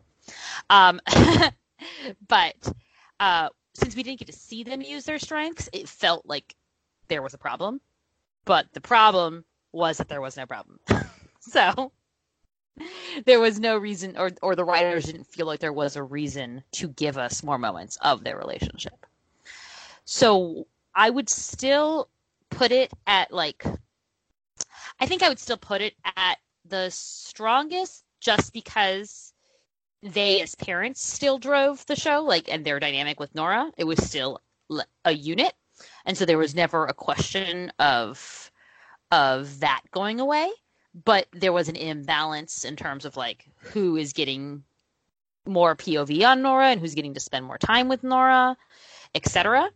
But since we didn't get to see them use their strengths, it felt like there was a problem. But the problem was that there was no problem. So there was no reason, or the writers didn't feel like there was a reason to give us more moments of their relationship. So I would still put it at I think I would still put it at the strongest just because they as parents still drove the show, like, and their dynamic with Nora, it was still a unit. And so there was never a question of that going away, but there was an imbalance in terms of like who is getting more POV on Nora and who's getting to spend more time with Nora, etc.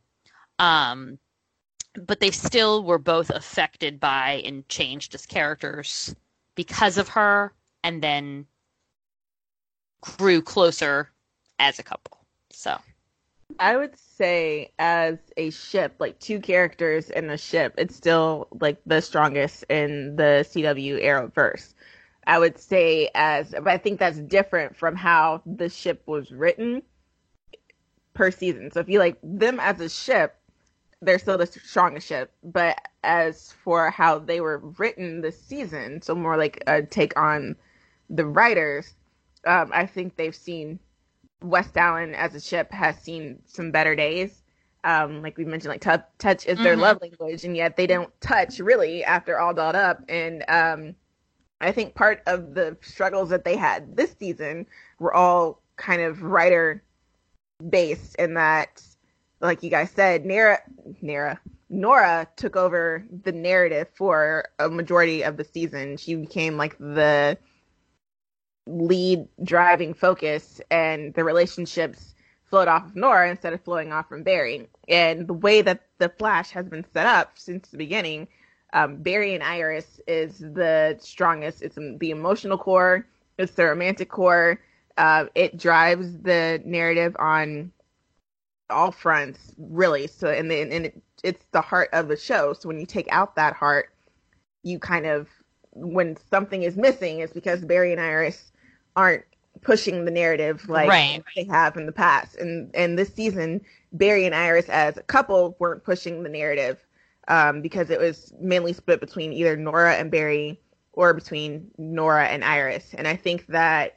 But they still were both affected by and changed as characters because of her, and then grew closer as a couple. So I would say as a ship, like two characters in a ship, it's still like the strongest in the CW Arrowverse. I would say but I think that's different from how the ship was written per season. So if you like them as a ship, they're still the strongest ship. But as for how they were written this season, so more like a take on the writers, I think they've seen West Allen as a ship has seen some better days. Like we mentioned, like touch is their love language, and yet they don't touch really after All Dolled Up. And I think part of the struggles that they had this season were all kind of writer based, in that, like you guys said, Nora took over the narrative for a majority of the season. She became like the lead driving focus, and the relationships flowed off of Nora instead of flowing off from Barry. And the way that the Flash has been set up since the beginning, Barry and Iris is the strongest. It's the emotional core. It's the romantic core. It drives the narrative on all fronts, really. So, it's the heart of the show. So when you take out that heart, you kind of, when something is missing, it's because Barry and Iris aren't pushing the narrative like they have in the past. And this season, Barry and Iris as a couple weren't pushing the narrative because it was mainly split between either Nora and Barry or between Nora and Iris. And I think that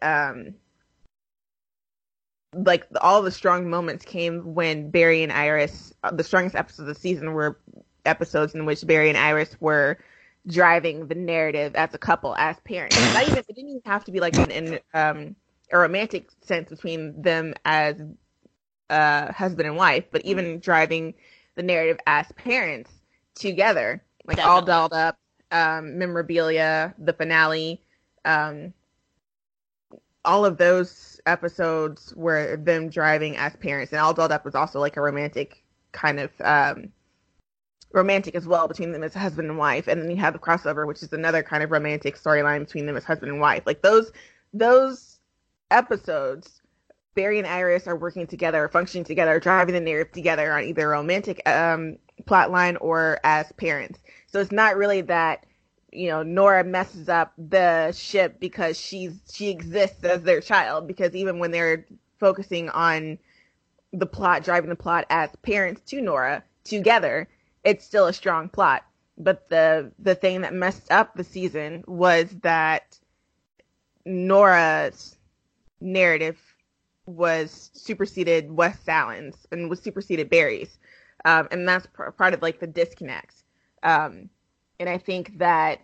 like all the strong moments came when Barry and Iris, the strongest episodes of the season were episodes in which Barry and Iris were driving the narrative as a couple, as parents. It didn't even have to be like in a romantic sense between them as husband and wife, but even driving the narrative as parents together, like Definitely. All Dolled Up, Memorabilia, the finale, all of those episodes were them driving as parents. And All Dolled Up was also like a romantic kind of romantic as well between them as husband and wife. And then you have the crossover, which is another kind of romantic storyline between them as husband and wife. Like those episodes, Barry and Iris are working together, functioning together, driving the narrative together on either a romantic plot line or as parents. So it's not really that, you know, Nora messes up the ship because she exists as their child, because even when they're focusing on the plot, driving the plot as parents to Nora together, it's still a strong plot. But the thing that messed up the season was that Nora's narrative was superseded West Allen's and was superseded Barry's. And that's part of like the disconnect. And I think that,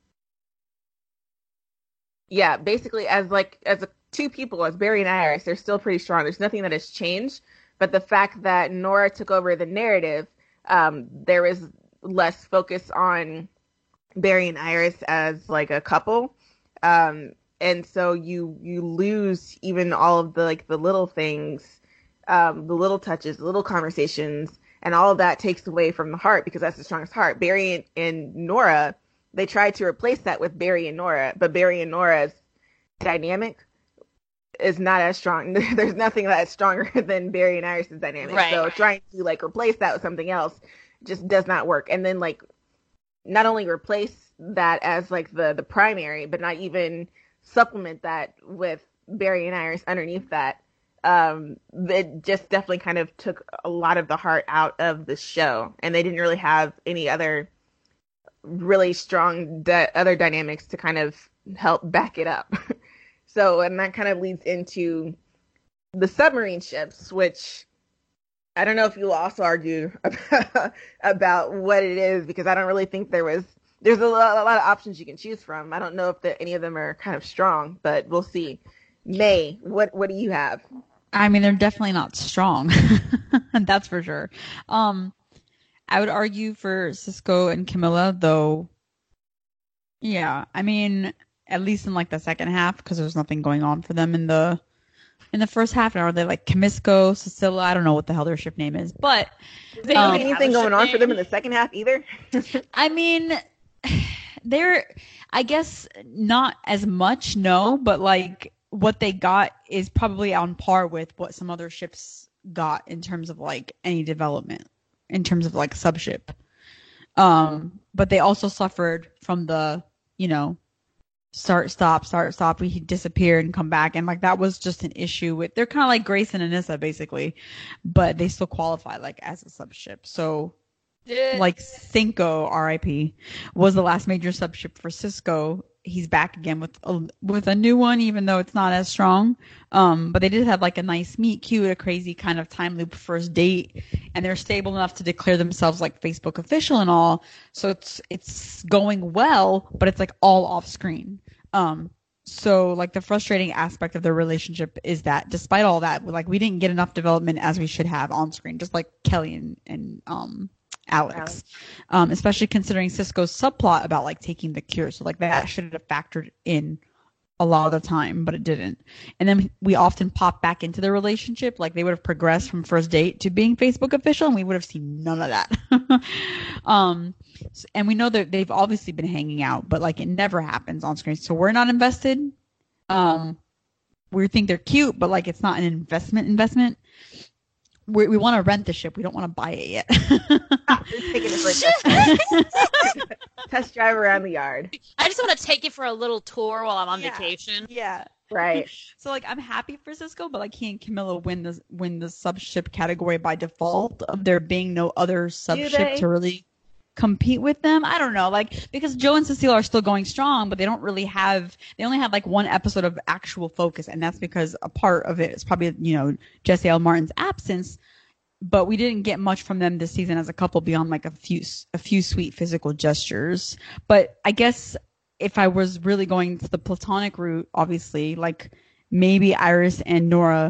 yeah, basically as two people, as Barry and Iris, they're still pretty strong. There's nothing that has changed. But the fact that Nora took over the narrative, there is less focus on Barry and Iris as like a couple. And so you lose even all of the little things, the little touches, the little conversations, and all of that takes away from the heart, because that's the strongest heart. Barry and Nora, they tried to replace that with Barry and Nora, but Barry and Nora's dynamic is not as strong. There's nothing that's stronger than Barry and Iris' dynamic. Right. So trying to replace that with something else just does not work. And then not only replace that as the primary, but not even supplement that with Barry and Iris underneath that. It just definitely kind of took a lot of the heart out of the show, and they didn't really have any other really strong other dynamics to kind of help back it up. So, and that kind of leads into the submarine ships, which I don't know if you'll also argue about what it is, because I don't really think there was there's a lot of options you can choose from. I don't know if any of them are kind of strong, but we'll see. May, what do you have? I mean, they're definitely not strong. That's for sure. I would argue for Cisco and Camilla, though. Yeah, I mean, at least in like the second half, because there's nothing going on for them in the first half. Now, are they like Camisco, Cecilia? I don't know what the hell their ship name is, but they don't have anything going on for them in the second half either. I mean, they're, I guess, not as much, no, but like what they got is probably on par with what some other ships got in terms of like any development, in terms of like subship. But they also suffered from the, start, stop. We disappear and come back. And like, that was just an issue with, they're kind of like Grace and Anissa basically, but they still qualify like as a subship. So like Cinco, RIP, was the last major subship for Cisco. He's back again with a new one, even though it's not as strong. But they did have like a nice meet cute, a crazy kind of time loop first date, and they're stable enough to declare themselves like Facebook official and all. So it's going well, but it's like all off screen. So like the frustrating aspect of their relationship is that despite all that, like we didn't get enough development as we should have on screen, just like Kelly and Alex. Especially considering Cisco's subplot about like taking the cure. So like that should have factored in a lot of the time, but it didn't. And then we often pop back into the relationship. Like they would have progressed from first date to being Facebook official, and we would have seen none of that. And we know that they've obviously been hanging out, but like it never happens on screen. So we're not invested. We think they're cute, but like it's not an investment. We want to rent the ship. We don't want to buy it yet. Taking it for a test drive around the yard. I just want to take it for a little tour while I'm on vacation. Yeah. Right. So like I'm happy for Cisco, but like he and Camilla win the subship category by default of there being no other subship to really compete with them. I don't know, like because Joe and Cecile are still going strong, but they only have like one episode of actual focus, and that's because a part of it is probably Jesse L. Martin's absence. But we didn't get much from them this season as a couple beyond like a few sweet physical gestures. But I guess if I was really going to the platonic route, obviously, like maybe Iris and Nora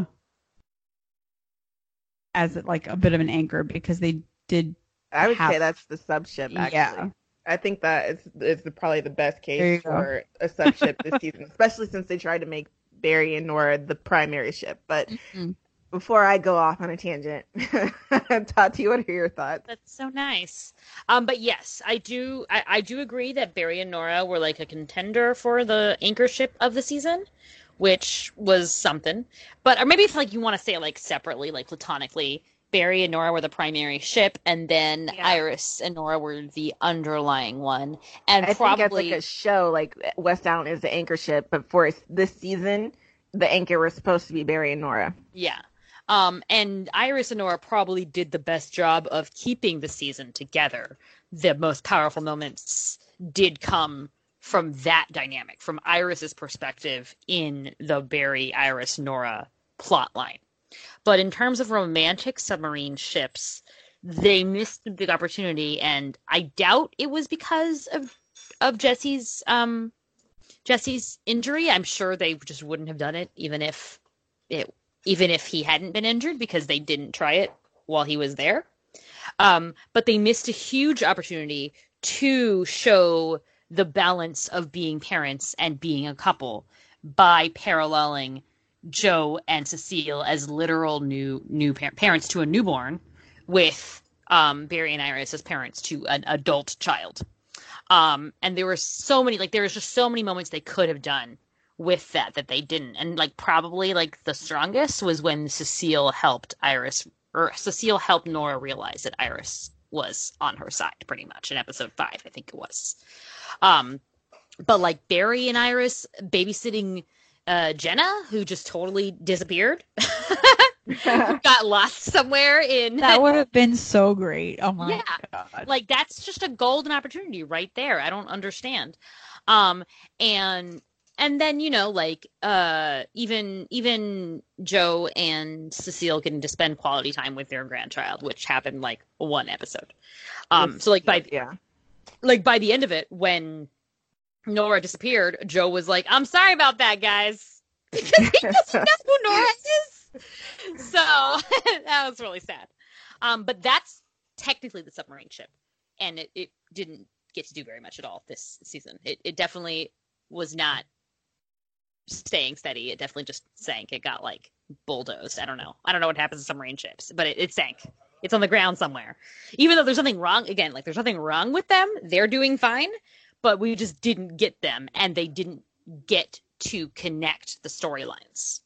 as like a bit of an anchor, because they did. I would say that's the subship, actually. Yeah. I think that is probably the best case for a subship this season, especially since they tried to make Barry and Nora the primary ship. But before I go off on a tangent, Tati, what are your thoughts? That's so nice. But yes, I do agree that Barry and Nora were like a contender for the anchor ship of the season, which was something. But or maybe if like you want to say it like separately, like platonically, Barry and Nora were the primary ship, and then Iris and Nora were the underlying one. And I think that's like a show, like West Allen is the anchor ship, but for this season, the anchor was supposed to be Barry and Nora. Yeah. And Iris and Nora probably did the best job of keeping the season together. The most powerful moments did come from that dynamic, from Iris's perspective in the Barry, Iris, Nora plotline. But in terms of romantic submarine ships, they missed a big opportunity, and I doubt it was because of Jesse's injury. I'm sure they just wouldn't have done it even if he hadn't been injured, because they didn't try it while he was there. But they missed a huge opportunity to show the balance of being parents and being a couple by paralleling Joe and Cecile as literal new parents to a newborn, with Barry and Iris as parents to an adult child. And there were so many, like there was just so many moments they could have done with that they didn't. And like probably like the strongest was when Cecile helped Nora realize that Iris was on her side, pretty much in episode 5, I think it was. But like Barry and Iris babysitting Jenna, who just totally disappeared, got lost somewhere in. That would have been so great. Oh my god! Like that's just a golden opportunity right there. I don't understand. And then like even Joe and Cecile getting to spend quality time with their grandchild, which happened like one episode. So like by like by the end of it, when Nora disappeared, Joe was like, "I'm sorry about that, guys," because he doesn't know who Nora is. So that was really sad. But that's technically the submarine ship, and it didn't get to do very much at all this season. It definitely was not staying steady. It definitely just sank. It got like bulldozed. I don't know what happens to submarine ships, but it sank. It's on the ground somewhere. Even though there's nothing wrong, again, like there's nothing wrong with them. They're doing fine, but we just didn't get them, and they didn't get to connect the storylines.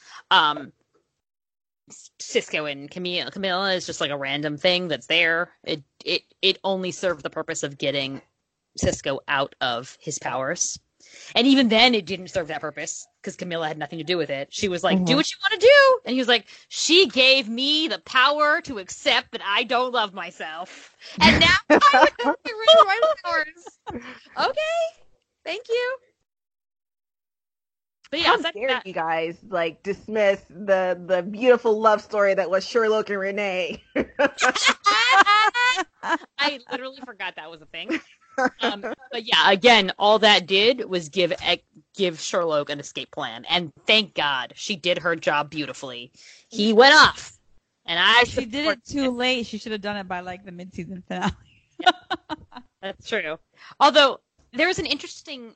Sisko and Camilla is just like a random thing that's there. It only served the purpose of getting Sisko out of his powers. And even then, it didn't serve that purpose because Camilla had nothing to do with it. She was like, do what you want to do. And he was like, she gave me the power to accept that I don't love myself. And now I would get rid of my powers. Okay. Thank you. But yeah, how dare you guys like dismiss the beautiful love story that was Sherlock and Renee? I literally forgot that was a thing. But yeah, again, all that did was give Sherlock an escape plan, and thank God she did her job beautifully. He went off, and she did it too late. She should have done it by like the mid-season finale. Yeah, that's true. Although there was an interesting.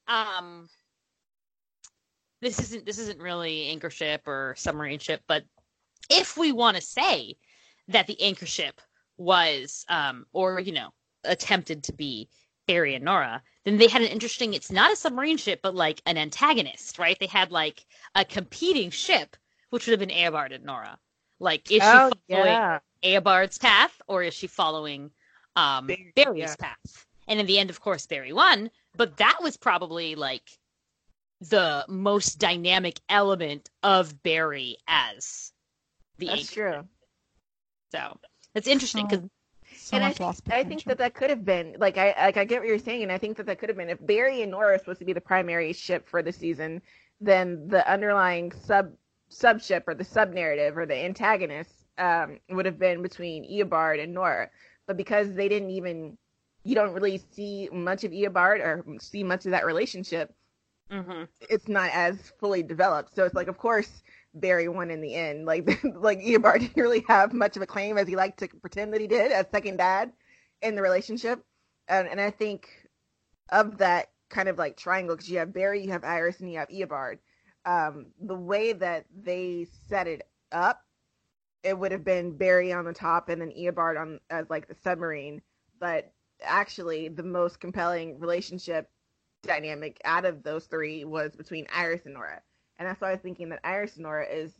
This isn't really anchor ship or submarine ship, but if we want to say that the anchor ship was, attempted to be Barry and Nora, then they had an interesting, it's not a submarine ship, but like an antagonist, right? They had like a competing ship, which would have been Eobard and Nora. Like, is she following Eobard's path, or is she following Barry's path? And in the end, of course, Barry won, but that was probably like the most dynamic element of Barry as the That's anchor. True. So it's interesting because I think that could have been like I get what you're saying, and I think that could have been if Barry and Nora are supposed to be the primary ship for the season, then the underlying sub ship or the sub narrative or the antagonist would have been between Eobard and Nora. But because they didn't even, you don't really see much of Eobard or see much of that relationship. Mm-hmm. It's not as fully developed. So it's like, of course, Barry won in the end. Like Eobard didn't really have much of a claim as he liked to pretend that he did as second dad in the relationship. And I think of that kind of like triangle, because you have Barry, you have Iris, and you have Eobard. The way that they set it up, it would have been Barry on the top and then Eobard on as like the submarine. But actually, the most compelling relationship dynamic out of those three was between Iris and Nora. And that's why I was thinking that Iris and Nora is,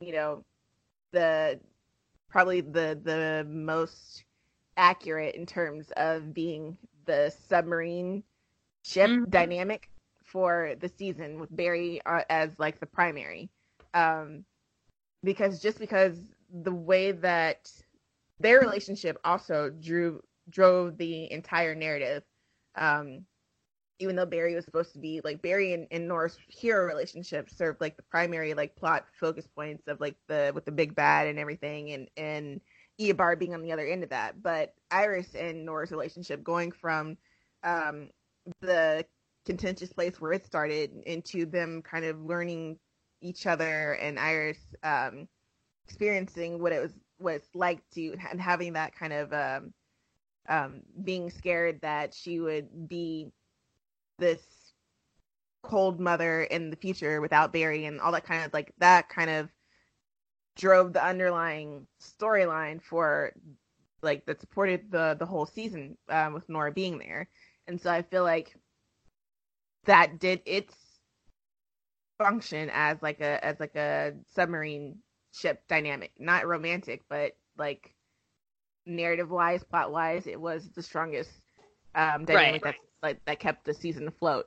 probably the most accurate in terms of being the submarine ship dynamic for the season, with Barry as like the primary. Because the way that their relationship also drove the entire narrative. Even though Barry was supposed to be like Barry and Nora's hero relationship served like the primary like plot focus points of like with the big bad and everything, and Eobard being on the other end of that. But Iris and Nora's relationship, going from the contentious place where it started into them kind of learning each other, and Iris experiencing what it's like to, and having that kind of being scared that she would be this cold mother in the future without Barry, and all that kind of drove the underlying storyline for like that supported the whole season with Nora being there. And so I feel like that did its function as like a submarine ship dynamic, not romantic, but like narrative wise, plot wise, it was the strongest dynamic that kept the season afloat.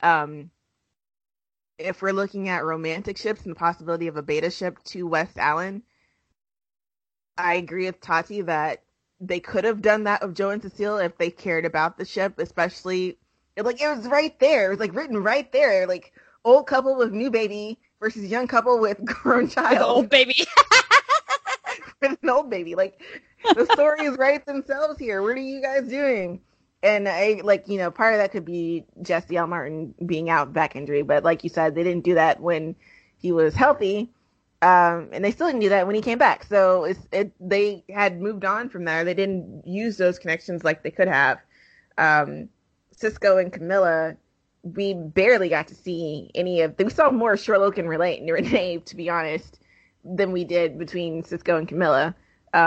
If we're looking at romantic ships and the possibility of a beta ship to West Allen, I agree with Tati that they could have done that with Joe and Cecile if they cared about the ship, especially it was right there. It was like written right there, like old couple with new baby versus young couple with grown child. With old baby. With an old baby. Like the stories write themselves here. What are you guys doing? And part of that could be Jesse L. Martin being out back injury, but like you said, they didn't do that when he was healthy, and they still didn't do that when he came back. So they had moved on from there. They didn't use those connections like they could have. Cisco and Camilla, we barely got to see any of. We saw more Sherlock and Renee, to be honest, than we did between Cisco and Camilla.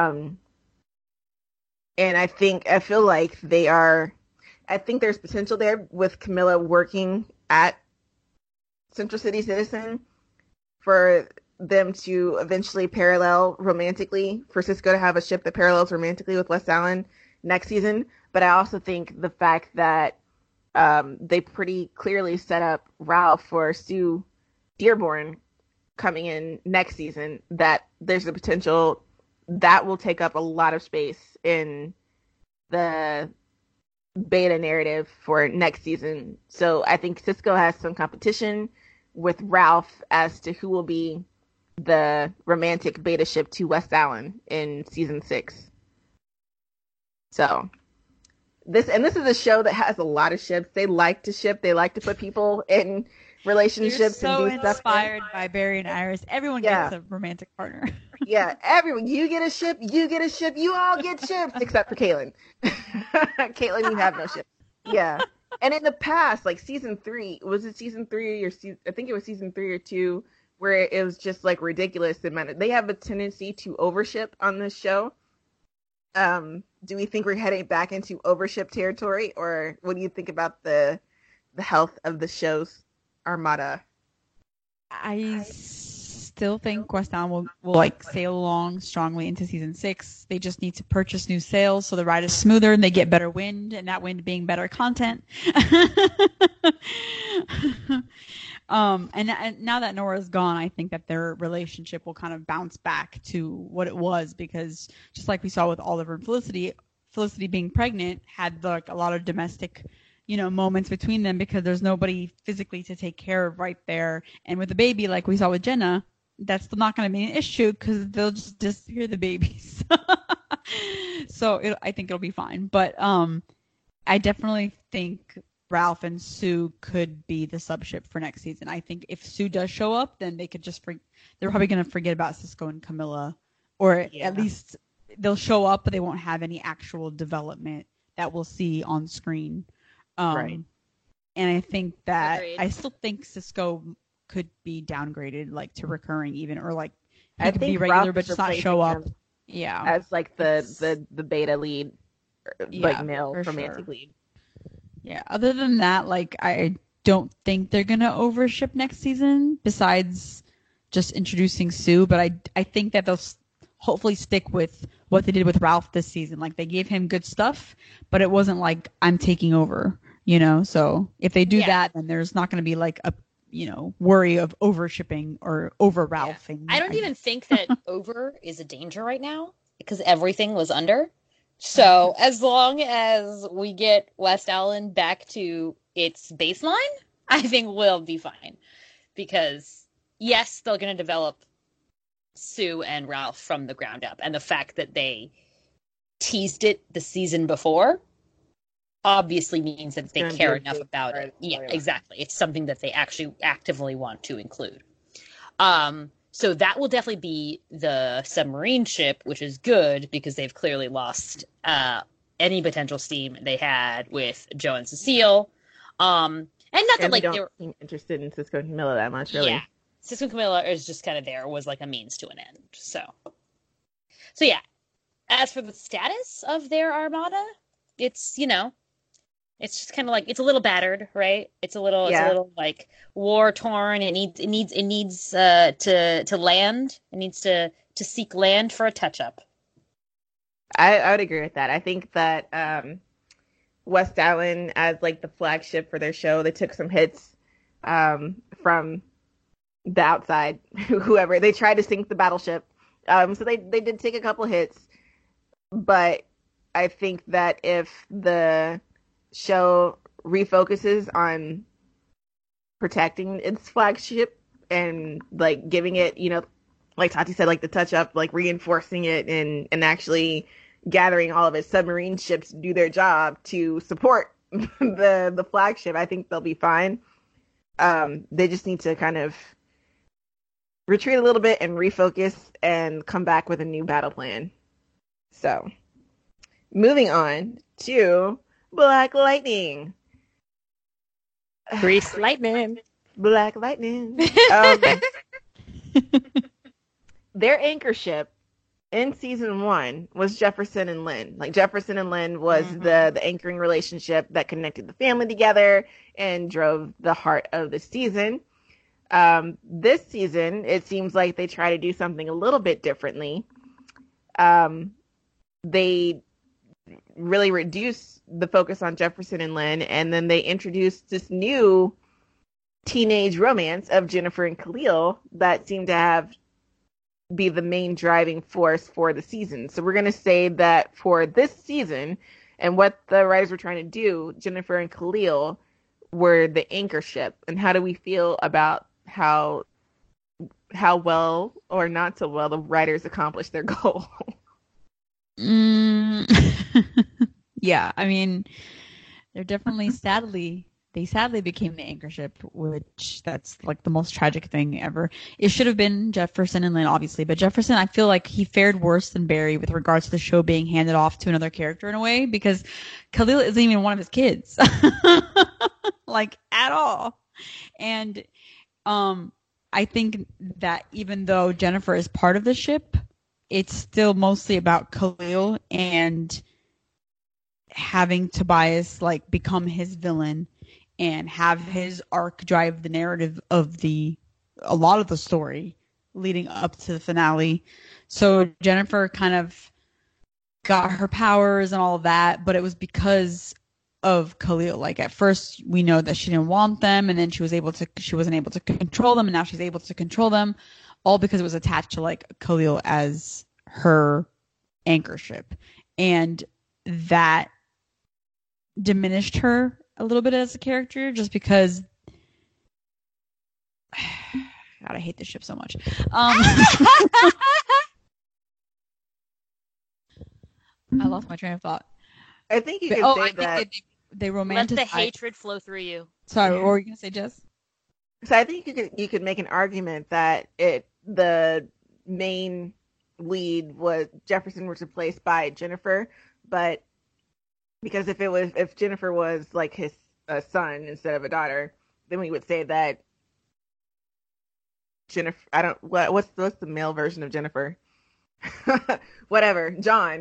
And I feel like I think there's potential there with Camilla working at Central City Citizen for them to eventually parallel romantically, for Cisco to have a ship that parallels romantically with West Allen next season. But I also think the fact that they pretty clearly set up Ralph for Sue Dearborn coming in next season, that there's a potential that will take up a lot of space in the beta narrative for next season. So I think Cisco has some competition with Ralph as to who will be the romantic beta ship to West Allen in season 6. So this is a show that has a lot of ships. They like to ship. They like to put people in relationships so and do stuff. Inspired by Barry and Iris. Everyone gets a romantic partner. Yeah, everyone. You get a ship. You get a ship. You all get ships except for Caitlin. Caitlin, you have no ship. Yeah. And in the past, like season 3, was it season 3 or I think it was season 3 or 2, where it was just like ridiculous amount. They have a tendency to overship on this show. Do we think we're heading back into overship territory, or what do you think about the health of the show's armada? I still think West Allen will like sail along strongly into season 6. They just need to purchase new sails so the ride is smoother and they get better wind, and that wind being better content. And now that Nora's gone, I think that their relationship will kind of bounce back to what it was, because just like we saw with Oliver and Felicity being pregnant had like a lot of domestic, moments between them because there's nobody physically to take care of right there. And with the baby, like we saw with Jenna, that's still not going to be an issue because they'll just disappear the babies. So I think it'll be fine. But I definitely think Ralph and Sue could be the subship for next season. I think if Sue does show up, then they could just they're probably going to forget about Cisco and Camilla, or at least they'll show up, but they won't have any actual development that we'll see on screen. Right. And I think that I still think Cisco could be downgraded, like to recurring even, or like he could be regular but just not show up. Yeah, as like the beta lead, like male romantic lead. Yeah. Other than that, like I don't think they're gonna overship next season. Besides just introducing Sue, but I think that they'll hopefully stick with what they did with Ralph this season. Like they gave him good stuff, but it wasn't like I'm taking over. So if they do that, then there's not going to be like a, worry of over shipping or over Ralphing. I don't even think that over is a danger right now because everything was under. So as long as we get West Allen back to its baseline, I think we'll be fine. Because yes, they're going to develop Sue and Ralph from the ground up. And the fact that they teased it the season before obviously means that they care enough about it. Yeah, exactly. It's something that they actually actively want to include. So that will definitely be the submarine ship, which is good because they've clearly lost any potential steam they had with Joe and Cecile. And not that like they were interested in Cisco and Camilla that much, really. Yeah, Cisco and Camilla is just kind of there, was like a means to an end. So yeah. As for the status of their armada, it's it's just kind of like it's a little battered, right? It's a little like war torn. It needs to land. It needs to seek land for a touch up. I would agree with that. I think that West Allen, as like the flagship for their show, they took some hits from the outside. Whoever they tried to sink the battleship, so they did take a couple hits. But I think that if the show refocuses on protecting its flagship and like giving it, like Tati said, like the touch up, like reinforcing it and actually gathering all of his submarine ships to do their job to support the flagship, I think they'll be fine. They just need to kind of retreat a little bit and refocus and come back with a new battle plan. So, moving on to Black Lightning. Grease Lightning. Black Lightning. Their anchor ship in season 1 was Jefferson and Lynn. Like, Jefferson and Lynn was the anchoring relationship that connected the family together and drove the heart of the season. This season, it seems like they try to do something a little bit differently. They really reduce the focus on Jefferson and Lynn, and then they introduce this new teenage romance of Jennifer and Khalil that seemed to be the main driving force for the season. So we're going to say that for this season, and what the writers were trying to do, Jennifer and Khalil were the anchor ship. And how do we feel about how well or not so well the writers accomplished their goal? Yeah, I mean, they're definitely sadly became the anchor ship, which that's like the most tragic thing ever. It should have been Jefferson and Lynn, obviously, but Jefferson, I feel like he fared worse than Barry with regards to the show being handed off to another character in a way, because Khalil isn't even one of his kids, like at all. And I think that even though Jennifer is part of the ship, it's still mostly about Khalil and having Tobias like become his villain and have his arc drive the narrative of a lot of the story leading up to the finale. So Jennifer kind of got her powers and all of that, but it was because of Khalil. Like, at first we know that she didn't want them, and then she wasn't able to control them, and now she's able to control them, all because it was attached to like Khalil as her anchor ship. And that diminished her a little bit as a character, just because God, I hate this ship so much. I lost my train of thought. I think you could say that they romanticize. Let the hatred flow through you. Sorry, what were you gonna say, Jess? So I think you could make an argument that the main lead was Jefferson was replaced by Jennifer, but because if Jennifer was like his son instead of a daughter, then we would say that Jennifer. What's the male version of Jennifer? Whatever, John.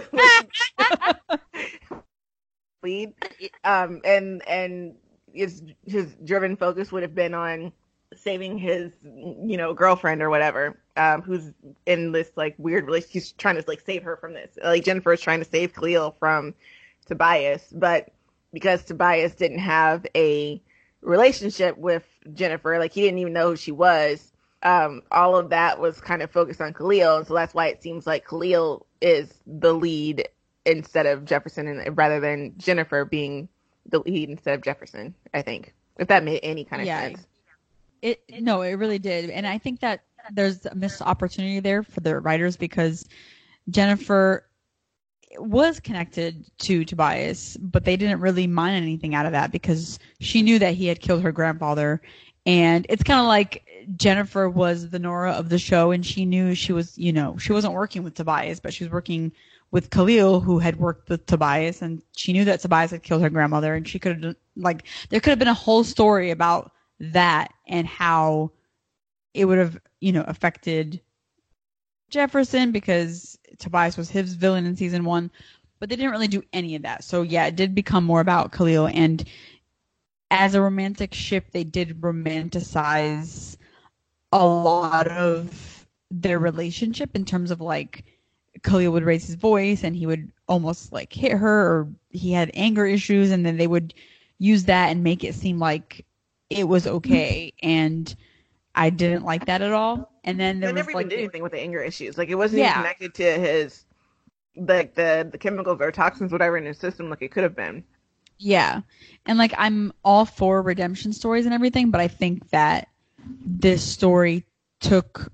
Lead, and his driven focus would have been on saving his girlfriend or whatever, who's in this like weird relationship. He's trying to like save her from this. Like, Jennifer is trying to save Khalil from Tobias, but because Tobias didn't have a relationship with Jennifer, like he didn't even know who she was, all of that was kind of focused on Khalil, and so that's why it seems like Khalil is the lead instead of Jefferson, and rather than Jennifer being the lead instead of Jefferson, I think, if that made any kind of sense. It really did. And I think that there's a missed opportunity there for the writers, because Jennifer was connected to Tobias, but they didn't really mine anything out of that because she knew that he had killed her grandfather. And it's kind of like Jennifer was the Nora of the show, and she knew she wasn't working with Tobias, but she was working with Khalil, who had worked with Tobias, and she knew that Tobias had killed her grandmother, and she could have, like, there could have been a whole story about that and how it would have, affected Jefferson, because Tobias was his villain in season 1, but they didn't really do any of that. So yeah, it did become more about Khalil, and as a romantic ship, they did romanticize a lot of their relationship in terms of like Khalil would raise his voice and he would almost like hit her, or he had anger issues, and then they would use that and make it seem like it was okay. And I didn't like that at all. And then there was never like even did anything with the anger issues. Like, it wasn't even connected to his like the chemicals or toxins, whatever, in his system, like it could have been. Yeah. And like, I'm all for redemption stories and everything, but I think that this story took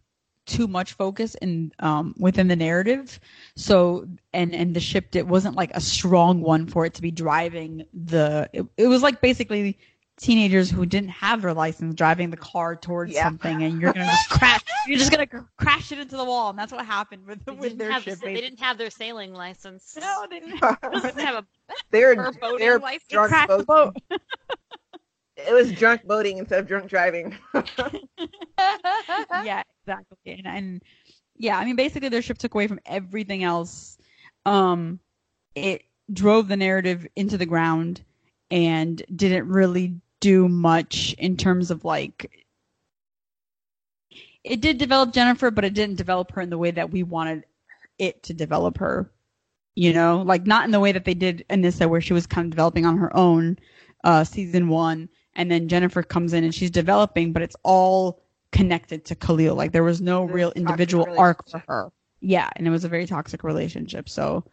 too much focus in within the narrative. So and the ship, it wasn't like a strong one for it to be driving it was like basically teenagers who didn't have their license driving the car towards something, and you're just gonna crash it into the wall, and that's what happened with their ship. They didn't have their sailing license. No, they didn't. Didn't have a they're boating license. drunk The boat. It was drunk boating instead of drunk driving. Yeah, exactly. And yeah, I mean, basically their ship took away from everything else. It drove the narrative into the ground and didn't really do much in terms of like, it did develop Jennifer, but it didn't develop her in the way that we wanted it to develop her. You know, like not in the way that they did Anissa, where she was kind of developing on her own, season 1. And then Jennifer comes in and she's developing, but it's all connected to Khalil. Like there was no real individual arc for her. Yeah, and it was a very toxic relationship. So,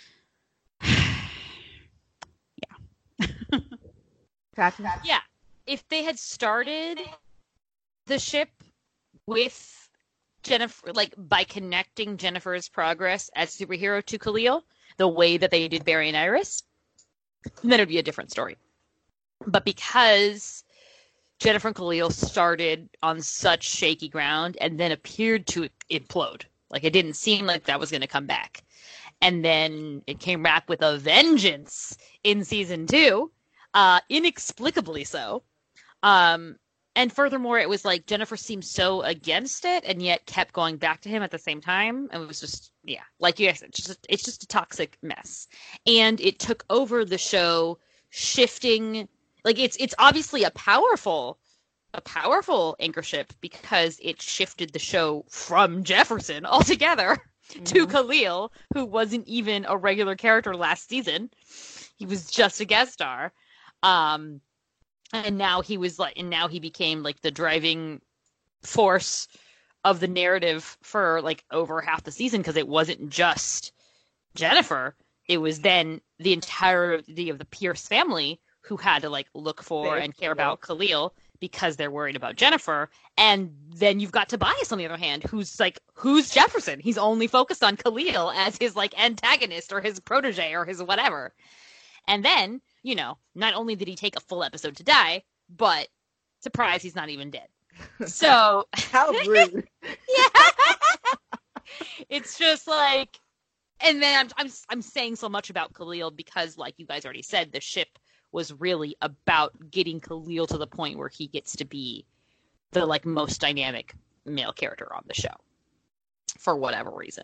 yeah. If they had started the ship with Jennifer, like by connecting Jennifer's progress as superhero to Khalil, the way that they did Barry and Iris, then it would be a different story. But because Jennifer and Khalil started on such shaky ground and then appeared to implode, like it didn't seem like that was going to come back. And then it came back with a vengeance in season 2, inexplicably so. And furthermore, it was like Jennifer seemed so against it and yet kept going back to him at the same time. And it was just, yeah, like you guys said, it's just a toxic mess. And it took over the show, shifting. Like it's obviously a powerful anchor ship because it shifted the show from Jefferson altogether to Khalil, who wasn't even a regular character last season. He was just a guest star. And now he became like the driving force of the narrative for like over half the season, because it wasn't just Jennifer. It was then the entirety of the Pierce family who had to like look for and care about Khalil because they're worried about Jennifer. And then you've got Tobias on the other hand, who's Jefferson? He's only focused on Khalil as his like antagonist or his protege or his whatever. And then, you know, not only did he take a full episode to die, but surprise, he's not even dead. So how rude. Yeah. It's just like, and then I'm saying so much about Khalil because, like you guys already said, the ship was really about getting Khalil to the point where he gets to be the like most dynamic male character on the show for whatever reason.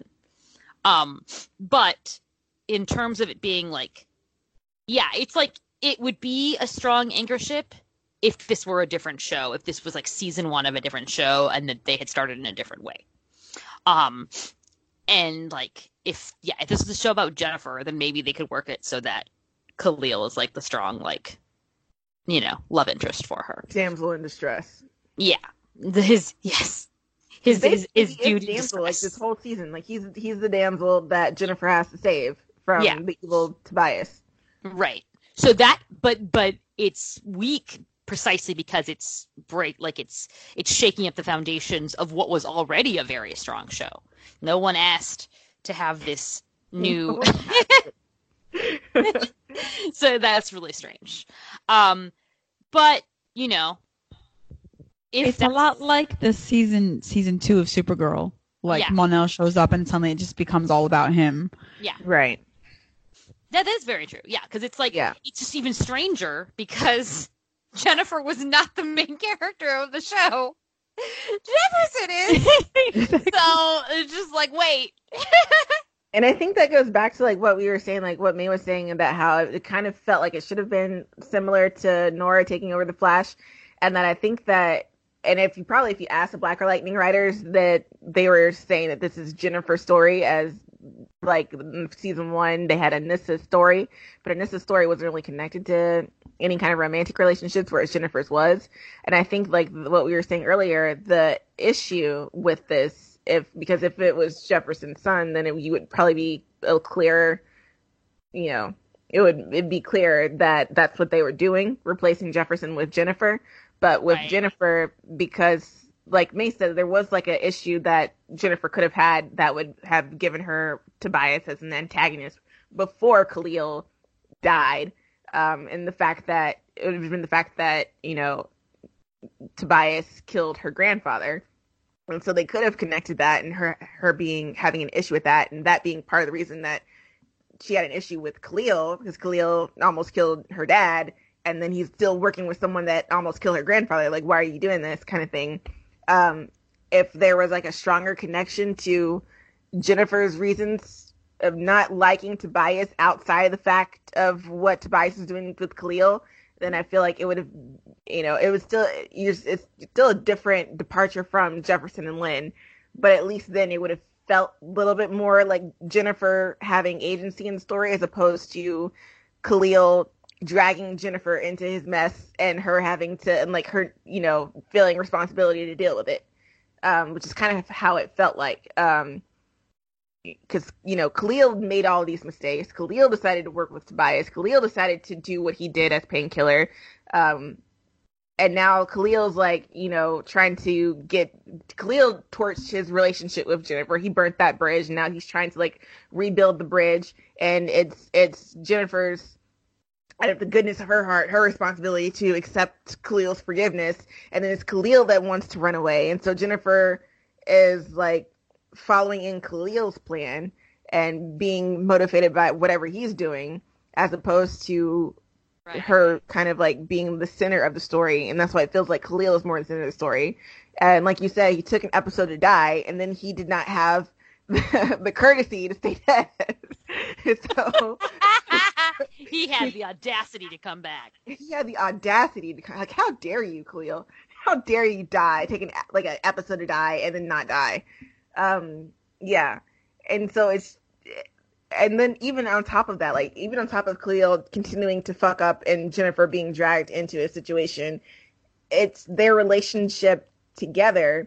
But in terms of it being like, yeah, it's like it would be a strong anchor ship if this were a different show, if this was like season 1 of a different show and that they had started in a different way. And like if this was a show about Jennifer, then maybe they could work it so that Khalil is like the strong, like, you know, love interest for her. Damsel in distress. Yeah. His duty damsel, like this whole season. Like he's the damsel that Jennifer has to save from the evil Tobias. Right. So that but it's weak precisely because it's shaking up the foundations of what was already a very strong show. No one asked to have this new so that's really strange. But you know, it's a lot like the season 2 of Supergirl. Like Mon-El shows up and suddenly it just becomes all about him. Yeah. Right. That is very true. Yeah, because it's like it's just even stranger because Jennifer was not the main character of the show. Jefferson is. So it's just like, wait. And I think that goes back to like what we were saying, like what May was saying about how it kind of felt like it should have been similar to Nora taking over the Flash. And that I think that, and if you ask the Blacker Lightning writers, that they were saying that this is Jennifer's story, as like in season 1 they had Anissa's story, but Anissa's story wasn't really connected to any kind of romantic relationships, whereas Jennifer's was. And I think like what we were saying earlier, the issue with this, because if it was Jefferson's son, then you would probably be a clearer, you know, it'd be clear that that's what they were doing, replacing Jefferson with Jennifer. But with Jennifer, because like May said, there was like an issue that Jennifer could have had that would have given her Tobias as an antagonist before Khalil died. And the fact that it would have been the fact that, you know, Tobias killed her grandfather. And so they could have connected that, and her having an issue with that, and that being part of the reason that she had an issue with Khalil, because Khalil almost killed her dad, and then he's still working with someone that almost killed her grandfather. Like, why are you doing this kind of thing? If there was like a stronger connection to Jennifer's reasons of not liking Tobias outside of the fact of what Tobias is doing with Khalil, then I feel like it would have, you know, it's still a different departure from Jefferson and Lynn, but at least then it would have felt a little bit more like Jennifer having agency in the story as opposed to Khalil dragging Jennifer into his mess and her having to, and like her, you know, feeling responsibility to deal with it, which is kind of how it felt like. Because, you know, Khalil made all these mistakes. Khalil decided to work with Tobias. Khalil decided to do what he did as Painkiller. And now Khalil's like, you know, trying to Khalil torched his relationship with Jennifer. He burnt that bridge. And now he's trying to like rebuild the bridge. And it's Jennifer's, out of the goodness of her heart, her responsibility to accept Khalil's forgiveness. And then it's Khalil that wants to run away. And so Jennifer is like, following in Khalil's plan and being motivated by whatever he's doing, as opposed to her kind of like being the center of the story. And that's why it feels like Khalil is more the center of the story. And like you said, he took an episode to die, and then he did not have the courtesy to stay dead. So he had the audacity to come back. He had the audacity to come. Like, how dare you, Khalil? How dare you die? Take an episode to die and then not die. Yeah. And so and then even on top of that, like, even on top of Khalil continuing to fuck up and Jennifer being dragged into a situation, it's their relationship together,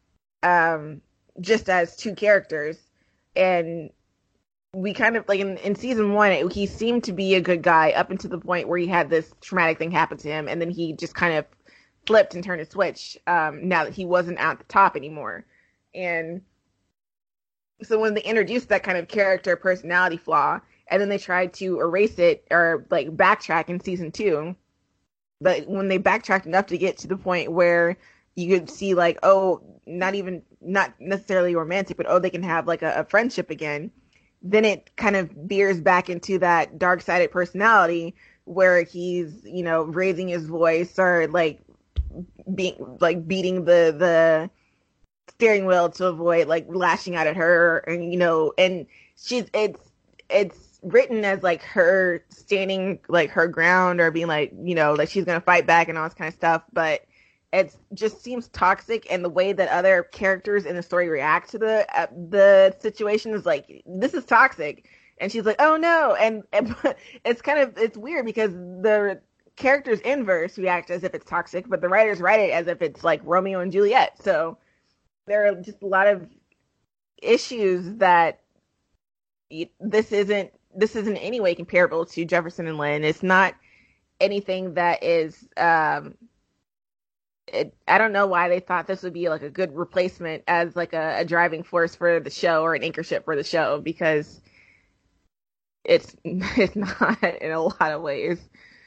just as two characters. And we kind of, like, in season 1, he seemed to be a good guy up until the point where he had this traumatic thing happen to him, and then he just kind of flipped and turned a switch, now that he wasn't at the top anymore. And so when they introduced that kind of character personality flaw, and then they tried to erase it or like backtrack in season 2, but when they backtracked enough to get to the point where you could see like, oh, not necessarily romantic, but oh, they can have like a friendship again, then it kind of veers back into that dark-sided personality where he's, you know, raising his voice or like beating the steering wheel to avoid like lashing out at her, and you know, and it's written as like her standing like her ground or being like, you know, like she's gonna fight back and all this kind of stuff, but it just seems toxic, and the way that other characters in the story react to the situation is like, this is toxic, and she's like, oh no, and it's weird because the characters in verse react as if it's toxic, but the writers write it as if it's like Romeo and Juliet. So there are just a lot of issues that this isn't in any way comparable to Jefferson and Lynn. It's not anything that is, I don't know why they thought this would be like a good replacement as like a driving force for the show or an anchorship for the show, because it's not in a lot of ways.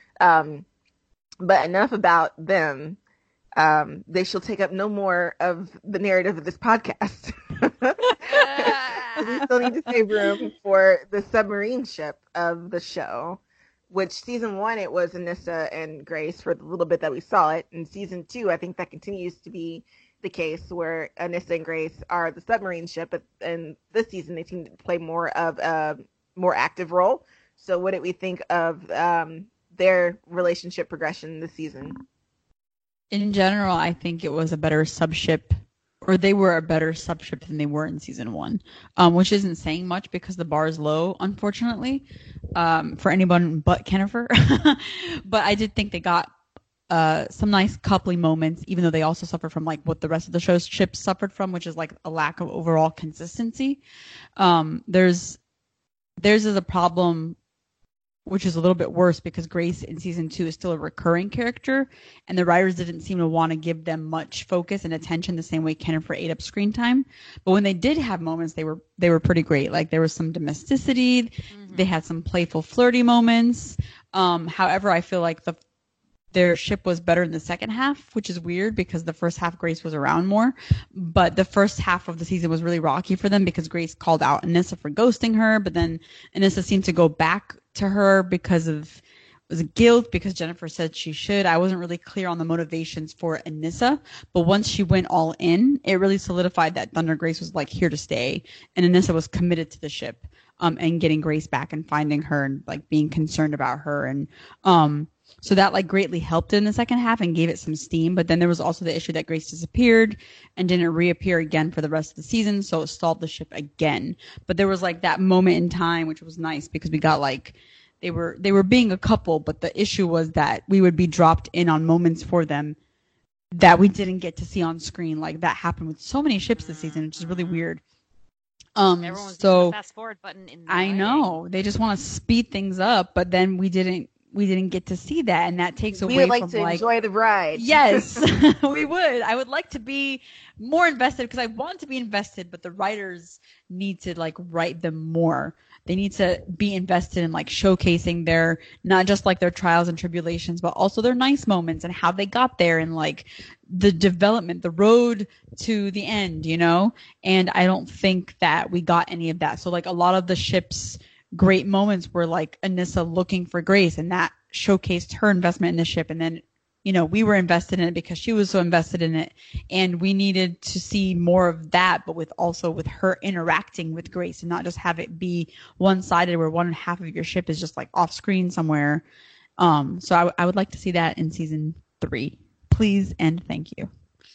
But enough about them. They shall take up no more of the narrative of this podcast. We still need to save room for the submarine ship of the show, which season 1, it was Anissa and Grace for the little bit that we saw it. In season 2, I think that continues to be the case where Anissa and Grace are the submarine ship, but in this season they seem to play more of a more active role. So what did we think of their relationship progression this season? In general, I think it was a better subship, or they were a better subship than they were in season 1, which isn't saying much because the bar is low, unfortunately, for anyone but Kennifer. But I did think they got some nice coupling moments, even though they also suffer from like what the rest of the show's ships suffered from, which is like a lack of overall consistency. Theirs is a problem which is a little bit worse because Grace in season 2 is still a recurring character, and the writers didn't seem to want to give them much focus and attention the same way Jennifer ate up screen time. But when they did have moments, they were pretty great. Like there was some domesticity, they had some playful, flirty moments. However, I feel like their ship was better in the second half, which is weird because the first half Grace was around more. But the first half of the season was really rocky for them because Grace called out Anissa for ghosting her, but then Anissa seemed to go back to her because of was it guilt because Jennifer said she should. I wasn't really clear on the motivations for Anissa, but once she went all in, it really solidified that Thunder Grace was like here to stay, and Anissa was committed to the ship, and getting Grace back and finding her and like being concerned about her, and so that like greatly helped in the second half and gave it some steam. But then there was also the issue that Grace disappeared and didn't reappear again for the rest of the season, so it stalled the ship again. But there was like that moment in time, which was nice because we got like they were being a couple, but the issue was that we would be dropped in on moments for them that we didn't get to see on screen. Like that happened with so many ships this season, which is really weird. Everyone's using the fast forward button in the I know they just want to speed things up, but then we didn't get to see that, and that takes away from we would like to enjoy the ride. Yes, we would. I would like to be more invested because I want to be invested, but the writers need to like write them more. They need to be invested in like showcasing their not just like their trials and tribulations, but also their nice moments and how they got there and like the development, the road to the end, you know? And I don't think that we got any of that. So like a lot of the ship's great moments were like Anissa looking for Grace, and that showcased her investment in the ship. And then, you know, we were invested in it because she was so invested in it, and we needed to see more of that, but with her interacting with Grace and not just have it be one-sided where one half of your ship is just like off screen somewhere. So I would like to see that in season 3, please and thank you.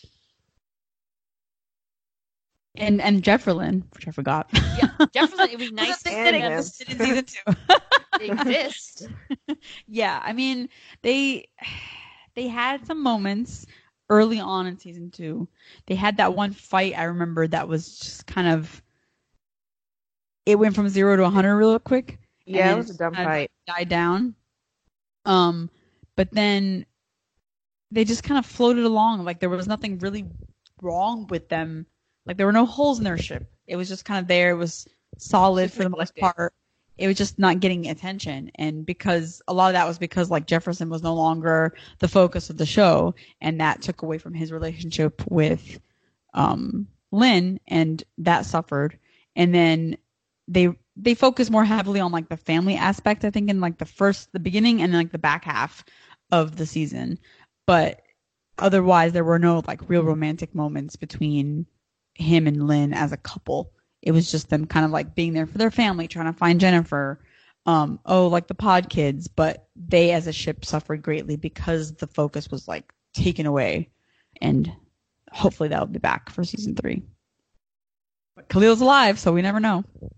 And Jefferlyn, which I forgot. Yeah, Jefferlyn, it would be nice to see them in season 2. exist. Yeah, I mean, they had some moments early on in season 2. They had that one fight I remember that was just kind of, it went from 0 to 100 real quick. Yeah, it was a dumb fight. Died down. But then they just kind of floated along. Like there was nothing really wrong with them. Like there were no holes in their ship. It was just kind of there. It was solid for the most part. It was just not getting attention. And because a lot of that was because like Jefferson was no longer the focus of the show, and that took away from his relationship with Lynn, and that suffered. And then they focused more heavily on like the family aspect, I think, in like the beginning and then like the back half of the season. But otherwise there were no like real romantic moments between him and Lynn as a couple. It was just them kind of like being there for their family, trying to find Jennifer. Like the pod kids, but they as a ship suffered greatly because the focus was like taken away. And hopefully that'll be back for season 3. But Khalil's alive, so we never know.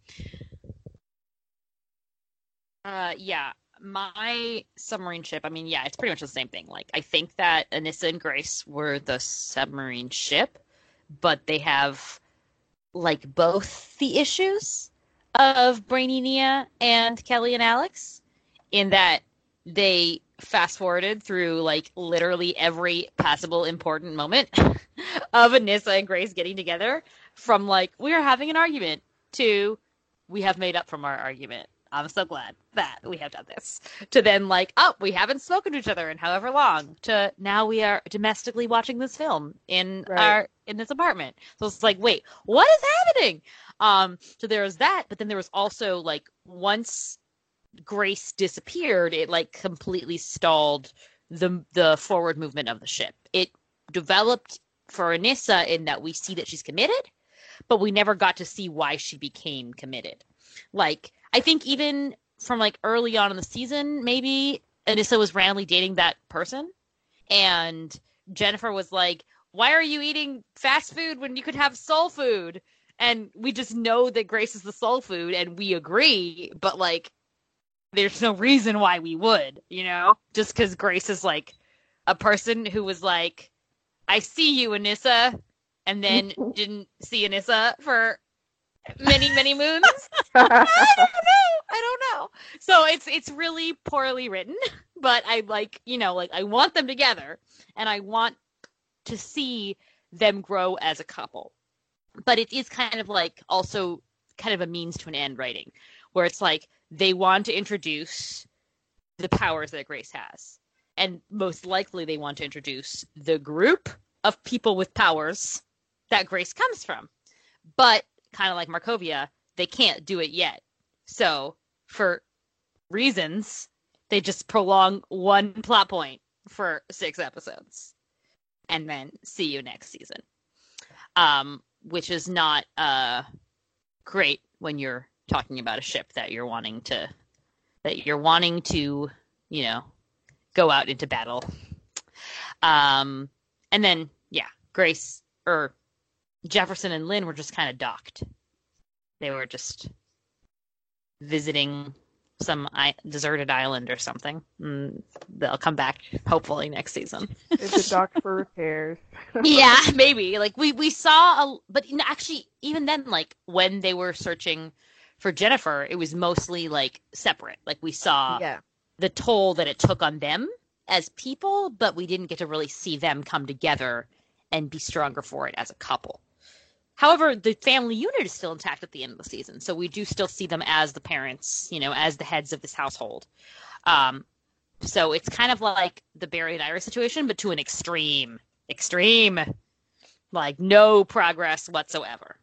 Yeah. My submarine ship, I mean, yeah, it's pretty much the same thing. Like, I think that Anissa and Grace were the submarine ship, but they have like both the issues of Brainy Nia and Kelly and Alex, in that they fast forwarded through like literally every possible important moment of Anissa and Grace getting together, from like we are having an argument to we have made up from our argument. I'm so glad that we have done this. To then like, oh, we haven't spoken to each other in however long. To now we are domestically watching this film in this apartment. So it's like, wait, what is happening? So there was that, but then there was also like once Grace disappeared, it like completely stalled the forward movement of the ship. It developed for Anissa in that we see that she's committed, but we never got to see why she became committed. Like, I think even from like early on in the season, maybe Anissa was randomly dating that person, and Jennifer was like, why are you eating fast food when you could have soul food? And we just know that Grace is the soul food, and we agree, but like, there's no reason why we would, you know? Just because Grace is like a person who was like, I see you, Anissa, and then didn't see Anissa for many, many moons. I don't know. I don't know. So it's really poorly written, but I I want them together, and I want to see them grow as a couple. But it is kind of like also kind of a means to an end writing, where it's like they want to introduce the powers that Grace has. And most likely they want to introduce the group of people with powers that Grace comes from. But kind of like Markovia, they can't do it yet. So for reasons, they just prolong one plot point for 6 episodes. And then see you next season. Which is not great when you're talking about a ship that you're wanting to, go out into battle. And then, Grace or Jefferson and Lynn were just kind of docked. They were just visiting some deserted island or something. They'll come back hopefully next season. It's a docked for repairs. Yeah, maybe. Like we saw but actually even then, like when they were searching for Jennifer, it was mostly like separate. Like we saw the toll that it took on them as people, but we didn't get to really see them come together and be stronger for it as a couple. However, the family unit is still intact at the end of the season, so we do still see them as the parents, as the heads of this household. So it's kind of like the Barry and Iris situation, but to an extreme, like no progress whatsoever.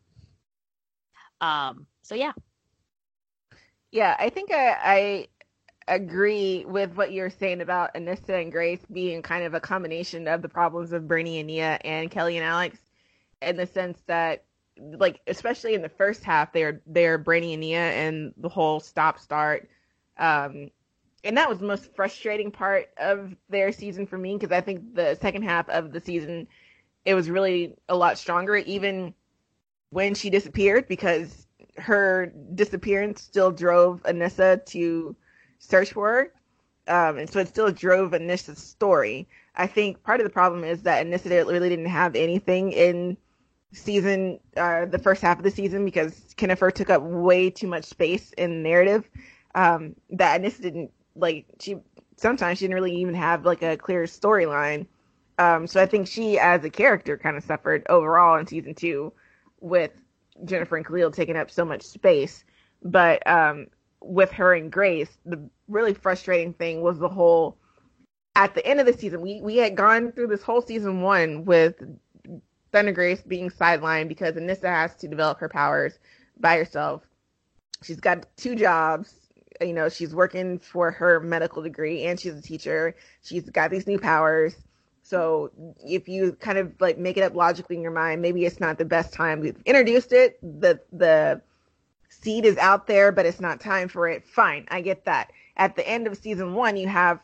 So yeah. Yeah, I think I agree with what you're saying about Anissa and Grace being kind of a combination of the problems of Bernie and Nia and Kelly and Alex, in the sense that, like, especially in the first half, they're Brainy and Nia and the whole stop-start. And that was the most frustrating part of their season for me, because I think the second half of the season, it was really a lot stronger, even when she disappeared, because her disappearance still drove Anissa to search for her. And so it still drove Anissa's story. I think part of the problem is that Anissa really didn't have anything in the first half of the season, because Kennifer took up way too much space in the narrative, that Anissa didn't, like, sometimes she didn't really even have like a clear storyline. So I think she as a character kind of suffered overall in season 2 with Jennifer and Khalil taking up so much space. But with her and Grace, the really frustrating thing was the whole, at the end of the season, we had gone through this whole season 1 with Thunder Grace being sidelined because Anissa has to develop her powers by herself. She's got 2 jobs. She's working for her medical degree and she's a teacher. She's got these new powers. So if you kind of like make it up logically in your mind, maybe it's not the best time. We've introduced it. The seed is out there, but it's not time for it. Fine. I get that. At the end of season 1, you have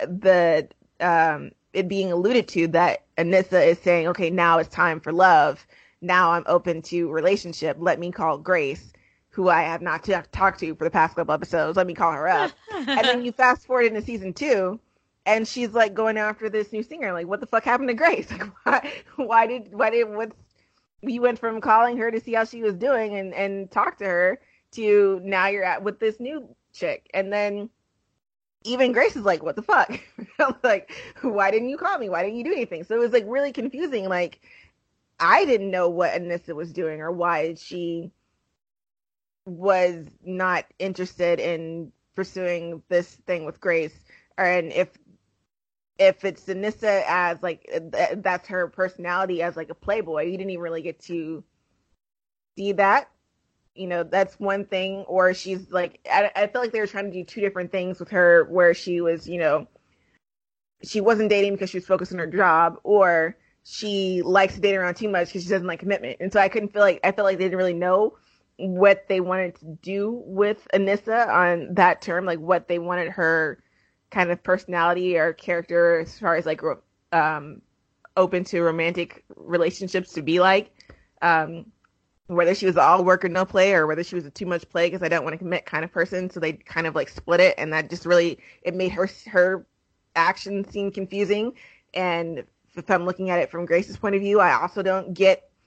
it being alluded to that Anissa is saying, okay, now it's time for love. Now I'm open to relationship. Let me call Grace, who I have not talked to for the past couple episodes. Let me call her up. And then you fast forward into season 2, and she's like going after this new singer. Like, what the fuck happened to Grace? Like, why did you went from calling her to see how she was doing and talk to her to now you're at with this new chick. And then even Grace is like, what the fuck? I'm like, why didn't you call me? Why didn't you do anything? So it was like really confusing. Like, I didn't know what Anissa was doing or why she was not interested in pursuing this thing with Grace. And if it's Anissa as like, that's her personality as like a playboy, you didn't even really get to see that. That's one thing. Or she's like, I feel like they were trying to do 2 different things with her, where she was, she wasn't dating because she was focused on her job, or she likes to date around too much because she doesn't like commitment. And so I felt like they didn't really know what they wanted to do with Anissa on that term, like what they wanted her kind of personality or character as far as like open to romantic relationships to be like. Whether she was all work or no play, or whether she was a too much play because I don't want to commit kind of person. So they kind of like split it, and that just really, it made her action seem confusing. And if I'm looking at it from Grace's point of view, I also don't get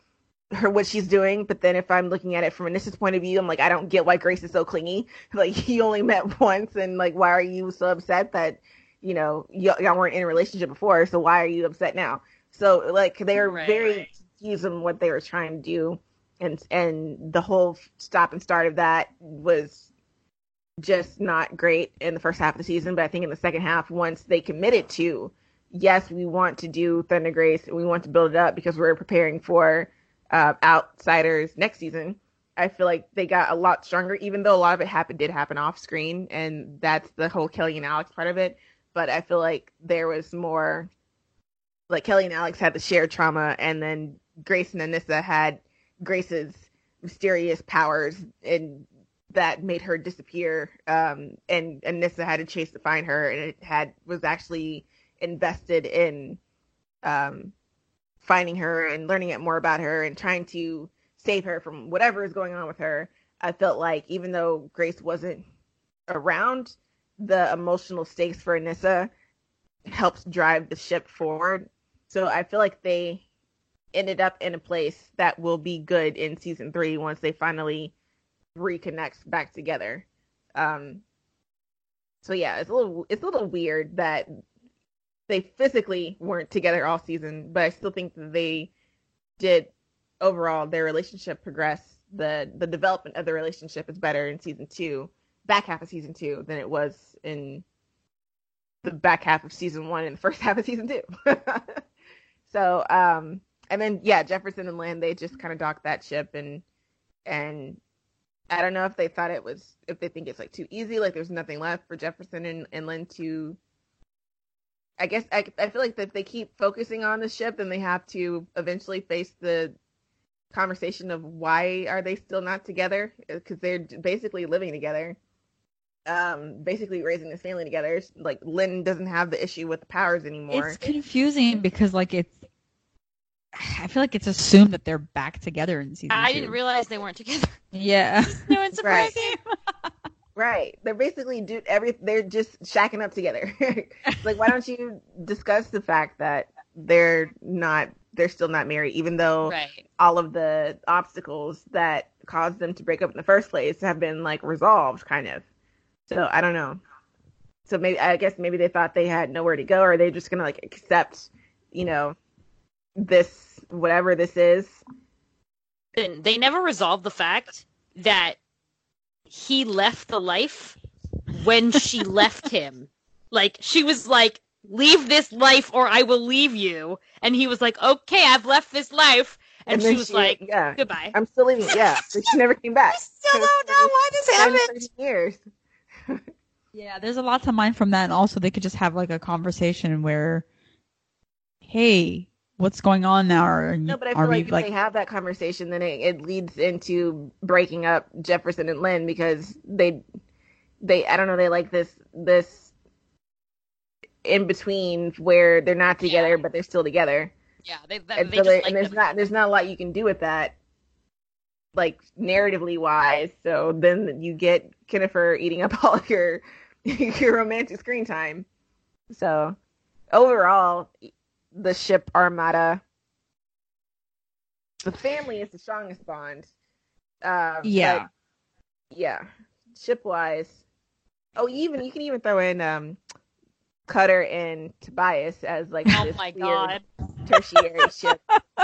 her what she's doing, but then if I'm looking at it from Anissa's point of view, I'm like, I don't get why Grace is so clingy. Like, you only met once, and like, why are you so upset that, y'all weren't in a relationship before? So why are you upset now? So like, they were very confused on what they were trying to do, and the whole stop and start of that was just not great in the first half of the season. But I think in the second half, once they committed to, yes, we want to do Thunder Grace, and we want to build it up because we're preparing for Outsiders next season, I feel like they got a lot stronger, even though a lot of it did happen off screen, and that's the whole Kelly and Alex part of it. But I feel like there was more, like Kelly and Alex had the shared trauma, and then Grace and Anissa had Grace's mysterious powers, and that made her disappear. And Anissa had to chase to find her, and it was actually invested in finding her and learning it more about her and trying to save her from whatever is going on with her. I felt like even though Grace wasn't around, the emotional stakes for Anissa helps drive the ship forward. So I feel like they ended up in a place that will be good in season 3 once they finally reconnect back together. So yeah, it's a little weird that they physically weren't together all season, but I still think that they did overall, their relationship progress. The development of the relationship is better in season 2, back half of season 2, than it was in the back half of season 1 and the first half of season 2. So, and then yeah, Jefferson and Lynn, they just kind of docked that ship, and I don't know if they thought if they think it's like too easy, like there's nothing left for Jefferson and Lynn to. I guess I feel like if they keep focusing on the ship, then they have to eventually face the conversation of why are they still not together? Because they're basically living together, basically raising this family together. Like, Lynn doesn't have the issue with the powers anymore. It's confusing because I feel like it's assumed that they're back together in season 2. I didn't realize they weren't together. Yeah. No, it's surprising. Right. They're basically they're just shacking up together. Like, why don't you discuss the fact that they're still not married, even though all of the obstacles that caused them to break up in the first place have been like resolved, kind of. So I don't know. So I guess maybe they thought they had nowhere to go, or they're just gonna like accept, this, whatever this is. They never resolved the fact that he left the life when she left him. Like, she was like, leave this life or I will leave you. And he was like, okay, I've left this life. And she was like, goodbye. I'm still leaving. Yeah. So she never came back. I still don't know why this happened. Years. Yeah, there's a lot to mine from that. And also they could just have like a conversation where, hey, what's going on now? No, but I feel like if they have that conversation, then it leads into breaking up Jefferson and Lynn, because they I don't know, they like this in between where they're not together but they're still together. Yeah, there's not a lot you can do with that, like narratively wise. So then you get Kennifer eating up all of your romantic screen time. So overall, the ship armada, the family is the strongest bond. Yeah, ship wise. Oh, you can even throw in Cutter and Tobias as like oh my god, tertiary ship.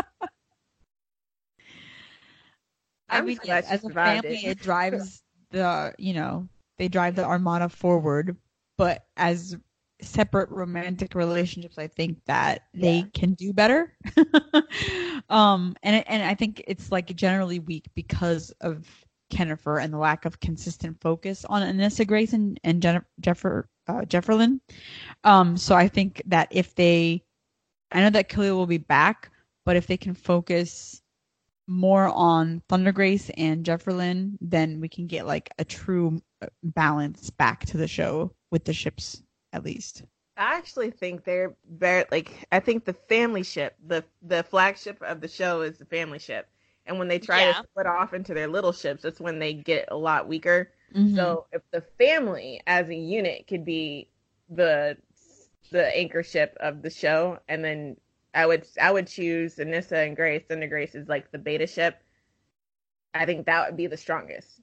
I mean, yes, as a family, it drives they drive the armada forward, but as separate romantic relationships, I think that they can do better. And I think it's like generally weak because of Kennifer and the lack of consistent focus on Anissa Grace and Jefferlyn. So I think that I know that Khalil will be back, but if they can focus more on Thunder Grace and Jefferlyn, then we can get like a true balance back to the show with the ships, at least. I actually think they're very, like, I think the family ship, the flagship of the show is the family ship. And when they try to split off into their little ships, that's when they get a lot weaker. Mm-hmm. So if the family as a unit could be the anchor ship of the show, and then I would choose Anissa and Grace. Cinder Grace is like the beta ship. I think that would be the strongest.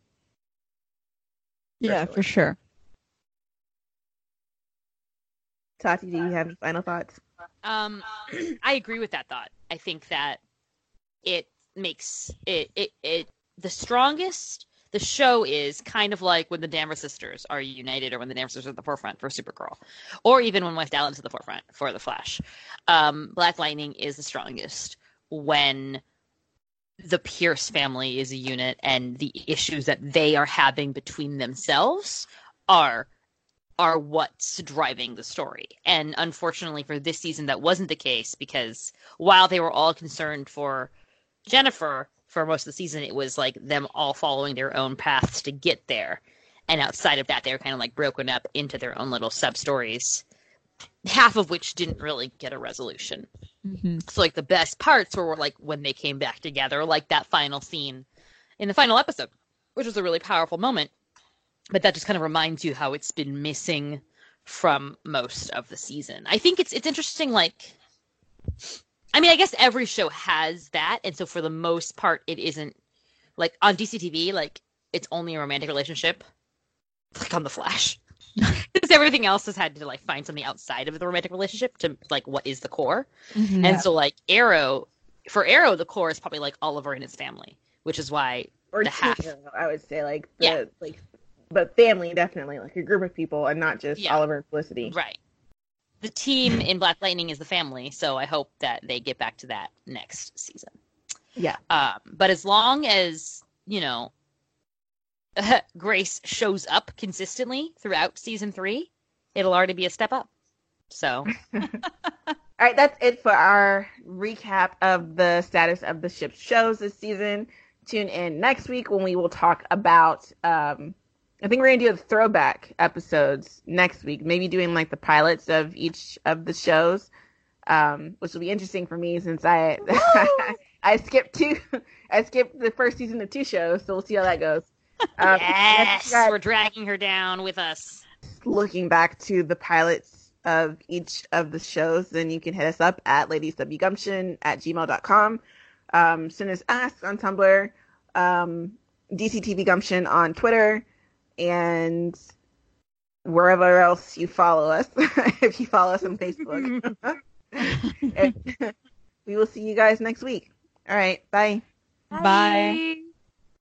Yeah, for sure. Tati, do you have any final thoughts? I agree with that thought. I think that it makes it the strongest. The show is kind of like when the Danvers sisters are united, or when the Danvers sisters are at the forefront for Supergirl, or even when West Allen's at the forefront for the Flash. Black Lightning is the strongest when the Pierce family is a unit, and the issues that they are having between themselves are what's driving the story. And unfortunately for this season, that wasn't the case, because while they were all concerned for Jennifer for most of the season, it was like them all following their own paths to get there. And outside of that, they were kind of like broken up into their own little sub-stories, half of which didn't really get a resolution. Mm-hmm. So like the best parts were like when they came back together, like that final scene in the final episode, which was a really powerful moment. But that just kind of reminds you how it's been missing from most of the season. I think it's interesting, like, I mean, I guess every show has that, and so for the most part, it isn't, like, on DCTV, like, it's only a romantic relationship, like on The Flash. Because everything else has had to, like, find something outside of the romantic relationship to, like, what is the core. Mm-hmm. And so, like, for Arrow, the core is probably, like, Oliver and his family, which is why or the half. I would say, like, but family, definitely, like a group of people, and not just Oliver and Felicity. Right. The team in Black Lightning is the family, so I hope that they get back to that next season. Yeah. But as long as, you know, Grace shows up consistently throughout season 3, it'll already be a step up. So. All right, that's it for our recap of the status of the ship's shows this season. Tune in next week when we will talk about I think we're going to do the throwback episodes next week, maybe doing like the pilots of each of the shows, which will be interesting for me since I skipped the first season of 2 shows, so we'll see how that goes. Yes, we're dragging her down with us. Looking back to the pilots of each of the shows, then you can hit us up at ladieswgumption@gmail.com. Send us asks on Tumblr, DCTV Gumption on Twitter, and wherever else you follow us, if you follow us on Facebook. We will see you guys next week. All right, bye. Bye.